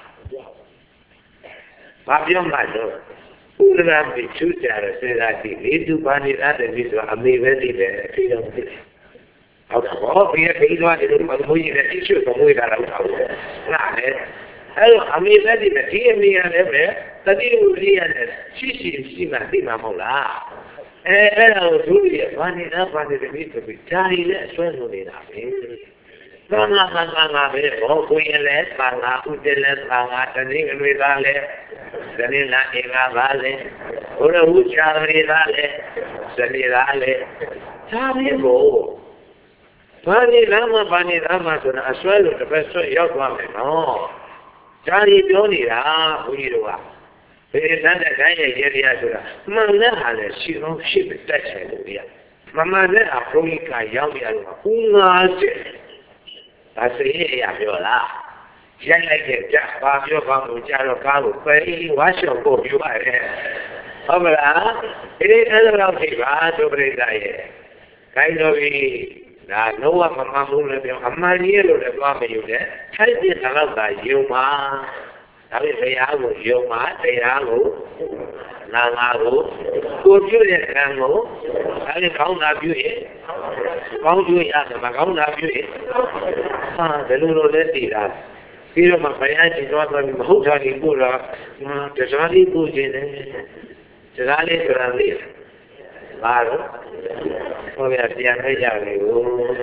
ဘာပြောမှတော့ဥဒရာပိချူကြရစေတာဒီလေးသူပါနေတာတည်းပြီးဆိုအမေပဲသိတယ်အဖေတော့သိတယ်ဟုတ်တော့ဘောပြည့်ပြီးသွားတယ်လို့ဘုန်းကြီးလည်းတိကျဆုံးဝေးတာတော့ဟုတ်လားလေအဲ့တော့အမေလည်းဒီဒီအမေကလည်းပဲတတိယဝိရိယနဲ့ရှိရှိရှိမှသိမှာမဟုတ်လားအဲအဲ့ဒါကိုသူတွေဘာနေတာဘာနေတယ်ပြီးဆိုပြီးဓာရီလည်းအစွဲလို့နေတာပဲဘာငါဘာငါငါပဲဘောကိုရင်လည်းဘာငါဥတည်းလည်းဘာငါတနည်းငွေသားလည်းတနည်းလားအင်္ဂါပါလေဘုရားဝုချာရီသားလည်းစနေသားလည်းဓာရီကိုဘာနေလားမဘာနေလားမဆိုတာအစွဲလို့တစ်ပတ်ဆွဲရောက်သွားမယ်နော်ဓာရီပြောနေတာဘုန်းကြီးတို့ကဘယ်တန်းတဲ့ခိုင်းရဲ့ရေရဆိုတာမှန်တဲ့ဟာလည်းရှိတော့ရှိပဲတက်ချင်လို့ရမမှန်တဲ့ဟာဘုန်းကြီးကရောက်ရတော့ဦးငါစစ်ဒါစိတ်ရပြောလားရိုက်လိုက်တဲ့ကြပါပြောကောင်းလို့ကြတော့ကားကိုပဲဝါရှော့ကိုပြောရတယ်ဟုတ်မလားဒီအဲ့လိုတော့ဖြစ်ပါဒုပရိသရဲ့ခိုင်းတော့ပြီဒါလုံးဝမမှန်ဘူးလည်းပြောအမှန်ကြီးလို့လည်းသွားမယူနဲ့ထိုက်တဲ့တော့ကယုံပါဒါပေမဲ့တရားကိုယုံပါတရားကိုနာငါကိုကိုပြုတဲ့ကံကိုအဲဒီကောင်းတာပြုရင်ကောင်းပြုရတယ်မကောင်းတာပြုရင်ဟာဘယ်လိုလိုလဲတည်တာပြီးတော့မှဘုရားရှင်တော်တော်မဟုတ်တာကြီးပို့တော့တရားလေးပို့ခြင်းတယ်တရားလေးဆိုတာလေဘာလို့ဟောပြပြန်ထိုက်ကြလေကို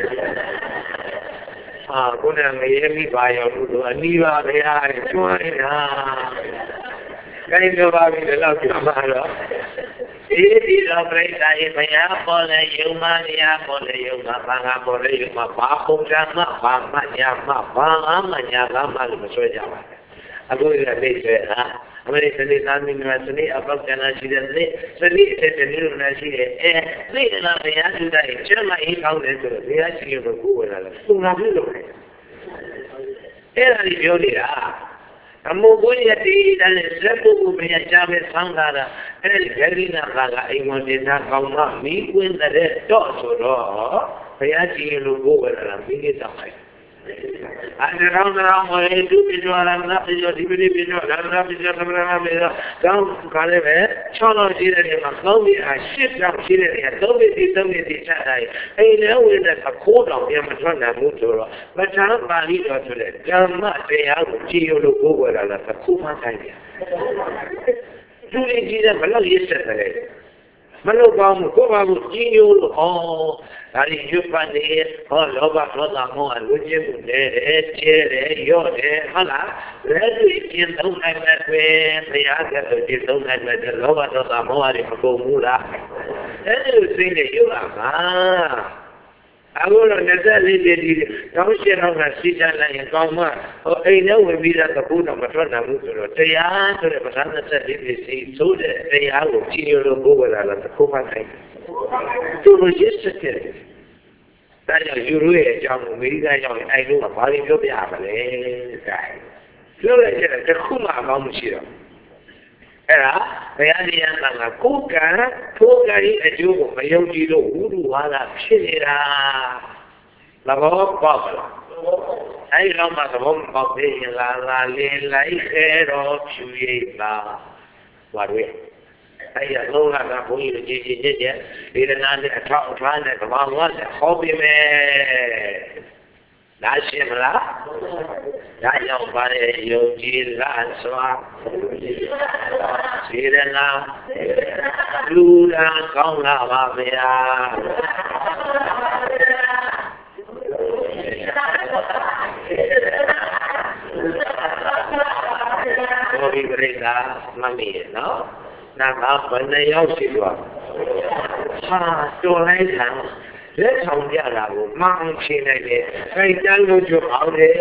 အာကိုယ်နဲ့ငရေမိပါရောလို့အနီးပါဗျာကျွမ်းနေတာခိုင်းပြောပါပြီတော့ပြောမှာတော့ဒီဒီတော့ပြိဿရေဘုရားပေါ်လေယုံမနေရပေါ်လေယုံမဘာငါပေါ်လေယုံမဘာပုံစံမဘာမညာမဘာအမညာကမှလို့မဆွဲကြပါဘူးအခုကလေးဆွဲတာအမေစနေသားမင်းများစနေအပောက်ကနာရှိတဲ့နေ့စနေတဲ့တနေ့လိုနာရှိတဲ့အဲနေ့ကဘုရားသူတိုင်းကျမအေးကောင်းတယ်ဆိုတော့ဘုရားရှိလို့ကိုယ်ဝင်လာတယ်သူငါပြုလို့တယ်အဲ့ဒါကြီးပြောနေတာအမိုးကိုရတီးတယ်လက်ပုဂ္ဂိုလ်ဘုရားချပဲဆောင်းလာတာအဲ့ဒီဂရိနာကအိမ်ဝင်နေတာကောင်းမှမိကွင်းတဲ့တော့ဆိုတော့ဘုရားရှိလို့ကိုယ်ဝင်လာမိနေတော့တယ်အဲ့ဒါတော့တော့ဝေဒုပိဇောရမနာပိဇောဒီပိပိဇောဓမ္မပိဇောသမဏပိဇောတောင်းခါလေးပဲချောလို့ရှိတဲ့နေမှာသုံးပြီးအားရှစ်တောင်ရှိတဲ့နေရာသုံးပြီးဒီသုံးပြီးဒီချတိုင်းအိမ်ထဲဝင်တဲ့အခိုးတောင်ပြန်မထွက်နိုင်ဘူးဆိုတော့မချမ်းပါဠိတော်ဆိုတဲ့ဓမ္မတရားကိုကြည်ရလို့ကိုယ်ဝယ်လာတာတစ်ခုမှတိုင်းတယ်သူတွေကြည့်တဲ့ဘလောက်ရစ်ဆက်တယ်မလို့ကောင်းဘူးကိုယ်ပါဘူးကြည်ရလို့ဩဒါရီရွတ်ပတ်နေဟောလောဘဒေါသမောဟလူချင်းမှုနဲ့ကျဲတယ်ရော့တယ်ဟုတ်လားလက်တွေ့ကျင့်သုံးနိုင်တဲ့တွင်တရားကတော့ကျင့်သုံးနိုင်တဲ့လောဘဒေါသမောဟတွေမကုန်ဘူးလားအဲ့ဒီစိတ်နဲ့ယူပါမှာအခုတော့နှစ်သက်လေးလေးဒီတောင်းရှင်းတော့ကစီချလိုက်ရင်ကောင်းမှဟိုအိမ်ထဲဝင်ပြီးတော့တခုတော့မထွက်နိုင်ဘူးဆိုတော့တရားဆိုတဲ့ပဋ္ဌာန်းနှစ်သက်လေးလေးစီသိုးတဲ့တရားကိုကြည့်ရလို့ကိုယ်ကလာတခုမှတိုင်းသူတို့ရစ်စတဲ့ဒါကြောင့်ယူရိုရဲ့အကြောင်းကိုအမေရိကန်ရောက်ရင်အဲ့လိုကဘာလို့ပြောပြရမလဲဒါပြောလိုက်တဲ့တခုမှအကောင်းမရှိတော့အဲ့ဒါဘုရားတရားကကိုယ်ကထိုးကလေးအကျိုးကိုမယုံကြည်လို့ဝုဒ္ဓဝါဒဖြစ်နေတာသဘောပေါက်လားအဲ့ဒီတော့မှသဘောပေါက်သေးရင်လာလာလေးလိုက်ခဲတော့ဖြူရိပ်ပါဘာလို့အဲ့ရလုံးလာတာဘုန်းကြီးတို့ကြည်ကြည်ကြည်ကြည်ဒီရနာနဲ့အထောက်အထားနဲ့ကဘာဝနဲ့ဟောပြီးမယ်ဒါရှင်းမလားဒါကြောင့်ပါလေယုံကြည်လားစွာဒီရနာလူလာကောင်းလာပါဗျာဘုရားပြိဿမမီးနော်နာကဘယ်နှယောက်ရှိသွားဟာတော်လိုက်တာလက်ဆောင်ပြတာကိုမှန်ရှင်းလိုက်တယ်ခိုင်တန်းလို့ကြအောင်တယ်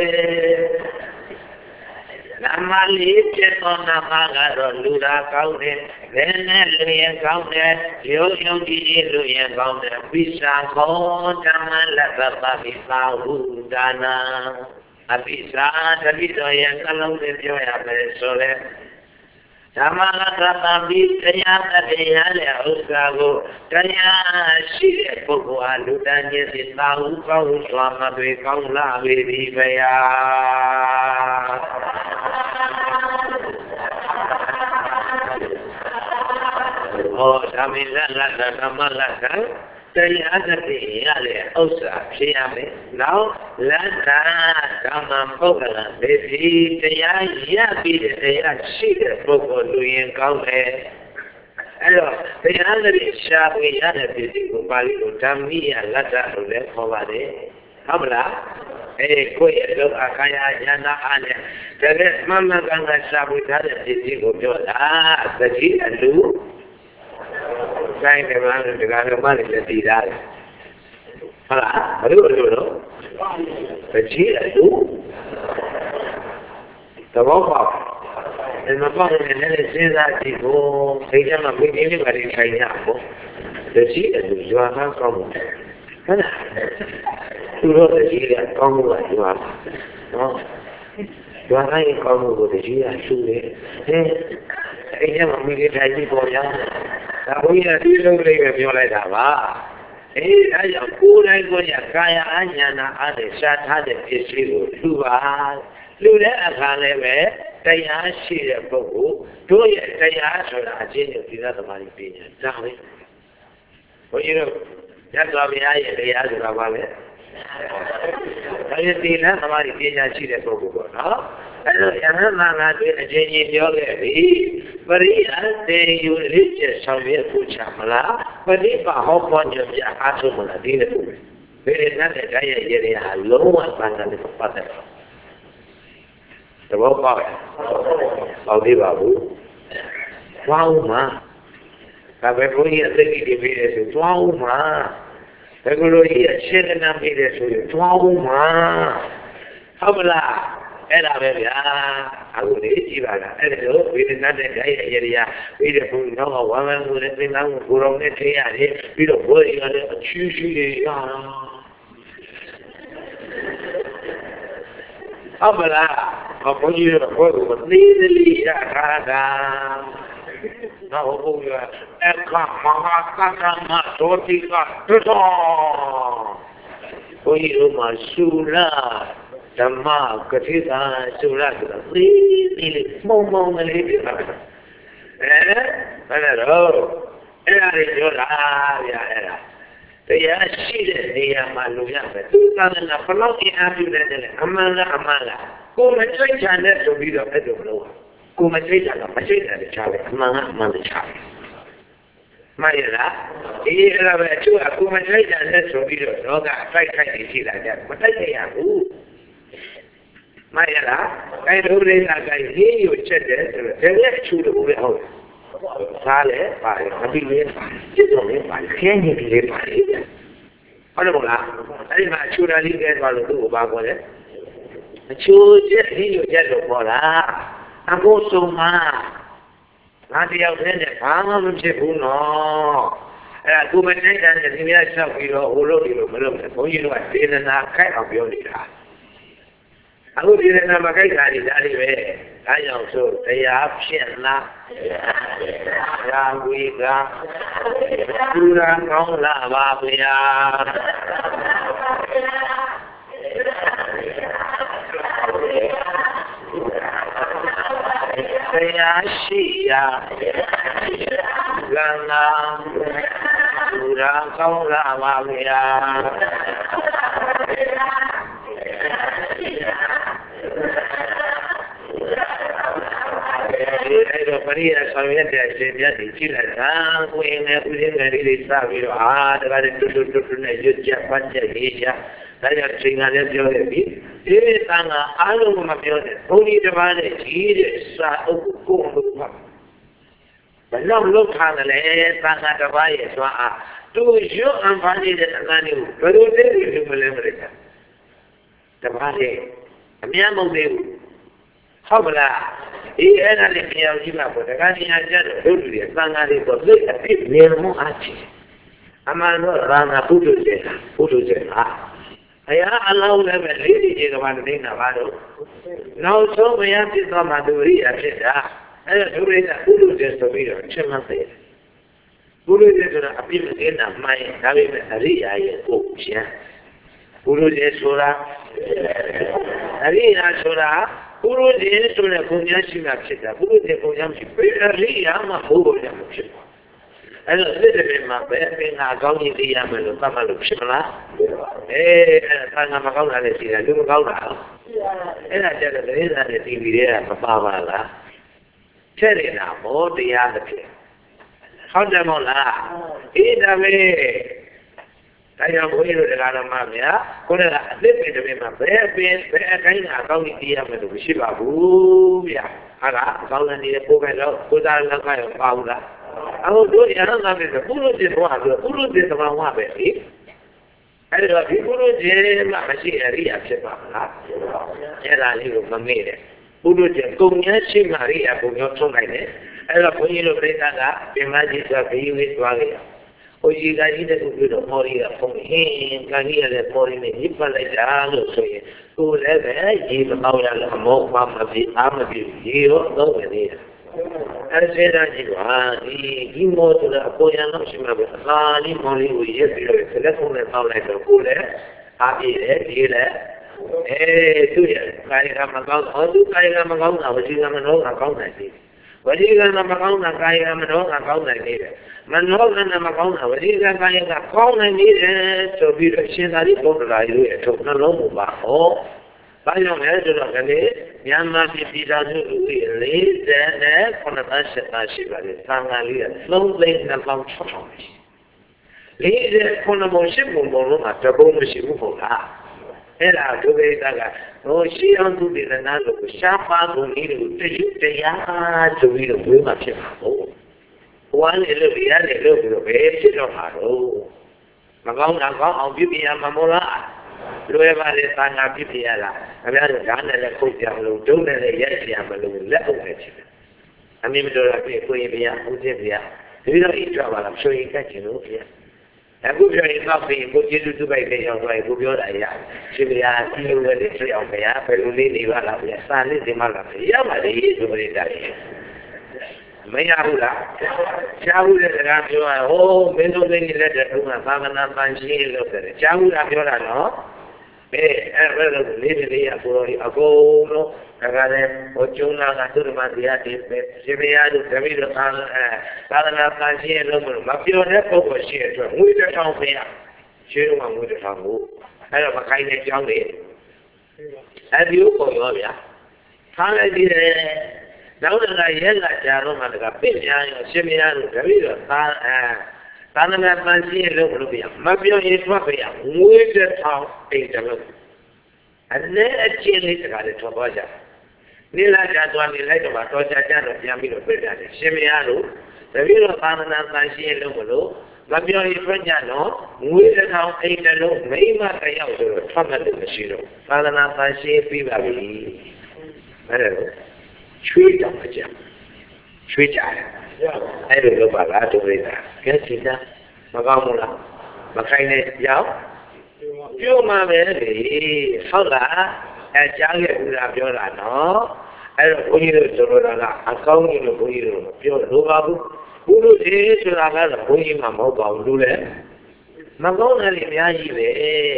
နာမလေးပြတ်တော်နာမကတော့လူသာကောင်းတယ်ဘယ်နဲ့လူရင်ကောင်းတယ်ရုံယုံကြည်လူရင်ကောင်းတယ်ပိစာခောဓမ္မလက္ခပပိပါဟုဒါနာအပိစာတပိတော်ရဲ့နှလုံးသွင်းပြောရမယ်ဆိုလဲဓမ္မလက္ခပပိတရားတရားရဲ့ဥစ္စာကိုတရားရှိတဲ့ပုဂ္ဂိုလ်အားလူတန်းခြင်းစီသာဟုကောင်းစွာမတွေကောင်းလာပေပြီဗျာဟောဓမ္မလက္ခဓမ္မလက္ခ Tayagati yale osa shiyame now lanta dhamma pokala besi taya yabi taya shira poko luyen kaume alo tayagati shabi yale besi ko pali ko dhammiya lata lo le khobade hamla eh koi lo akaya jana ane tege mama kanga shabi thade besi ko pyo la saji alu Sayang dengan dengan mana tidak. Alah, baru baru baru. Kecil itu. Tahu apa? Kenapa ini saya tipu? Saya nak begini beri saya apa? Kecil itu jualan kamu. Mana? Dulu kecil kamu jual. Oh, jualan kamu kecil sulit. Eh, saya memilih saya boleh. Aku ini dulu lagi berjualan apa? Eh, saya pun aku ni kaya hanya nak ada satu ada isiru dua, dua akan lebih saya sih baru, dua saya sudah jenis tidak terlalu banyak, tahu? Oh ini, jangan kami ayah dia sudah balik. Saya tidak terlalu banyak sih baru, no? Kalau yang mana tu jenis dia lebih beri ada unit sambil punya malah beri bahawa punya jasa semula dia tu. Beri nanti gaya jadi haluan bangsa di tempat itu. Tahu apa? Saudi babu. Wow mah. Kalau punya lagi di beri itu wow mah. Kalau ia cerita nabi itu wow mah. Hamlah. Era bebya aku ni cibaga era tu bila nanti gaya jadi ya bila pun nama wangan muda dengan kurang ni dia ni bila boleh ada cuci ya apalah apa ni apa ni ni ya kada nah apa ya eka mengatakan masuk ke tu oh ini masuklah Dhamma ketika surat ini mau mau melihat eh mana roh era dijual ya era ya sih dia malunya betul kan nak perlu yang ada dalam amala amala kau macam mana tu bila itu perlu kau macam mana macam mana cara mana mana cara Maylah, ini adalah betul aku macam mana tu bila orang kai kai di sini ada macam ni aku Maylah, kai dulu nak kai ni ucap dia, dia curi boleh tahu. Salah, baik, tapi dia, jadi ni baik, kayaknya dia baik. Ada mula, tadi nak curi lagi kan kalau tu bagus le. Curi ni ucap lupa lah, aku semua. Nanti yang ni, kamu mesti puno. Aku macam ni dan jadi ni saya kira ulo ulo belum, kau ini buat dia nak kai apa yang dia. Aku tidak nama kai dari dari be, kaya usul, saya absen lah, yang kita kurang kau lah bapia. Saya sia, gana, kurang kau lah bapia. Pero paría solamente a gente de Chile, ah, bueno, pues en el día sábado, ah, de la de tu tu tu na yo ya pancha ella, la ya chinga de yo de mí, eh, tan algo más yo de, uni de vale, y sa o como Belum lo kan le, tan ada baik, so ah, tu yo ampani de tangani, pero de yo me le mereka. Terbalik, kami mau deu. Habla, ini adalah yang kita buat. Kan ini aja dulu dia, sangat itu boleh tapi ilmu aja. Amal orang putus je, putus je. Ayah Allah udah beri dia kepada dia baru. Now so banyak kita maduri aja. Ayah dulu dia putus je sebelum cuma saya. Putus je sudah api mungkin namai, tapi hari ayah usia. Putus je sudah, hari ayah sudah. Guru dia sudah punya simak kita, guru dia punya simak. Hari yang mahal yang macam. အဲ့တော့စစ်တယ်မှာပဲအင်းကအကောင်းကြီးသိရမယ်လို့သတ်မှတ်လို့ဖြစ်မလားအေးအဲ့ဒါငါမကောင်းတာလည်းရှိတယ်လူမကောင်းတာအဲ့ဒါကျတော့လေးစားတဲ့တီဗီတွေကမပါပါလားထည့်နေတာဘောတရားတစ်ဖြစ်ဟုတ်တယ်မို့လားအေးဒါပဲတရားဘုရားတို့တရားတော်မှာဗျာကိုယ်ကအသစ်ပင်တစ်ပင်မှာဘယ်ပင်ဘယ်အတိုင်းကအကောင်းကြီးသိရမယ်လို့မရှိပါဘူးဗျာဟာကအကောင်းနေတဲ့ကိုယ်ပဲတော့ကိုယ်သားလောက်ကရောပါဘူးလားအခုတို့ရဟန်းသားတွေပုရုသေဘဝဆိုပုရုသေသဘာဝပဲလေအဲ့တော့ဒီပုရုသေမှမရှိအရိယာဖြစ်ပါမလားအဲ့ဒါလေးကိုမမေ့တဲ့ပုရုသေကုံညာရှိမှအရိယာပုံရောထုံးနိုင်တယ်အဲ့တော့ဘုန်းကြီးတို့ပြိဿကပြင်မကြီးဆိုဘီဝေးသွားကြရဟိုကြီးကကြီးတဲ့ကိုပြောတော့မော်ရီကဖုန်းဟင်းကကြီးရတဲ့မော်ရီနဲ့ညစ်ပတ်လိုက်တာလို့ဆိုရင်ကိုယ်လည်းပဲရေမပေါရလို့မောမမပြီးအားမပြီးရေရောတော့ပဲလေအဲ့ဒီဒါကြီးကဒီဒီမော်ဆိုတာကိုရံလို့ရှိမှာပဲအသာလေးမော်ရီကိုရက်ပြီးတော့ဆက်လက်ဖုန်းနဲ့ပေါလိုက်တော့ကိုယ်လည်းအားပြည့်တယ်ဒီလည်းအဲသူရကာယကမကောင်းအောင်သူကာယကမကောင်းတာဝစီကမနောကကောင်းတယ်ဒီဝစီကမကောင်းတာကာယကမနောကကောင်းတယ်နေတယ်မနောကမကောင်းတာဝစီကကာယကကောင်းနိုင်နေတယ်ဆိုပြီးတော့ရှင်သာရိပုတ္တရာကြီးရဲ့ထုတ်နှလုံးမူပါဟောဘာကြောင့်လဲဆိုတော့ကလေးမြန်မာပြည်ပြည်သားစုလူကြီးလေးဆယ်နဲ့ခုနှစ်သန်းရှစ်သန်းရှိပါလေသံဃာလေးကသုံးသိန်းနှစ်ပေါင်း၆ထောင်ရှိလေးဆယ်ခုနှစ်ပုံရှစ်ပုံပုံလုံးကတပုံမရှိဘူးဟုတ်လားအဲ့ဒါဒုဗေဒကဟိုရှိအောင်သူဒီနာလို့ရှားပါကုန်လေးကိုတရွတ်တရားဆိုပြီးတော့ဝေးမှဖြစ်မှာဟုတ်ဘဝနဲ့လို့ဒီရတယ်လို့ပြီးတော့ဘယ်ဖြစ်တော့မှာတော့မကောင်းတာကောင်းအောင်ပြပြရမှာမို့လားလွယ်ပါလေသာငါပြပြရလားအများတို့ဓာတ်နဲ့လည်းခုတ်ကြမလို့ဒုနဲ့လည်းရက်ကြမလို့လက်အုပ်နဲ့ဖြစ်တယ်အမြင်မတော်တာပြကိုရင်ပြရဦးချင်းပြရဒီတော့အိတ်ကြပါလားဆိုရင်ကတ်ချင်လို့ပြအခုပြောရင်တော့ပြင်ကိုကျေးဇူးပြုပိုက်တဲ့ရောက်သွားရင်ကိုပြောတာရရှင်ဗျာဒီလိုလည်းတွေ့အောင်ဗျာဘယ်လိုလေးနေပါလားဗျာစာလေးဒီမှာလားရပါလေဆိုကြတယ်မရဘူးလားရှားဘူးတဲ့စကားပြောရင်ဟိုးမင်းတို့သိနေလက်တဲ့တုန်းကသာမဏေပန်ရှင်းလို့တယ်ရှားဘူးလားပြောတာနော်အဲအဲ့ဒါလည်းလေးလေးရကိုရောအကုန်လုံးဒါကလည်းဟိုကျုံလာကသူ့မှာတရားတည်ပဲရှင်ဗျာတို့တပည့်တော်သာသာသနာပန်ရှင်းလို့မပြောတဲ့ပုဂ္ဂိုလ်ရှိတဲ့အတွက်ငွေတစ်ထောင်ပေးရရှင်းတော့ငွေတစ်ထောင်ကိုအဲ့တော့မခိုင်းတဲ့ကြောင်းလေအဲ့ဒီကိုရောဗျာထားလိုက်ပြီးတယ်နောက်တစ်ခါရဲကကြာတော့မှတကပြင့်များရောရှင်ဗျာတို့တပည့်တော်သာအဲသာသနာပန်ရှင်းလို့မလို့ပြမပြောရင်ထွက်ပြငွေတစ်ထောင်အိမ်တယ်လို့အဲ့အချင်းလေးတကလည်းထွက်သွားကြနေလာကြသွားနေလိုက်တော့တော့ကြကြတော့ပြန်ပြီးတော့ပြည့်တယ်ရှင်မရလို့တပည့်တော်သာသနာပန်ရှင်းလို့မလို့မပြောရင်ထွက်ကြတော့ငွေတစ်ထောင်အိမ်တယ်လို့မိမတယောက်ဆိုတော့ထွက်မှလည်းမရှိတော့သာသနာပန်ရှင်းပြီးပါပြီအဲ့ဒါလို့ချွေးတော့ကြချွေးကြတယ်အဲ့လိုလုပ်ပါလားတို့လေးကကဲစီတာမကောင်းဘူးလားမခိုင်းနဲ့ရောက်ပြောမှပဲလေဟုတ်လားအဲကြားခဲ့ဦးတာပြောတာနော်အဲ့တော့ဘုန်းကြီးတို့ဆိုလိုတာကအကောင်းကြီးလို့ဘုန်းကြီးတို့ပြောလို့ပါဘူးဘုလို့ဒီဆိုတာကတော့ဘုန်းကြီးမှမဟုတ်ပါဘူးလို့လေမကောင်းတယ်အများကြီးပဲ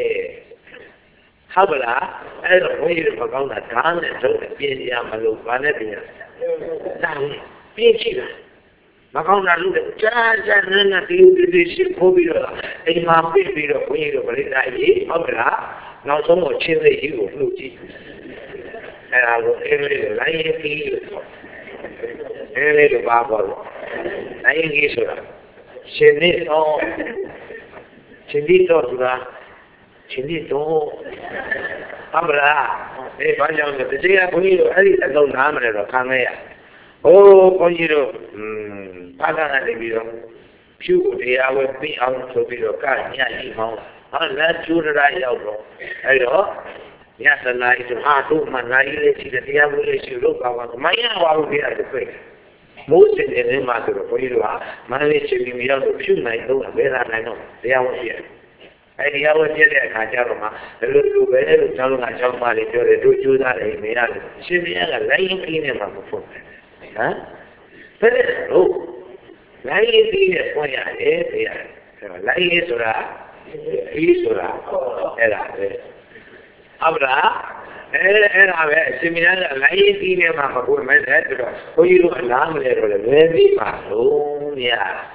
ဟုတ်ပါလားအဲ့တော့ဘုန်းကြီးတို့မကောင်းတာဓာတ်နဲ့ထုတ်တယ်ပြင်ရမလို့ဘာနဲ့ပြင်ရဒါပြင်ကြည့်လားမကောင်းတာလို့ကြာကြာနဲ့နဲ့ဒီဒီဒီရှင်းဖို့ပြီးတော့အိမ်မှာပြပြီးတော့ဘုန်းကြီးတို့ပြိဿကြီးဟုတ်ကလားနောက်ဆုံးတော့ချင်းစိတ်ကြီးကိုလှုပ်ကြည့်အဲဒါကိုအင်းလေးကိုလိုင်းရင်ပြီးအင်းလေးကိုပါပေါ်လို့လိုင်းရင်ကြီးဆိုတာရှင်နေတော့ရှင်ဒီတော့ဆိုတာရှင်ဒီတော့ဟုတ်ကလားအေးဘာကြောင့်လဲတကယ်ဘုန်းကြီးတို့အဲ့ဒီအလုံးနားမလဲတော့ခံခဲ့ရဟိုဘုန်းကြီးတို့อืมဘာသာနဲ့ပြီးတော့ဖြူတရားဝဲပြီးအောင်ဆိုပြီးတော့ကညကြီးမောင်းဟာလက်ကျူရတာရောက်တော့အဲ့တော့ညသနာရီတို့ဟာတို့မှနိုင်လေးရှိတဲ့တရားဝဲလေးရှိလို့ပါပါမရပါဘူးတရားတွေတွေ့မိုးစင်နေမှာဆိုတော့ဘုန်းကြီးတို့ကမန္တလေးချင်းပြီးရောက်တော့ဖြူနိုင်တော့ဘယ်လာနိုင်တော့တရားဝဲရှိတယ်အဲ့ဒီရောက်ပြတဲ့အခါကျတော့မှဘယ်လိုလိုပဲလို့ကျောင်းကကျောင်းသားတွေပြောတယ်တို့ကျိုးသားတယ်မရဘူးရှင်မရကလိုင်းကြီးနေမှာမဟုတ်ဘူးဟမ်ဘယ်လိုလိုင်းကြီးနဲ့ပွင့်ရတယ်တရားဆိုတော့လိုင်းကြီးဆိုတာဒီဆိုတာအဲ့ဒါပဲဟုတ်လားအဲ့အဲ့ဒါပဲအရှင်မရကလိုင်းကြီးနဲ့မှမပွင့်မဲ့တဲ့ဆိုတော့ဘုန်းကြီးတို့အလားမလဲတော့လည်းဘယ်ပြီးပါလို့မရ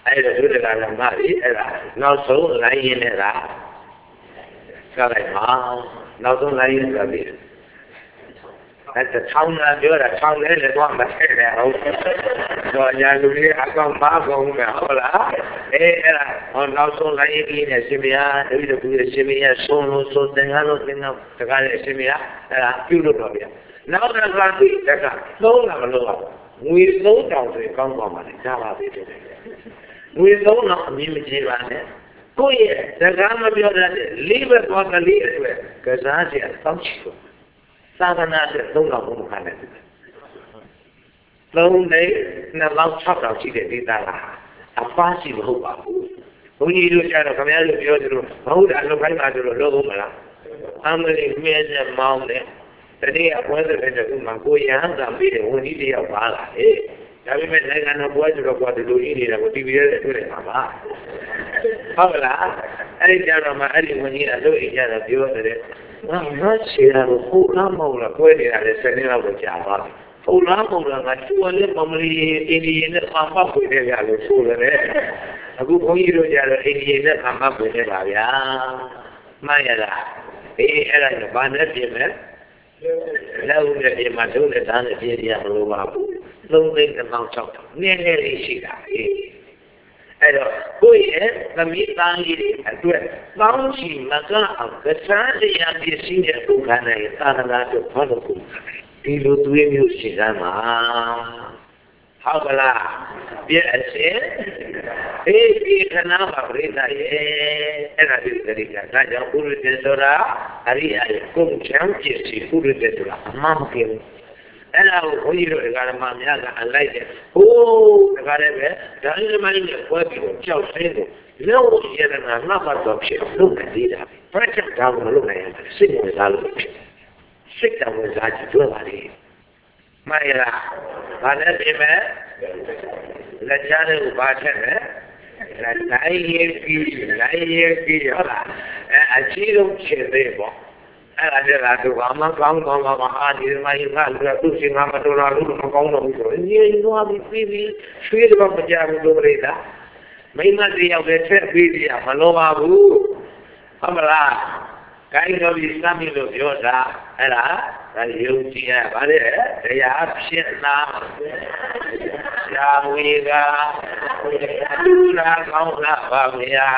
အဲ့ဒါဒုဒကရမကြီးအဲ့ဒါနောက်ဆုံးလိုင်းရင်းနေတာကလိုက်ပါနောက်ဆုံးလိုင်းရင်းဆိုပြီးအဲ့ဒါထောင်းလာပြောတာထောင်းလဲလေတော့မဆက်ရအောင်တော့ညာလူကြီးအကောင်ပါကုန်မယ်ဟုတ်လားအေးအဲ့ဒါဟောနောက်ဆုံးလိုင်းရင်းကြီးနဲ့ရှင်မယားတပည့်တော်ကရှင်မယားဆုံးလို့ဆုံးတင်ကားလို့တင်ကားတကားနဲ့ရှင်မယားအဲ့ဒါပြုလို့တော့ဗျာနောက်တစ်ခါပြီးတက်ကသုံးတာမလို့ပါငွေသုံးတောင်ဆိုကောင်းပါပါလေဒါပါပဲတဲ့ငွေသုံးတော့အမြင်မကြည့်ပါနဲ့ကိုယ့်ရဲ့စကားမပြောတတ်တဲ့လေးဘက်သွားကလေးအတွက်ကစားစရာတောင်းချလို့သာသနာ့အတွက်သုံးတော်ဘုံခံတယ်သုံးနေနှစ်လောက်၆တောင်ရှိတဲ့ဒေသလားအပားရှိမဟုတ်ပါဘူးဘုန်းကြီးတို့ကျတော့ခင်ဗျားတို့ပြောသလိုမဟုတ်တာလုပ်ခိုင်းပါဆိုလို့လုပ်ဦးမလားအမလေးမြဲတဲ့မောင်းတဲ့တတိယပွဲတဲ့တဲ့ဥမာကိုရဟန်းသာပြီးတဲ့ဝန်ကြီးတယောက်ပါလာဟေးဒါပေမဲ့နိုင်ငံတော်ပွဲဆိုတော့ကွာဒီလိုကြီးနေတာကိုတီဗီရဲတွေ့တယ်ပါပါဟုတ်လားအဲ့ဒီကြတော့မှအဲ့ဒီဝန်ကြီးကလို့အိမ်ကြတော့ပြောတယ်ငါငါချေတာကိုဟုတ်လားမဟုတ်လားကွဲနေတာလေစနေလောက်ကိုကြာပါဟုတ်လားမဟုတ်လားငါသူ့လည်းမမလီအင်းဒီနဲ့အမဖွေနေရလို့ဆိုတယ်အခုဘုန်းကြီးတို့ကြတော့အင်းဒီနဲ့အမဖွေနေပါဗျာမှန်ရလားအေးအဲ့ဒါကဘာနဲ့ပြင်လဲလောက်နဲ့ပြင်မှာတို့နဲ့သားနဲ့ပြင်ရမလို့ပါဘူးသုံးသိန်းတစ်ပေါင်း၆ထောင်နည်းနည်းလေးရှိတာအေးအဲ့တော့ကိုယ့်ရဲ့သမီးသားလေးတွေအတွက်ပေါင်းချီမကအောင်ကစားစရာပစ္စည်းတွေပုံခံနိုင်သာသနာ့အတွက်ဘာလို့ကိုဒီလိုသွေးမျိုးရှိသားမှာဟုတ်ကလားပြည့်အစင်အေးဒီခဏပါပြိတ္တရဲ့အဲ့ဒါဒီတရိကဒါကြောင့်ဥရတေဆိုတာအရိယာရဲ့ကုန်ချမ်းပစ္စည်းဥရတေဆိုတာအမှန်မကင်းအဲ့ဒါကိုဘုန်းကြီးတို့ဓမ္မများကအလိုက်တယ်ဟိုးတခါတည်းပဲဒါအိမ်မိုင်းနဲ့ပွဲပြီးတော့ကြောက်စင်းတယ်လုံးရတဲ့နာမှတ်တော့ဖြစ်လို့မသေးတာပဲပြတ်တာမလုပ်နိုင်ဘူးစိတ်ဝင်စားလို့ဖြစ်စိတ်တော်ဝင်စားကြည့်တွေ့ပါလေမှန်ရလားဘာနဲ့ပြင်မဲ့လက်ချတဲ့ကိုဘာထက်လဲနိုင်ရကြီးနိုင်ရကြီးဟုတ်လားအဲအချီးဆုံးဖြစ်သေးပေါ့အဲ့ဒါကြတာသူကမကောင်းကောင်းပါဟာဒီမှာရကလူကသူ့ရှင်ကမတော်လာလို့မကောင်းတော့ဘူးဆိုရင်ညီသွားပြီးပြီးပြီးရွှေတော့မကြဘူးလို့ပြိတာမိမတယောက်လည်းဆက်ပြီးပြမလိုပါဘူးဟုတ်မလားကိုင်းတော်ပြီးစမ်းပြီးလို့ပြောတာအဲ့ဒါဒါယုံကြည်ရပါလေတရားဖြစ်လာရှားဝေကလူလာကောင်းလာပါဗျာ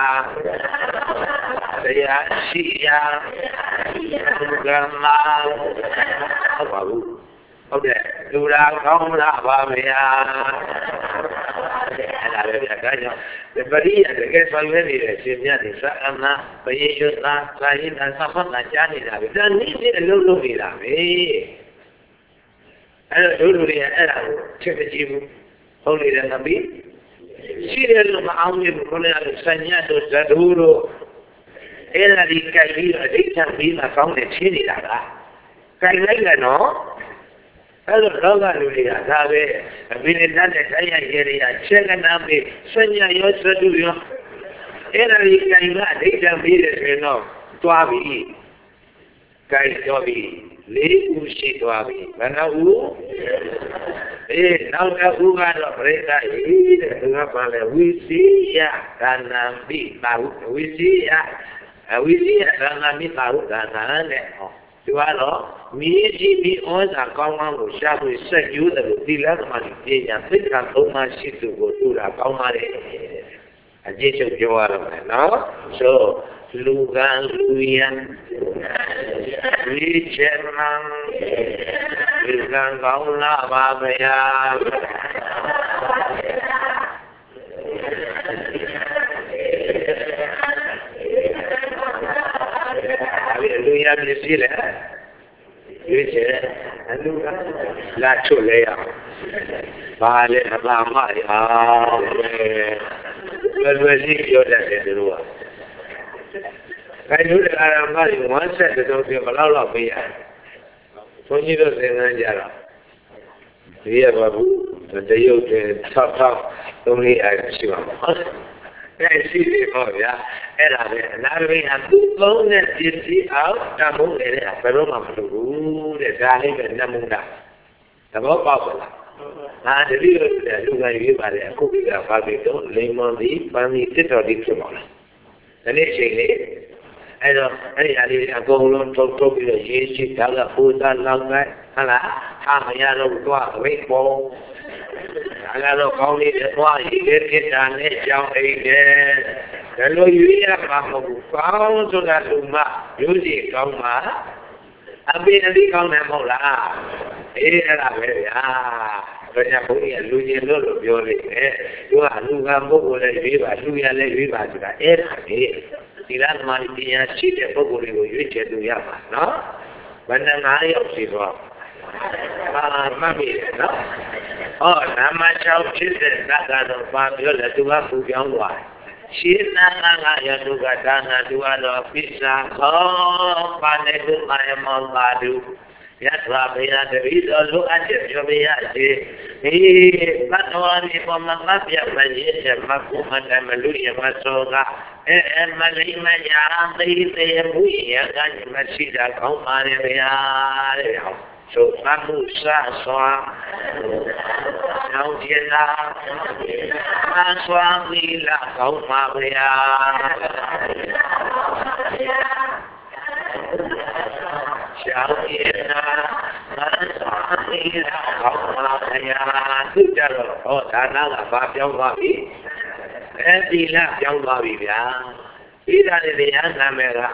တရားရှိရာကမ္မဟုတ်ပါဘူးဟုတ်တယ်လူလာကောင်းလာပါဗျာအဲ့ဒါပဲဗျာဒါကြောင့်ပရိယတကယ်ဆောင်ရွက်နေတဲ့ရှင်မြတ်တွေသာအနာဘယေယသာသာယိနာသဖတ်တာကြားနေတာပဲဒါနည်းနည်းအလုံးလုံးနေတာပဲအဲ့တော့တို့လူတွေကအဲ့ဒါကိုချက်ကြည့်ဘူးဟုတ်နေတယ်ငါပြီးရှိတယ်လို့မအောင်ဘူးခေါ်ရတယ်စัญญတ်တို့ဇဒူတို့အဲ့ဒါဒီကြိုက်ပြီးအဋ္ဌံပြီးမှကောင်းတယ်ချင်းနေတာလားကြိုက်လိုက်တယ်နော်အဲ့တော့လောကလူတွေကဒါပဲအဘိနိဒတ်နဲ့တိုင်းရရရချက်ကနာမေစဉ္ညာရောသတုရောအဲ့ဒါဒီကြိုင်ကအဋ္ဌံပြီးတယ်ဆိုရင်တော့တွားပြီကြိုင်တော့ပြီလေးခုရှိသွားပြီဘယ်နှခုအေးနောက်တစ်ခုကတော့ပြိဿရေးတဲ့သူကပါလဲဝိစီယဒါနံပိပါဟုဝိစီယအဝိစီယဒါနံပိပါဟုဒါနံတဲ့ဟောသူကတော့မြေကြီးပြီးဩဇာကောင်းကောင်းကိုရှာဖွေဆက်ယူတယ်လို့ဒီလက္ခဏာကြီးပြင်ညာသိက္ခာသုံးပါးရှိသူကိုတူတာကောင်းပါတယ်အကျဉ်းချုပ်ပြောရတော့မယ်နော်ဆိုလူကလူယံဝိချေနံဒီကံကောင်းလာပါဗျာလူရပစ္စည်းလေရွေးချယ်အလူကလာချုပ်လဲရအောင်ဘာလဲအပါမရအောင်ဘယ်လိုရှိပြောတတ်တယ်သူတို့ကခိုင်လူတကာရမကြီးဝမ်းဆက်တုံးပြဘလောက်လောက်ပေးရဘုန်းကြီးတို့သင်္ကန်းကြတော့ဒီရပါဘူးတရုတ်တဲ့၆ထောက်သုံးလေးအားရှိပါမှာအဲ့ရှိပြီပေါ့ဗျာအဲ့ဒါပဲအနာရင်းဟာသူ့သုံးတဲ့ပစ္စည်းအောင်တမုန်းနေတဲ့ဘယ်တော့မှမလုပ်ဘူးတဲ့ဒါလေးပဲနမုန်းတာသဘောပေါက်ပါလား啊，这里头လူကရွေးပါလေအခုကဘာဖြစ်တော့လိမ္မော်ဒီပန်းဒီတစ်တော်ဒီဖြစ်ပါလားဒီနေ့ချိန်လေးအဲ့တော့အဲ့ဒီအလေးအကုန်လုံးထုတ်ထုတ်ပြီးတော့ရေးရှိတာကပူဇာလောက်လိုက်ဟုတ်လားဟာမရတော့သွားဝိတ်ပေါ်ဒါကတော့ကောင်းလေးသွားရေးခဲ့တဲ့တာနဲ့ကြောင်းအိတ်တယ်ဒါလိုရွေးရမှာမဟုတ်ဘူးကောင်းဆိုတာလူမမျိုးစီကောင်းမှာအပိအလိကောင်းတယ်မဟုတ်လားအေးအဲ့ဒါပဲဗျာဘယ်ညာဘုရားလူကြီးလို့လို့ပြောနေတယ်သူကလူကပုဂ္ဂိုလ်လည်းရွေးပါလူရလည်းရွေးပါဆိုတာအဲ့ဒါလေဒီလားသမားတရားရှိတဲ့ပုဂ္ဂိုလ်တွေကိုရွေးချယ်လို့ရပါနော်ဘယ်နှငါးယောက်ရှိတော့အာမှတ်ပြီနော်ဟောနာမချောက်ဖြစ်တဲ့သက္ကတော့ပါပြောလဲသူကပူပြောင်းသွားရှင်းနာငါရတုကဒါနာသူကတော့ပိစ္ဆာခောပါနေသူမယမောပါသူရသော်ဘုရားတပည့်တော်လိုအပ်ချက်ပြောပြရစီဟေးသတ္တဝါဒီပေါ်မှာမပြတ်မရည်ချက်မကုမတမလူရမစောကအဲအမလိမညာသိသေးမှုရကမရှိတာကောင်းပါလေဗျာတဲ့ဟောဆိုသမှုစာစွာနောင်ကျေလာအစွာဝီလာကောင်းပါဗျာရှောင်းရနာသံသာတိလာကောင်းပါဗျာသူကြတော့ဟောဒါနကဘာပြောင်းသွားပြီအဲဒီလားပြောင်းသွားပြီဗျာဣဒာရေတရားနာမည်က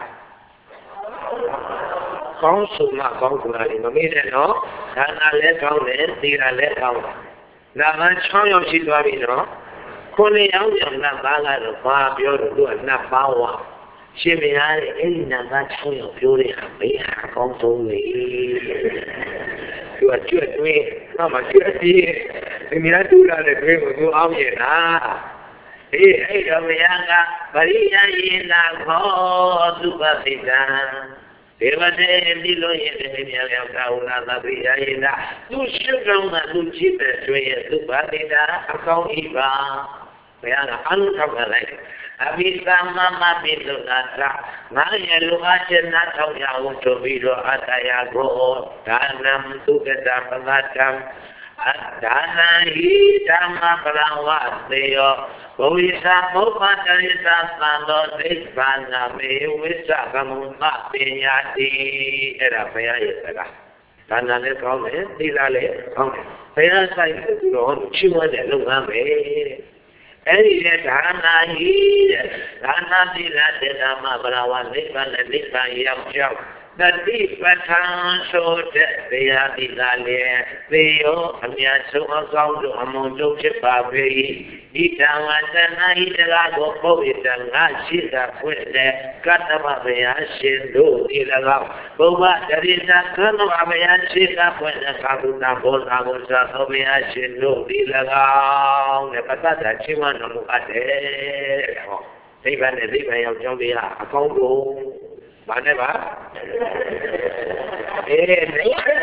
ကောင်းစုမှကောင်းကူလာတယ်မမေ့နဲ့နော်ဒါနလည်းကောင်းတယ်သီလလည်းကောင်းတယ်နာမ၆ယောက်ရှိသွားပြီနော်ခုနှစ်ယောက်ယောက်နတ်သားကတော့ဘာပြောလို့သူကနတ်ပါဝါရှင်မရတဲ့အဲ့ဒီနတ်သား၆ယောက်ပြောတဲ့ဟာမေးဟာကောင်းဆုံးလေသူကကျွတ်တွင်းတော့မှကျွတ်ပြီးဒီများတူလာတဲ့တွင်းကိုသူအောင်ရလားအေးအဲ့တော့ဘုရားကပရိယယေနာခောသုပသိတံဒေဝတေဒီလိုရင်ဒီမြောက်ရောက်တာဟုလားသတိရရင်လားသူရှိကောင်းတာသူကြည့်တဲ့တွင်ရဲ့သုပတိတာအကောင်းဤပါဘုရားကအလုံးထောက်လိုက်အဘိသမမပိသုနာသငါရဲ့လူအချက်နာထောက်ရအောင်ဆိုပြီးတော့အတ္တယကိုဒါနံသုကတပလတံအဒါနဟိဓမ္မပရဝသေယောဘုရားဘုပ္ပတရိသသံတော်သိဗ္ဗာနာမေဝိသကမုမပညာတိအဲ့ဒါဘုရားရဲ့စကားဒါနလည်းကောင်းတယ်သီလလည်းကောင်းတယ်ဘုရားဆိုင်ပြီးတော့ချီးမွမ်းတဲ့လုပ်ငန်းပဲအဲ့ဒီလေဒါနာဟိတဲ့ဒါနာသီလတဲ့ဓမ္မပရဝနိဗ္ဗာန်နဲ့နိဗ္ဗာန်ရောက်ကြောင်းတတိပဋ္ဌာန်ဆိုတဲ့တရားသီလလည်းသေယောအမြတ်ဆုံးအကောင်းတို့အမွန်တို့ဖြစ်ပါပေ၏ဒီတံဝတ္တနာဟိတရာကိုပုရိတငါရှိတာဖွင့်တဲ့ကတ္တမဘုရားရှင်တို့ဒီ၎င်းဘုရားတရိသကံတော်ဘုရားရှိတာဖွင့်တဲ့ကာကုဏဘောဓဘုရားသောဘုရားရှင်တို့ဒီ၎င်းနဲ့ပတ္တတာချင်းမတော်မူအပ်တယ်ဟောသိဗ္ဗံနဲ့သိဗ္ဗံရောက်ကြောင်းတရားအကောင်းတို့ဘာနဲ့ပါအေးနေအဲ့ဒီလိုနဲ့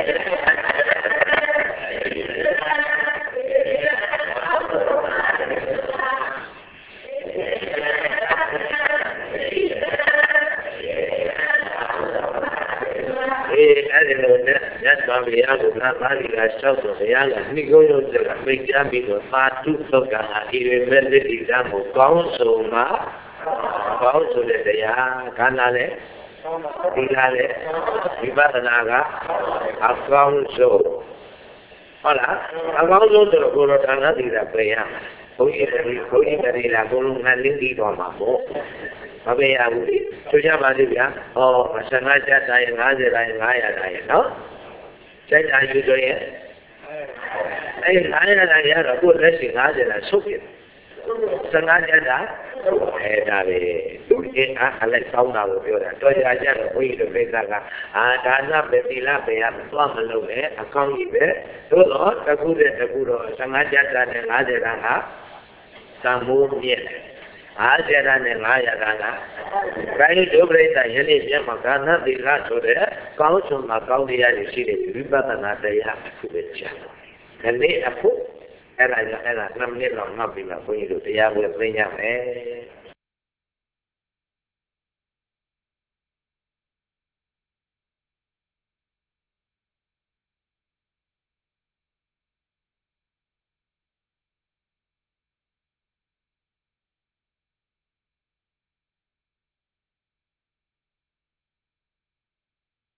ညတ်စွာဘုရားကသာပါဠိကလျှောက်တော်ဘုရားကနှိကုံးရုံးတဲ့ပိတ်ချပြီးတော့သာတုသုတ်ကဟာဒီရမဲ့တိဓမ္မကိုကောင်းဆုံးမှာကောင်းဆိုတဲ့တရားခန္ဓာနဲ့ဒီလာလေဝိပဿနာကအကောင်းဆုံးဟုတ်လားအကောင်းဆုံးဆိုတော့ကိုယ်တော်ဌာနသီလပြင်ရဘုန်းကြီးတွေဘုန်းကြီးတွေလာကိုလုံးငါလင်းပြီးတော့မှာပေါ့မပေးရဘူးဆိုကြပါလိမ့်ဗျာဟောဆန္ဒကြတိုင်း၅၀တိုင်း၅၀၀တိုင်းနော်စိတ်အားယူဆိုရင်အဲ၅၀၀တိုင်းရတော့ကိုယ်လက်ရှိ၅၀တိုင်းဆုပ်ပြဆန္ဒကြတာအဲဒါပဲသူကြီးအားအလိုက်ကောင်းတာကိုပြောတာတော်ရကြတော့ဘုန်းကြီးတို့ပြဿနာကအာဒါနပဲသီလပဲရသွားမလို့ပဲအကောင်းကြီးပဲသို့တော့တခုတည်းတခုတော့ဆန္ဒကြတာနဲ့၅၀တိုင်းဟာသံမိုးမြင့်တယ်အားကျတာနဲ့၅ရာကကိုင်းဒုပရိသယနေ့ပြန်မှာကာဏသီလဆိုတဲ့ကောင်းဆုံးမှာကောင်းတရားတွေရှိတဲ့ဝိပဿနာတရားတစ်ခုပဲကြားတယ်။ဒီနေ့အဖို့အဲ့ဒါကြောင့်အဲ့ဒါနှစ်မိနစ်လောက်မှတ်ပြီးမှဘုန်းကြီးတို့တရားဝဲသိညမယ်။